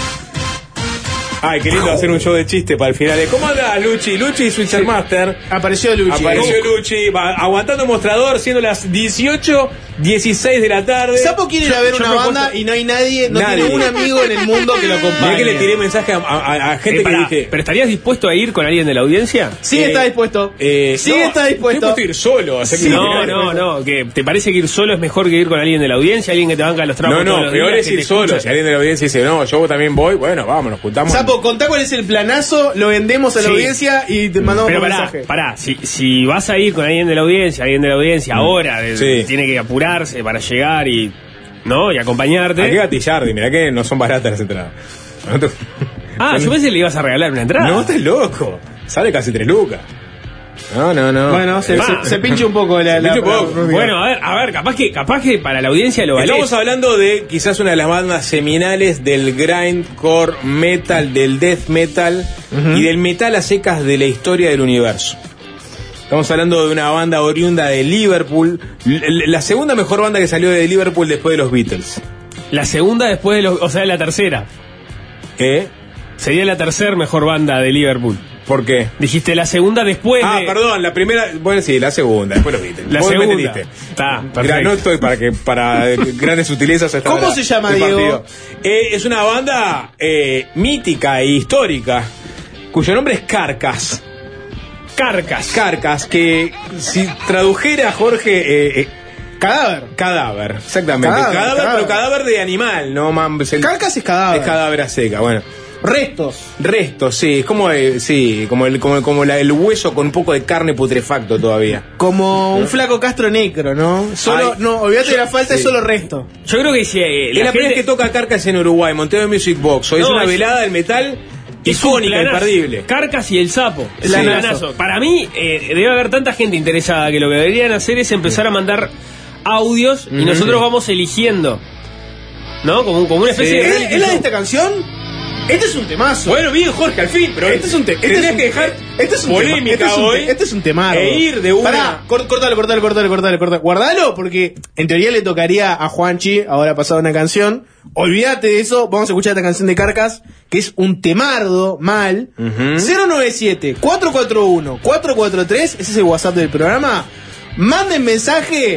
Ay, qué lindo hacer un show de chiste para el final. ¿Cómo andás, Luchi? Luchi, Switcher Master. Apareció Luchi. Apareció Luchi, va, aguantando mostrador, siendo las dieciocho dieciséis de la tarde. Sapo quiere ir Yo- a ver yo una propuesto- banda y no hay nadie, no Nadie. tiene un amigo en el mundo que lo Mirá acompañe. que le tiré mensaje a, a- a gente Eh, pará, que dije. ¿pero estarías dispuesto a ir con alguien de la audiencia? Sí Eh, está dispuesto. eh, sí no, está dispuesto. Estoy dispuesto a ir solo. o sea que- No, no, no, que te parece que ir solo es mejor que ir con alguien de la audiencia, alguien que te banca los tramos No, todos no, los peor días, es que ir te solo. escucha. Si alguien de la audiencia dice, no, yo también voy, bueno, vamos, nos juntamos. Sapo, contá cuál es el planazo, lo vendemos a la Sí. audiencia y te mandamos Pero un pará, mensaje. pará, si, si vas a ir con alguien de la audiencia, alguien de la audiencia ahora, de- Sí. tiene que apurarse para llegar y, ¿no? Y acompañarte. Hay que gatillar, mirá que no son baratas las entradas. No te- Ah, yo pensé que le ibas a regalar una entrada. No, estás loco. Sale casi tres lucas. No, no, no. Bueno, se, Eh, se, se pincha un poco la... Se la- pincha un poco. la- Bueno, a ver, a ver, capaz que, capaz que para la audiencia lo valés. Estamos hablando de quizás una de las bandas seminales del grindcore metal, del death metal y del metal a secas de la historia del universo. Estamos hablando de una banda oriunda de Liverpool, l- l- la segunda mejor banda que salió de Liverpool después de los Beatles. La segunda después de los, o sea, la tercera. ¿Eh? Sería la tercera mejor banda de Liverpool. ¿Por qué? Dijiste la segunda después Ah, de... perdón, la primera, bueno, sí, la segunda, después los Beatles. La Vos me segunda. entendiste. Está, Mira, perfecto. no estoy para que para grandes sutilezas. a esta ¿Cómo hora se llama, del Diego? partido. Eh, es una banda eh, mítica e histórica, cuyo nombre es Carcass. Carcas. Carcass, que si tradujera Jorge... Eh, eh, Cadáver. cadáver, exactamente. Cadáver, Cadáver, cadáver. pero cadáver de animal, ¿no? Man, es el- Carcass es cadáver. Es cadáver a seca, bueno. Restos. Restos, sí, es como, eh, sí, como, el, como, como la, el hueso con un poco de carne putrefacto todavía. Como un flaco Castro Necro, ¿no? Solo, Ay, no, olvídate de la falta, sí. es solo resto. Yo creo que si eh, Es la primera vez que toca Carcass en Uruguay, Montevideo Music Box. Hoy es No, una es- velada del metal es un icónica, planazo. imperdible. Carcas y el sapo. Sí. El planazo. Para mí, eh, debe haber tanta gente interesada que lo que deberían hacer es empezar a mandar audios y Ujú. nosotros vamos eligiendo. ¿No? Como, como una especie de. ¿Es, reality es la de show. esta canción? Este es un temazo. Bueno, bien, Jorge, al fin, pero este es un te- este tendrías es un- que dejar este es un polémica tema- este es un hoy. te- este es un temardo. E ir de una. Pará, cort- cortalo, cortalo, cortalo, cortalo, cortalo. Guardalo porque en teoría le tocaría a Juanchi, ahora ha pasado una canción. Olvídate de eso, vamos a escuchar esta canción de Carcass, que es un temardo mal. Ujú. cero nueve siete, cuatro cuatro uno, cuatro cuatro tres, ese es el WhatsApp del programa. Manden mensaje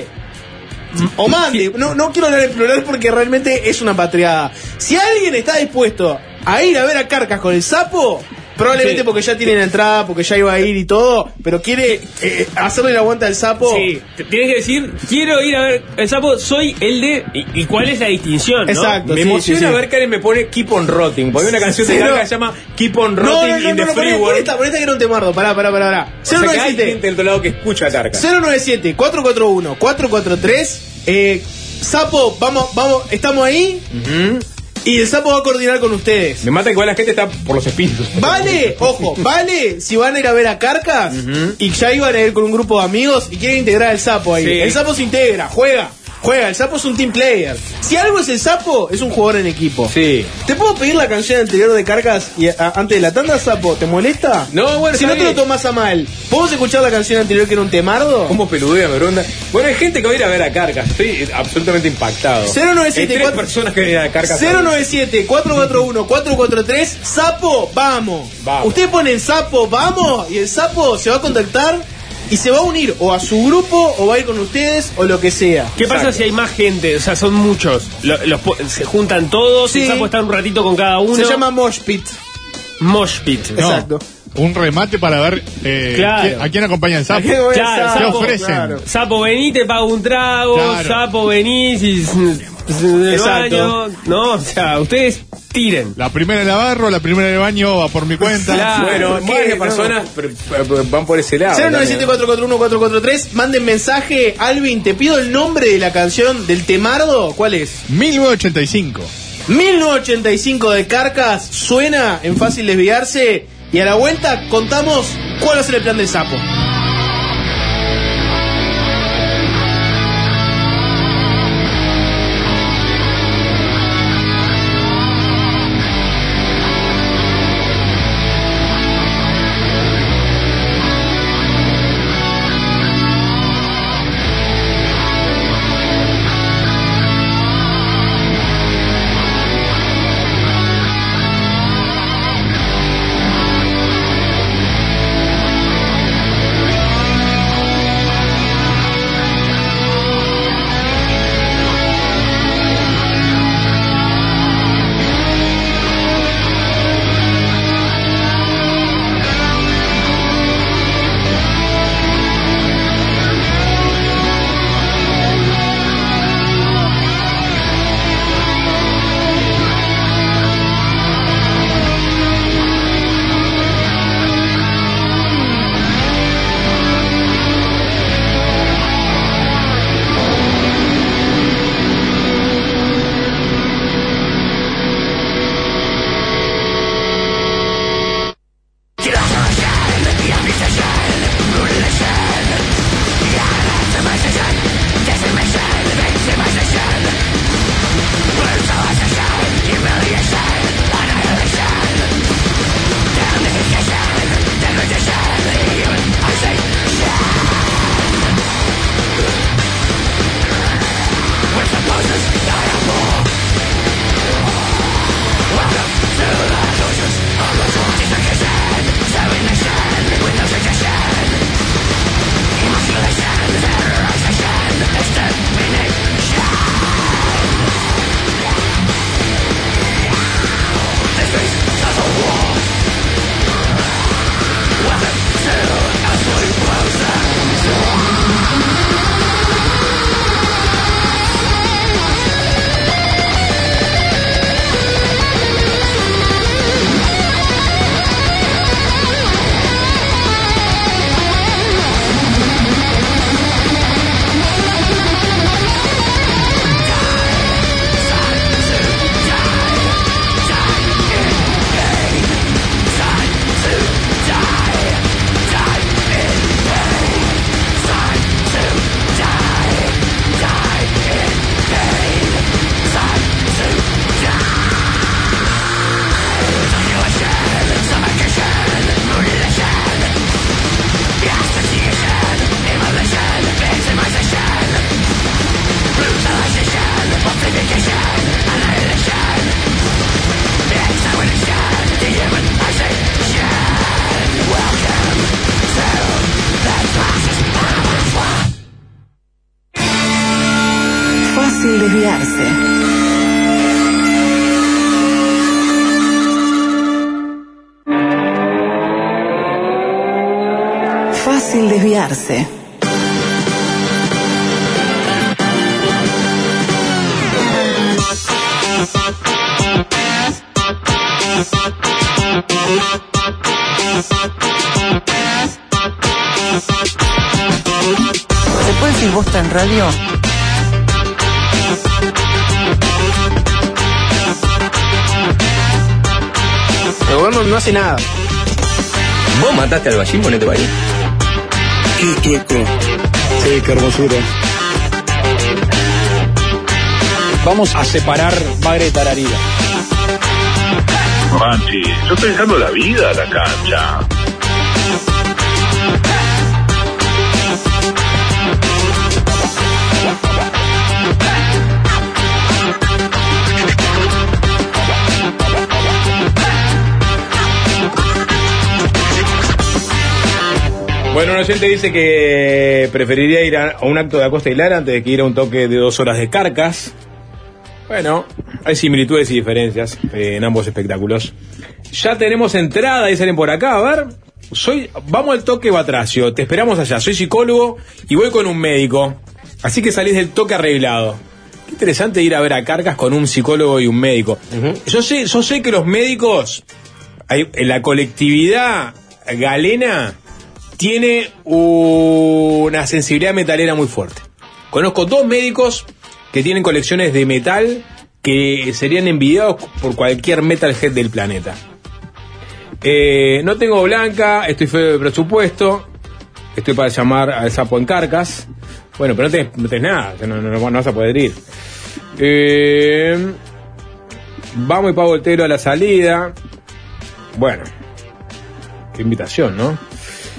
o mande, no, no quiero hablar en plural porque realmente es una patriada. Si alguien está dispuesto a ir a ver a Carcass con el sapo, Probablemente Sí. porque ya tiene la entrada, porque ya iba a ir y todo, pero quiere eh, hacerle la aguanta al sapo. Sí, te- tienes que decir, quiero ir a ver el sapo, soy el de... ¿Y, y cuál es la distinción? ¿no? Exacto. Me sí, emociona sí, sí. ver que alguien me pone Keep on Rotting. Porque hay una canción de Cero- Gaga que se llama Keep on No, Rotting no, no, in no, the no, Free poné, poné World. esta, poné esta que era un temardo. Pará, pará, pará, pará. O sea que hay gente del otro lado que escucha a Carcas. cero nueve siete, cuatro cuatro uno, cuatro cuatro tres. Eh, Sapo, vamos, vamos, estamos ahí. Y el sapo va a coordinar con ustedes. Me mata que igual la gente está por los espíritus. Vale, ojo, vale si van a ir a ver a Carcas y ya iban a ir con un grupo de amigos y quieren integrar al sapo ahí. Sí. El sapo se integra, juega, juega. El sapo es un team player. Si algo es el sapo, es un jugador en equipo. Sí. ¿Te puedo pedir la canción anterior de Carcas y, a- antes de la tanda, sapo? ¿Te molesta? No, bueno, Si está no te lo bien. tomas a mal, ¿podemos escuchar la canción anterior que era un temardo? ¿Cómo peludea, me pregunta? Bueno, hay gente que va a ir a ver a Carcas. Estoy absolutamente impactado. cero nueve siete Hay tres cuatro personas que vienen a Carcas. cero nueve siete, cuatro cuatro uno, cuatro cuatro tres. Sapo, vamos. Vamos. Ustedes ponen sapo, vamos. Y el sapo se va a contactar y se va a unir o a su grupo o va a ir con ustedes o lo que sea. ¿Qué pasa si hay más gente? O sea, son muchos. Lo- los po- se juntan todos, Sí. el sapo está un ratito con cada uno. Se llama Mosh Pit. Mosh Pit. No, Exacto. Un remate para ver eh, Claro. quién- a quién acompaña el sapo. ¿A qué voy a Claro, sapo? ¿Qué sapo, ofrecen? claro. Sapo, vení, te pago un trago. Claro. Sapo, venís y... del Exacto. baño. No, o sea, ustedes tiren. La primera en la barro, la primera en el baño va por mi cuenta. Claro. Bueno, ¿qué? varias No. personas pero- pero van por ese lado. cero nueve siete, también. cuatro cuatro uno, cuatro cuatro tres. Manden mensaje. Alvin, te pido el nombre de la canción del temardo. ¿Cuál es? mil novecientos ochenta y cinco. mil novecientos ochenta y cinco de Carcas. Suena en Fácil Desviarse. Y a la vuelta contamos cuál va a ser el plan del sapo. fácil desviarse. ¿Se puede decir bosta en radio? El gobierno no hace nada. ¿Vos mataste al Ballín? Ponete para ahí. Qué tueco. Sí, qué hermosura. Vamos a separar Bagre de Tararira. Manchi, yo estoy dejando la vida a la cancha. Bueno, un oyente dice que preferiría ir a un acto de Acosta y Lara antes de que ir a un toque de dos horas de Carcas. Bueno, hay similitudes y diferencias eh, en ambos espectáculos. Ya tenemos entrada, y salen por acá, a ver. Soy, vamos al toque Batracio, te esperamos allá. Soy psicólogo y voy con un médico. Así que salís del toque arreglado. Qué interesante ir a ver a Carcas con un psicólogo y un médico. Uh-huh. Yo sé, yo sé que los médicos, hay, en la colectividad galena, tiene una sensibilidad metalera muy fuerte. Conozco dos médicos que tienen colecciones de metal que serían envidiados por cualquier metalhead del planeta. Eh, no tengo blanca, estoy feo de presupuesto, estoy para llamar al sapo en Carcas. Bueno, pero no tenés, no tenés nada, no, no, no vas a poder ir. Eh, vamos y pago el tero a la salida. Bueno, qué invitación, ¿no?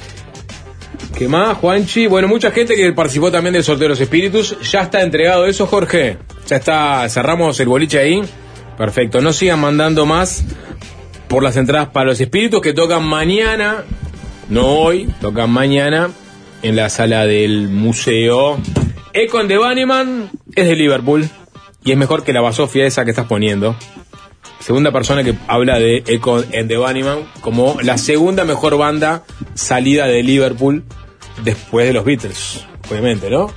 ¿Qué más, Juanchi? Bueno, mucha gente que participó también del sorteo de los espíritus. Ya está entregado eso, Jorge. Ya está, cerramos el boliche ahí. Perfecto, no sigan mandando más por las entradas para los espíritus que tocan mañana. No hoy, tocan mañana en la sala del museo. Econ de Bunnyman es de Liverpool y es mejor que la basofia esa que estás poniendo. Segunda persona que habla de Econ and the Bunnyman como la segunda mejor banda salida de Liverpool después de los Beatles, obviamente, ¿no?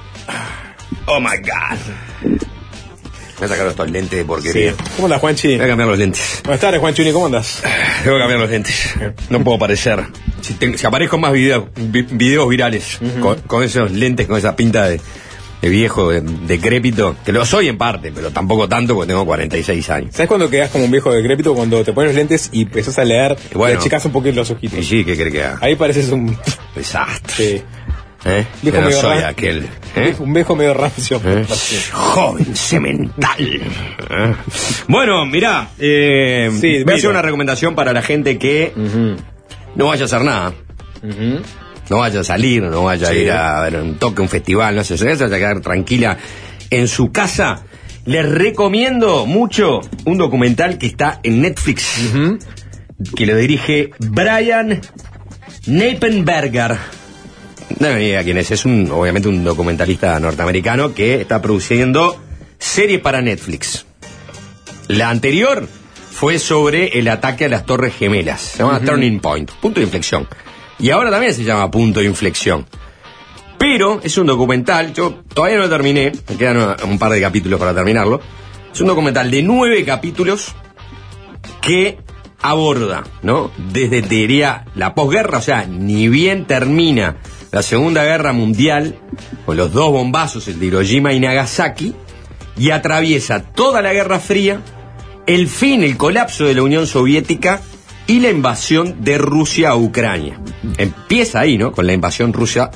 Oh my God. Me voy a sacar estos lentes de porquería. Sí. ¿Cómo andas, Juanchi? Voy a cambiar los lentes. Buenas tardes, Juanchi, ¿cómo andas? Tengo que cambiar los lentes. No puedo parecer. Si, te, si aparezco en más video, vi, videos virales uh-huh. con, con esos lentes, con esa pinta de, de viejo, de, decrépito, que lo soy en parte, pero tampoco tanto porque tengo cuarenta y seis años. ¿Sabes cuando quedas como un viejo decrépito? Cuando te pones los lentes y empezás a leer, bueno, te achicás un poquito los ojitos. Y sí, ¿qué crees que haga? Ahí pareces un desastre. Sí. ¿Eh? Viejo no medio soy ran... aquel. ¿Eh? Un viejo medio rancio. ¿Eh? Joven semental. ¿Eh? Bueno, mirá, eh, sí, voy a hacer una recomendación para la gente que uh-huh. no vaya a hacer nada. Uh-huh. No vaya a salir, no vaya sí. a ir a ver un toque, un festival, no sé, se vaya a quedar tranquila en su casa. Les recomiendo mucho un documental que está en Netflix, uh-huh. que lo dirige Brian Knappenberger. No me diga quién es, es un, obviamente un documentalista norteamericano que está produciendo series para Netflix. La anterior fue sobre el ataque a las Torres Gemelas, se llama uh-huh. Turning Point, punto de inflexión. Y ahora también se llama Punto de Inflexión. Pero es un documental, yo todavía no lo terminé, me quedan un par de capítulos para terminarlo. Es un documental de nueve capítulos que aborda, ¿no? Desde, te diría, la posguerra, o sea, ni bien termina la Segunda Guerra Mundial, con los dos bombazos, el de Hiroshima y Nagasaki, y atraviesa toda la Guerra Fría, el fin, el colapso de la Unión Soviética y la invasión de Rusia a Ucrania. Empieza ahí, ¿no? Con la invasión rusa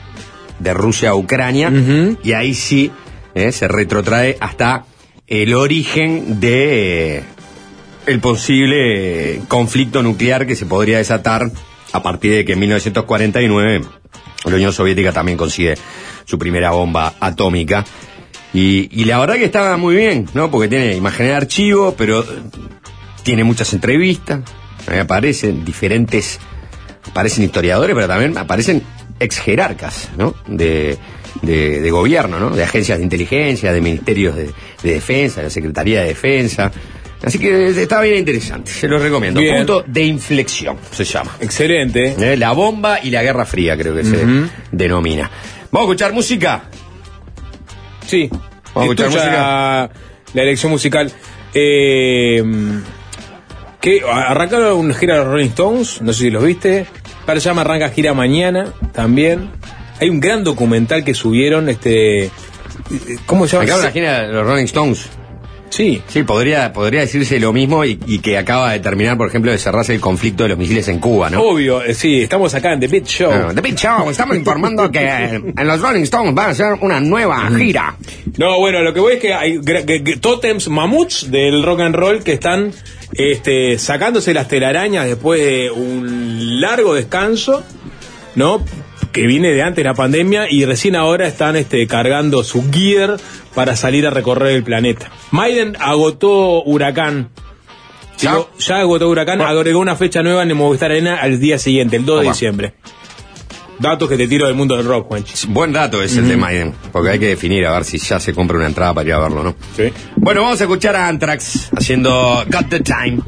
de Rusia a Ucrania, uh-huh. y ahí sí eh, se retrotrae hasta el origen de eh, el posible conflicto nuclear que se podría desatar a partir de que en mil novecientos cuarenta y nueve la Unión Soviética también consigue su primera bomba atómica. Y, y la verdad que está muy bien, ¿no? Porque tiene imágenes de archivo, pero tiene muchas entrevistas. Aparecen diferentes, aparecen historiadores, pero también aparecen ex jerarcas, ¿no? De, de, de gobierno, ¿no? De agencias de inteligencia, de ministerios de, de defensa, de Secretaría de Defensa. Así que está bien interesante, se los recomiendo. Bien. Punto de inflexión se llama. Excelente. Eh, La bomba y la Guerra Fría creo que Uh-huh. se denomina. ¿Vamos a escuchar música? Sí. Vamos a escuchar Es tuya música. La elección musical. Eh, que arrancaron una gira de los Rolling Stones, no sé si los viste. Para se llama Arranca Gira Mañana también. Hay un gran documental que subieron, este, ¿cómo se llama? Acaba una gira de los Rolling Stones. Sí. Sí, podría, podría decirse lo mismo y, y que acaba de terminar, por ejemplo, de cerrarse el conflicto de los misiles en Cuba, ¿no? Obvio, eh, sí, estamos acá en The Beat Show. Bueno, The Beat Show, estamos informando que en los Rolling Stones van a hacer una nueva gira. No, bueno, lo que voy es que hay gra- que- que tótems, mamuts del rock and roll que están este, sacándose las telarañas después de un largo descanso, ¿no? Que viene de antes de la pandemia y recién ahora están este, cargando su gear para salir a recorrer el planeta. Maiden agotó Huracán. ¿Ya? Digo, ya agotó Huracán, agregó una fecha nueva en el Movistar Arena al día siguiente, el dos de Opa. diciembre. Datos que te tiro del mundo del rock, Juanchi. Buen dato es el de Maiden, porque hay que definir a ver si ya se compra una entrada para ir a verlo, ¿no? Sí. Bueno, vamos a escuchar a Anthrax haciendo Got the Time.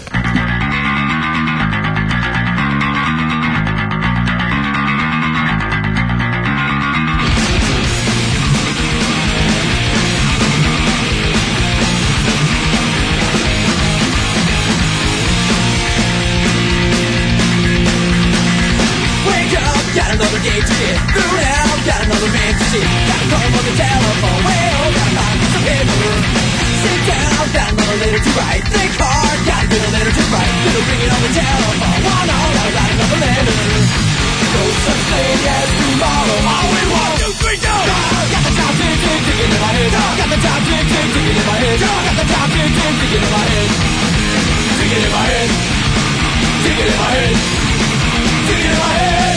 Wake up, got another day to get through now. Got another man to see. Got a call on the telephone. Well, gotta find some paper. Sit down, got another letter to write. Think hard, got a good letter to write. Gonna bring it on the telephone. One on, I got another letter. No such thing as tomorrow. All we want is three, go. Got the top tick, tick, ticking in my head. Got the top tick, tick, ticking in my head. Got the top tick, tick, ticking in my head. Ticking in my head. Ticking in my head. Ticking in my head.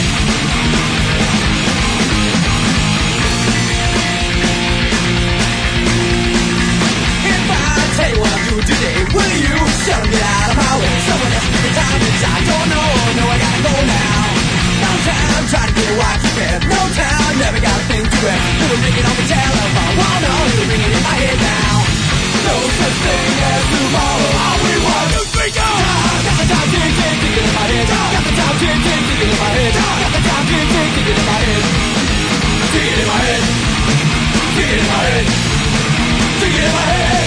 If I tell you what I'm doing today, will you shut me out of my way? Someone else give me time which I don't know. No, I gotta go now. No time, try to get a wife prepared. No time, never got a thing to wear. Gonna ring it on the telephone. Oh no, it'll ring it in my head now. No such thing as tomorrow. All we want is we go. Got the top tick, tick, ticking in my head. Got the top tick, tick, ticking in my head. Got the top tick, tick, ticking in my head. Ticking in my head. Ticking in my head. Ticking in my head.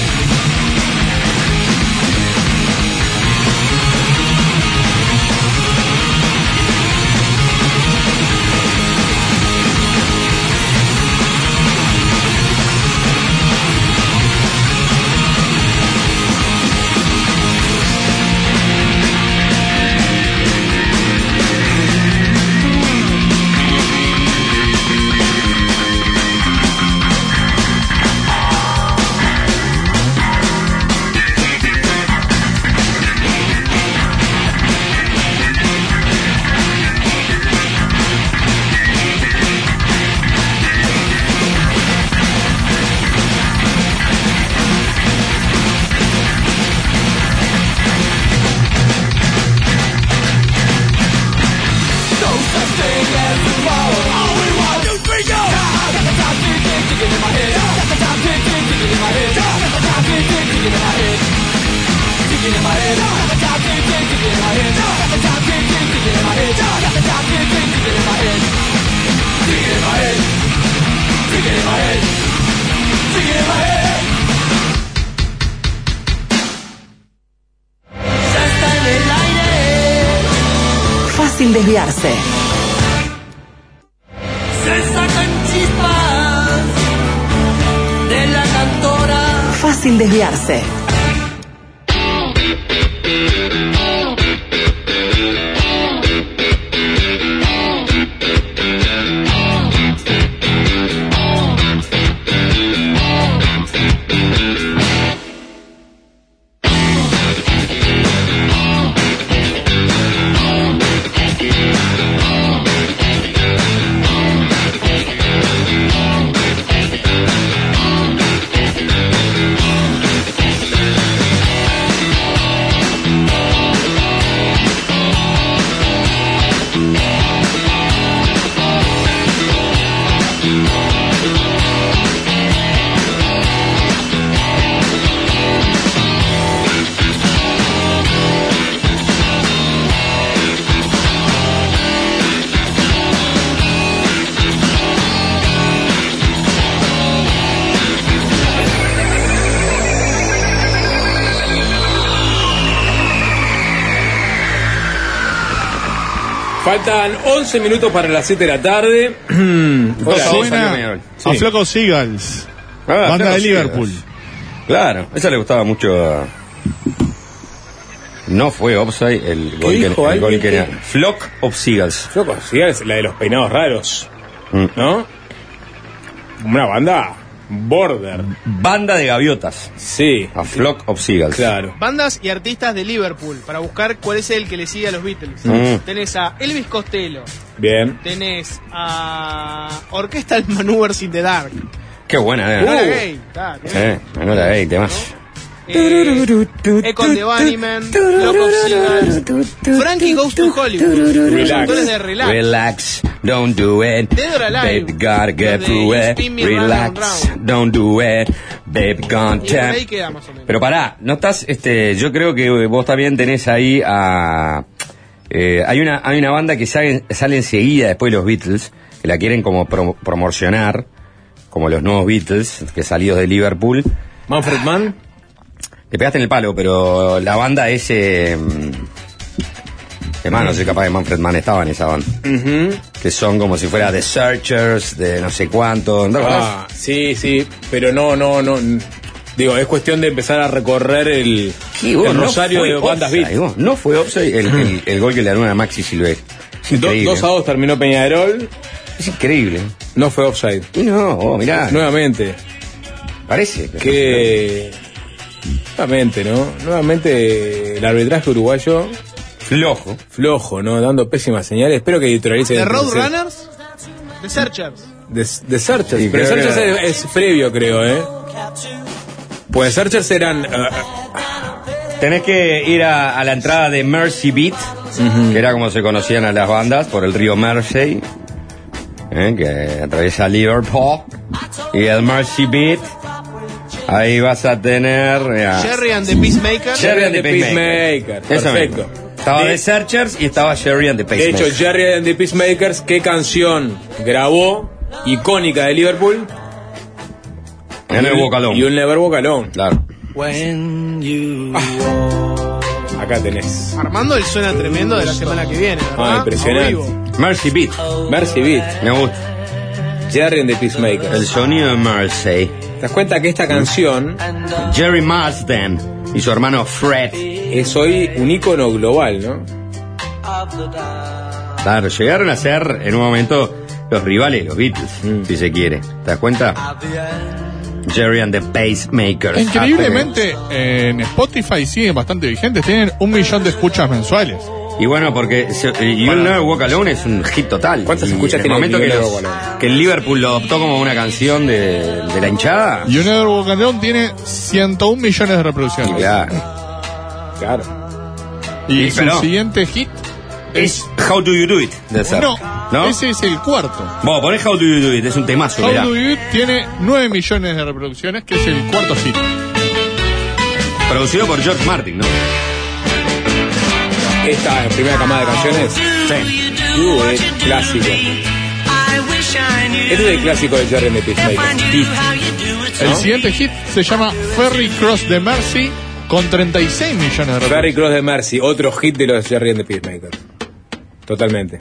No such thing as tomorrow. All we want is we go. Got the top tick, tick, ticking in my head. Got the top tick, tick, ticking in my head. Got the top tick, tick, ticking in my head. Ticking in my head. Got the top tick, tick, ticking in my head. Got the top tick, tick, ticking in my head. Got the top tick, tick, ticking in my head. Ticking in my head. Ticking in my head. Ticking in my head. Ya está en el aire. Fácil desviarse. Se sacan chispas de la cantora. Fácil desviarse. Faltan once minutos para las siete de la tarde. Hola, suena sí. A Flock of Seagulls, ah, banda de Liverpool. Seagulls. Claro, esa le gustaba mucho a... No fue offside el gol que, el gol que era. Flock of Seagulls. Flock of Seagulls, la de los peinados raros. Mm. ¿No? Una banda border. Banda de gaviotas. Sí. A Flock of Seagulls. Claro. Bandas y artistas de Liverpool, para buscar cuál es el que le sigue a los Beatles. Mm. Tenés a Elvis Costello. Bien. Tenés a Orchestral Maneuvers in the Dark. Qué buena, eh. Enola Gay. Claro. Eh, Enola Gay, temas. Eh, Econ the Bunnymen, Flock of Seagulls, Frankie Goes to Hollywood, los autores de Relax, Relax, don't do it, Dead or Alive, baby gotta get through it, relax, don't do it, baby gonna tap. Pero pará, no estás, este, yo creo que vos también tenés ahí a, eh, hay una, hay una banda que sale, sale enseguida después de los Beatles, que la quieren como pro, promocionar, como los nuevos Beatles, que salidos de Liverpool. Manfred Mann. Te pegaste en el palo, pero la banda es... Eh, hermano, no sé capaz de Manfred Mann estaba en esa banda. Uh-huh. Que son como si fuera The Searchers, de no sé cuánto. ¿No? Ah, sí, sí, pero no, no, no. Digo, es cuestión de empezar a recorrer el, el no rosario de bandas beat. No fue offside el, el, el gol que le dieron a Maxi Silvestre. Do, dos a dos terminó Peñarol. Es increíble. No fue offside. No, oh, mirá. Nuevamente. Parece. Que... Nuevamente, ¿no? Nuevamente el arbitraje uruguayo... Flojo. Flojo, ¿no? Dando pésimas señales. Espero que editorialicen... ¿The Roadrunners? ¿The Searchers? The, the Searchers. Sí, pero Searchers que... es, es previo, creo, ¿eh? Pues Searchers eran... Uh, Tenés que ir a, a la entrada de Mersey Beat, uh-huh. que era como se conocían a las bandas, por el río Mersey, ¿eh? Que atraviesa Liverpool, y el Mersey Beat, ahí vas a tener... Uh, Sherry and the Peacemaker. Sherry and the Peacemaker, perfecto. Mismo. Estaba The Searchers y estaba Sherry and the Peacemakers. De hecho, Sherry and the Peacemakers, ¿qué canción grabó icónica de Liverpool? En el Walk Alone. Y un Never Walk Alone. Claro. When you ah. Acá tenés. Armando el suena tremendo de la semana que viene, ¿verdad? Ah, impresionante. Mercy Beat. Mercy Beat. Me gusta. Jerry and the Peacemakers. El sonido de Mercy. ¿Te das cuenta que esta canción... Jerry Marsden y su hermano Fred... es hoy un ícono global, ¿no? Claro, llegaron a ser en un momento los rivales, los Beatles, mm. si se quiere. ¿Te das cuenta? Jerry and the Pacemakers. Increíblemente, en Spotify siguen bastante vigentes. Tienen un millón de escuchas mensuales. Y bueno, porque You bueno. Never Walk Alone es un hit total. ¿Cuántas y escuchas tiene el momento que, los, Alone? que el Liverpool lo adoptó como una canción de, de la hinchada? You Never Walk Alone tiene ciento un millones de reproducciones. Claro. Claro. Y, y su pero, siguiente hit es How Do You Do It. No, no, ese es el cuarto. Vos ponés How Do You Do It, es un temazo. How mirá. Do You Do It tiene nueve millones de reproducciones, que es el cuarto hit. Producido por George Martin, ¿no? Esta primera camada de canciones. Sí. Uh, es clásico. Este es el clásico de Jerry and the Peacemakers. El ¿no? siguiente hit se llama Ferry Cross the Mersey, con treinta y seis millones de reproducciones. Ferry Cross the Mersey, otro hit de los Jerry and the Peacemakers. Totalmente.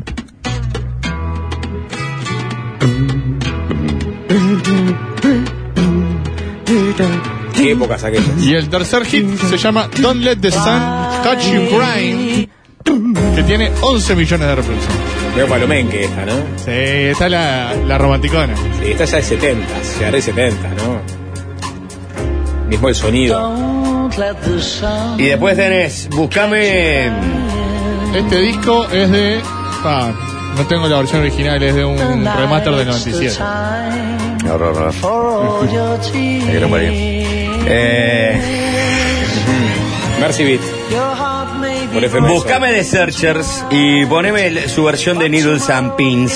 ¿Qué épocas aquellas? Y el tercer hit se llama Don't Let the Sun Touch You Crying, que tiene once millones de reproducciones. Veo palomenque esta, ¿no? Sí, está la, la romanticona. Sí, esta ya de setenta, ya de setenta, ¿no? Mismo el sonido. Y después tenés, buscame... Este disco es de... Ah, no tengo la versión original, es de un remaster del noventa y siete. No, no, no. Negro María. Eh... Mercy Beat. Buscame The Searchers y poneme su versión de Needles and Pins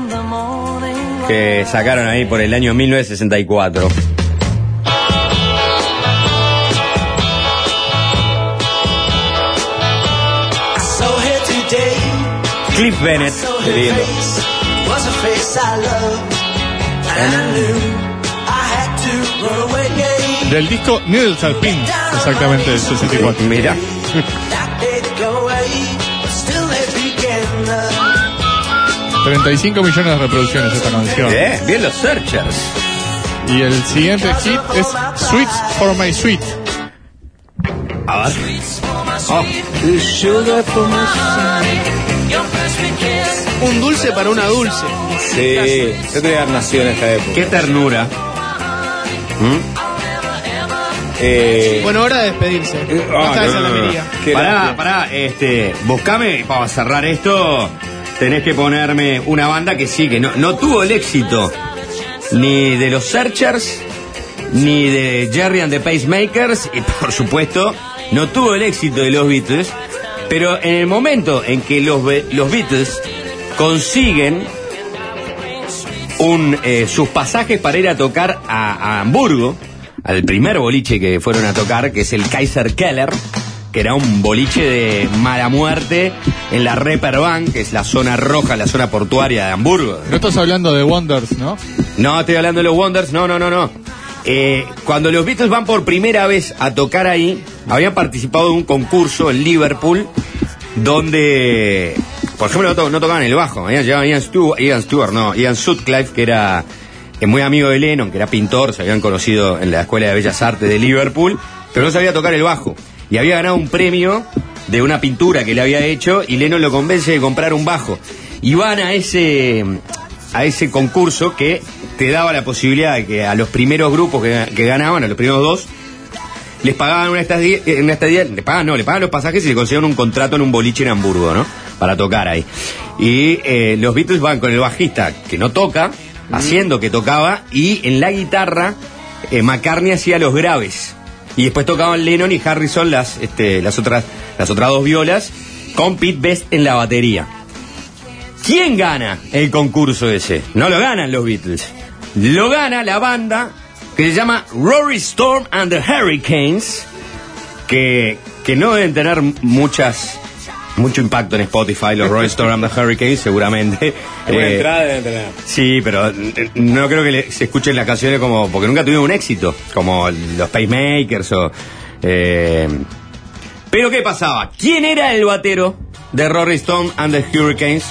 que sacaron ahí por el año mil novecientos sesenta y cuatro. Cliff Bennett. Qué lindo. Del disco Needles and Pins, exactamente, del sesenta y cuatro. Mira. treinta y cinco millones de reproducciones esta canción. Bien, bien los Searchers. Y el siguiente hit es Sweets for My Sweet. A ver. Oh. Un dulce para una dulce. Sí, yo te nació en esta época. Qué ternura. ¿Mm? Eh, Bueno, hora de despedirse. ah, Basta de no, no, no. salamería. Qué Pará, lástima. pará, este, buscame, para cerrar esto, tenés que ponerme una banda que sí, que no, no tuvo el éxito ni de los Searchers, ni de Jerry and the Pacemakers, y por supuesto, no tuvo el éxito de los Beatles, pero en el momento en que los, Be- los Beatles consiguen un, eh, sus pasajes para ir a tocar a, a Hamburgo, al primer boliche que fueron a tocar, que es el Kaiser Keller, que era un boliche de mala muerte en la Reeperbahn, que es la zona roja, la zona portuaria de Hamburgo. No estás hablando de Wonders, ¿no? No, estoy hablando de los Wonders, no, no, no, no. Eh, cuando los Beatles van por primera vez a tocar ahí, habían participado de un concurso en Liverpool, donde, por ejemplo, no, to- no tocaban el bajo. Habían llegado Ian Stewart, Ian Stewart, no, Ian Sutcliffe, que era eh, muy amigo de Lennon, que era pintor, se habían conocido en la Escuela de Bellas Artes de Liverpool, pero no sabía tocar el bajo. Y había ganado un premio de una pintura que le había hecho, y Lennon lo convence de comprar un bajo. Y van a ese, a ese concurso que te daba la posibilidad de que a los primeros grupos que, que ganaban, a los primeros dos, les pagaban una estadía, una estadía, le pagaban, no, le pagaban los pasajes y le conseguían un contrato en un boliche en Hamburgo, ¿no? Para tocar ahí. Y eh, los Beatles van con el bajista que no toca, mm. haciendo que tocaba, y en la guitarra eh, McCartney hacía los graves. Y después tocaban Lennon y Harrison las, este, las otras, las otras dos violas, con Pete Best en la batería. ¿Quién gana el concurso ese? No lo ganan los Beatles. Lo gana la banda que se llama Rory Storm and the Hurricanes, que, que no deben tener muchas mucho impacto en Spotify, los Rory Storm and the Hurricanes, seguramente. Alguna Eh, entrada deben tener. Sí, pero eh, no creo que le- se escuchen las canciones como, porque nunca tuvieron un éxito, como los Pacemakers o... Eh, pero ¿qué pasaba? ¿Quién era el batero de Rory Storm and the Hurricanes?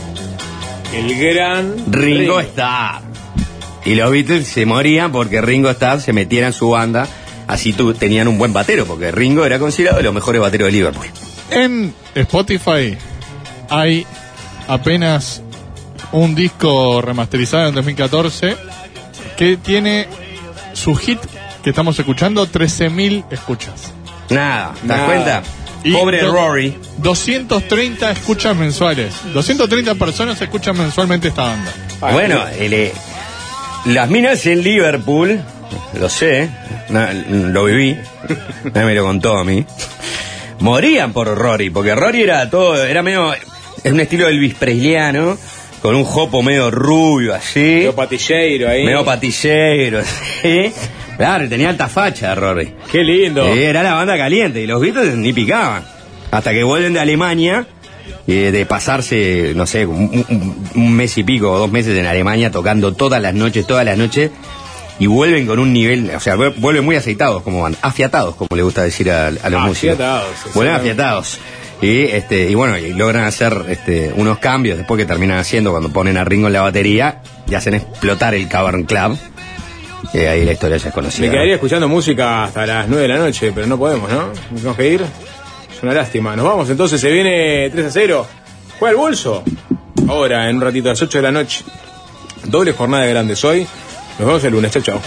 El gran Ringo Starr. Y los Beatles se morían porque Ringo Starr se metiera en su banda, así tu, tenían un buen batero, porque Ringo era considerado de los mejores bateros de Liverpool. En Spotify hay apenas un disco remasterizado en dos mil catorce que tiene su hit que estamos escuchando, trece mil escuchas. Nada, ¿te das Nada. cuenta? Y Pobre do- Rory. doscientas treinta escuchas mensuales. doscientas treinta personas escuchan mensualmente esta banda. Bueno, el, eh, las minas en Liverpool, lo sé, na- lo viví, nadie me lo contó a mí, morían por Rory, porque Rory era todo, era medio, es un estilo Elvis Presleyano, con un jopo medio rubio así. Medio patilleiro ahí. Medio patilleiro, ¿sí? Claro, y tenía alta facha Rory. Qué lindo. Sí, era la banda caliente, y los Beatles ni picaban. Hasta que vuelven de Alemania, eh, de pasarse, no sé, un, un- un mes y pico o dos meses en Alemania tocando todas las noches, todas las noches, y vuelven con un nivel, o sea, vu- vuelven muy aceitados como banda, afiatados, como le gusta decir a, a los músicos. Afiatados, Vuelven exactamente. afiatados. Y este, y bueno, y logran hacer este unos cambios después que terminan haciendo cuando ponen a Ringo en la batería y hacen explotar el Cavern Club. Y ahí la historia ya es conocida. Me quedaría escuchando música hasta las nueve de la noche, pero no podemos, ¿no? Nos tenemos que ir. Es una lástima. Nos vamos entonces, se viene tres a cero. Juega el bolso. Ahora, en un ratito, a las ocho de la noche. Doble jornada de grandes hoy. Nos vemos el lunes. Chao, chao.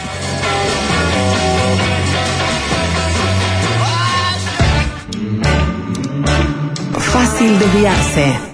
Fácil desviarse.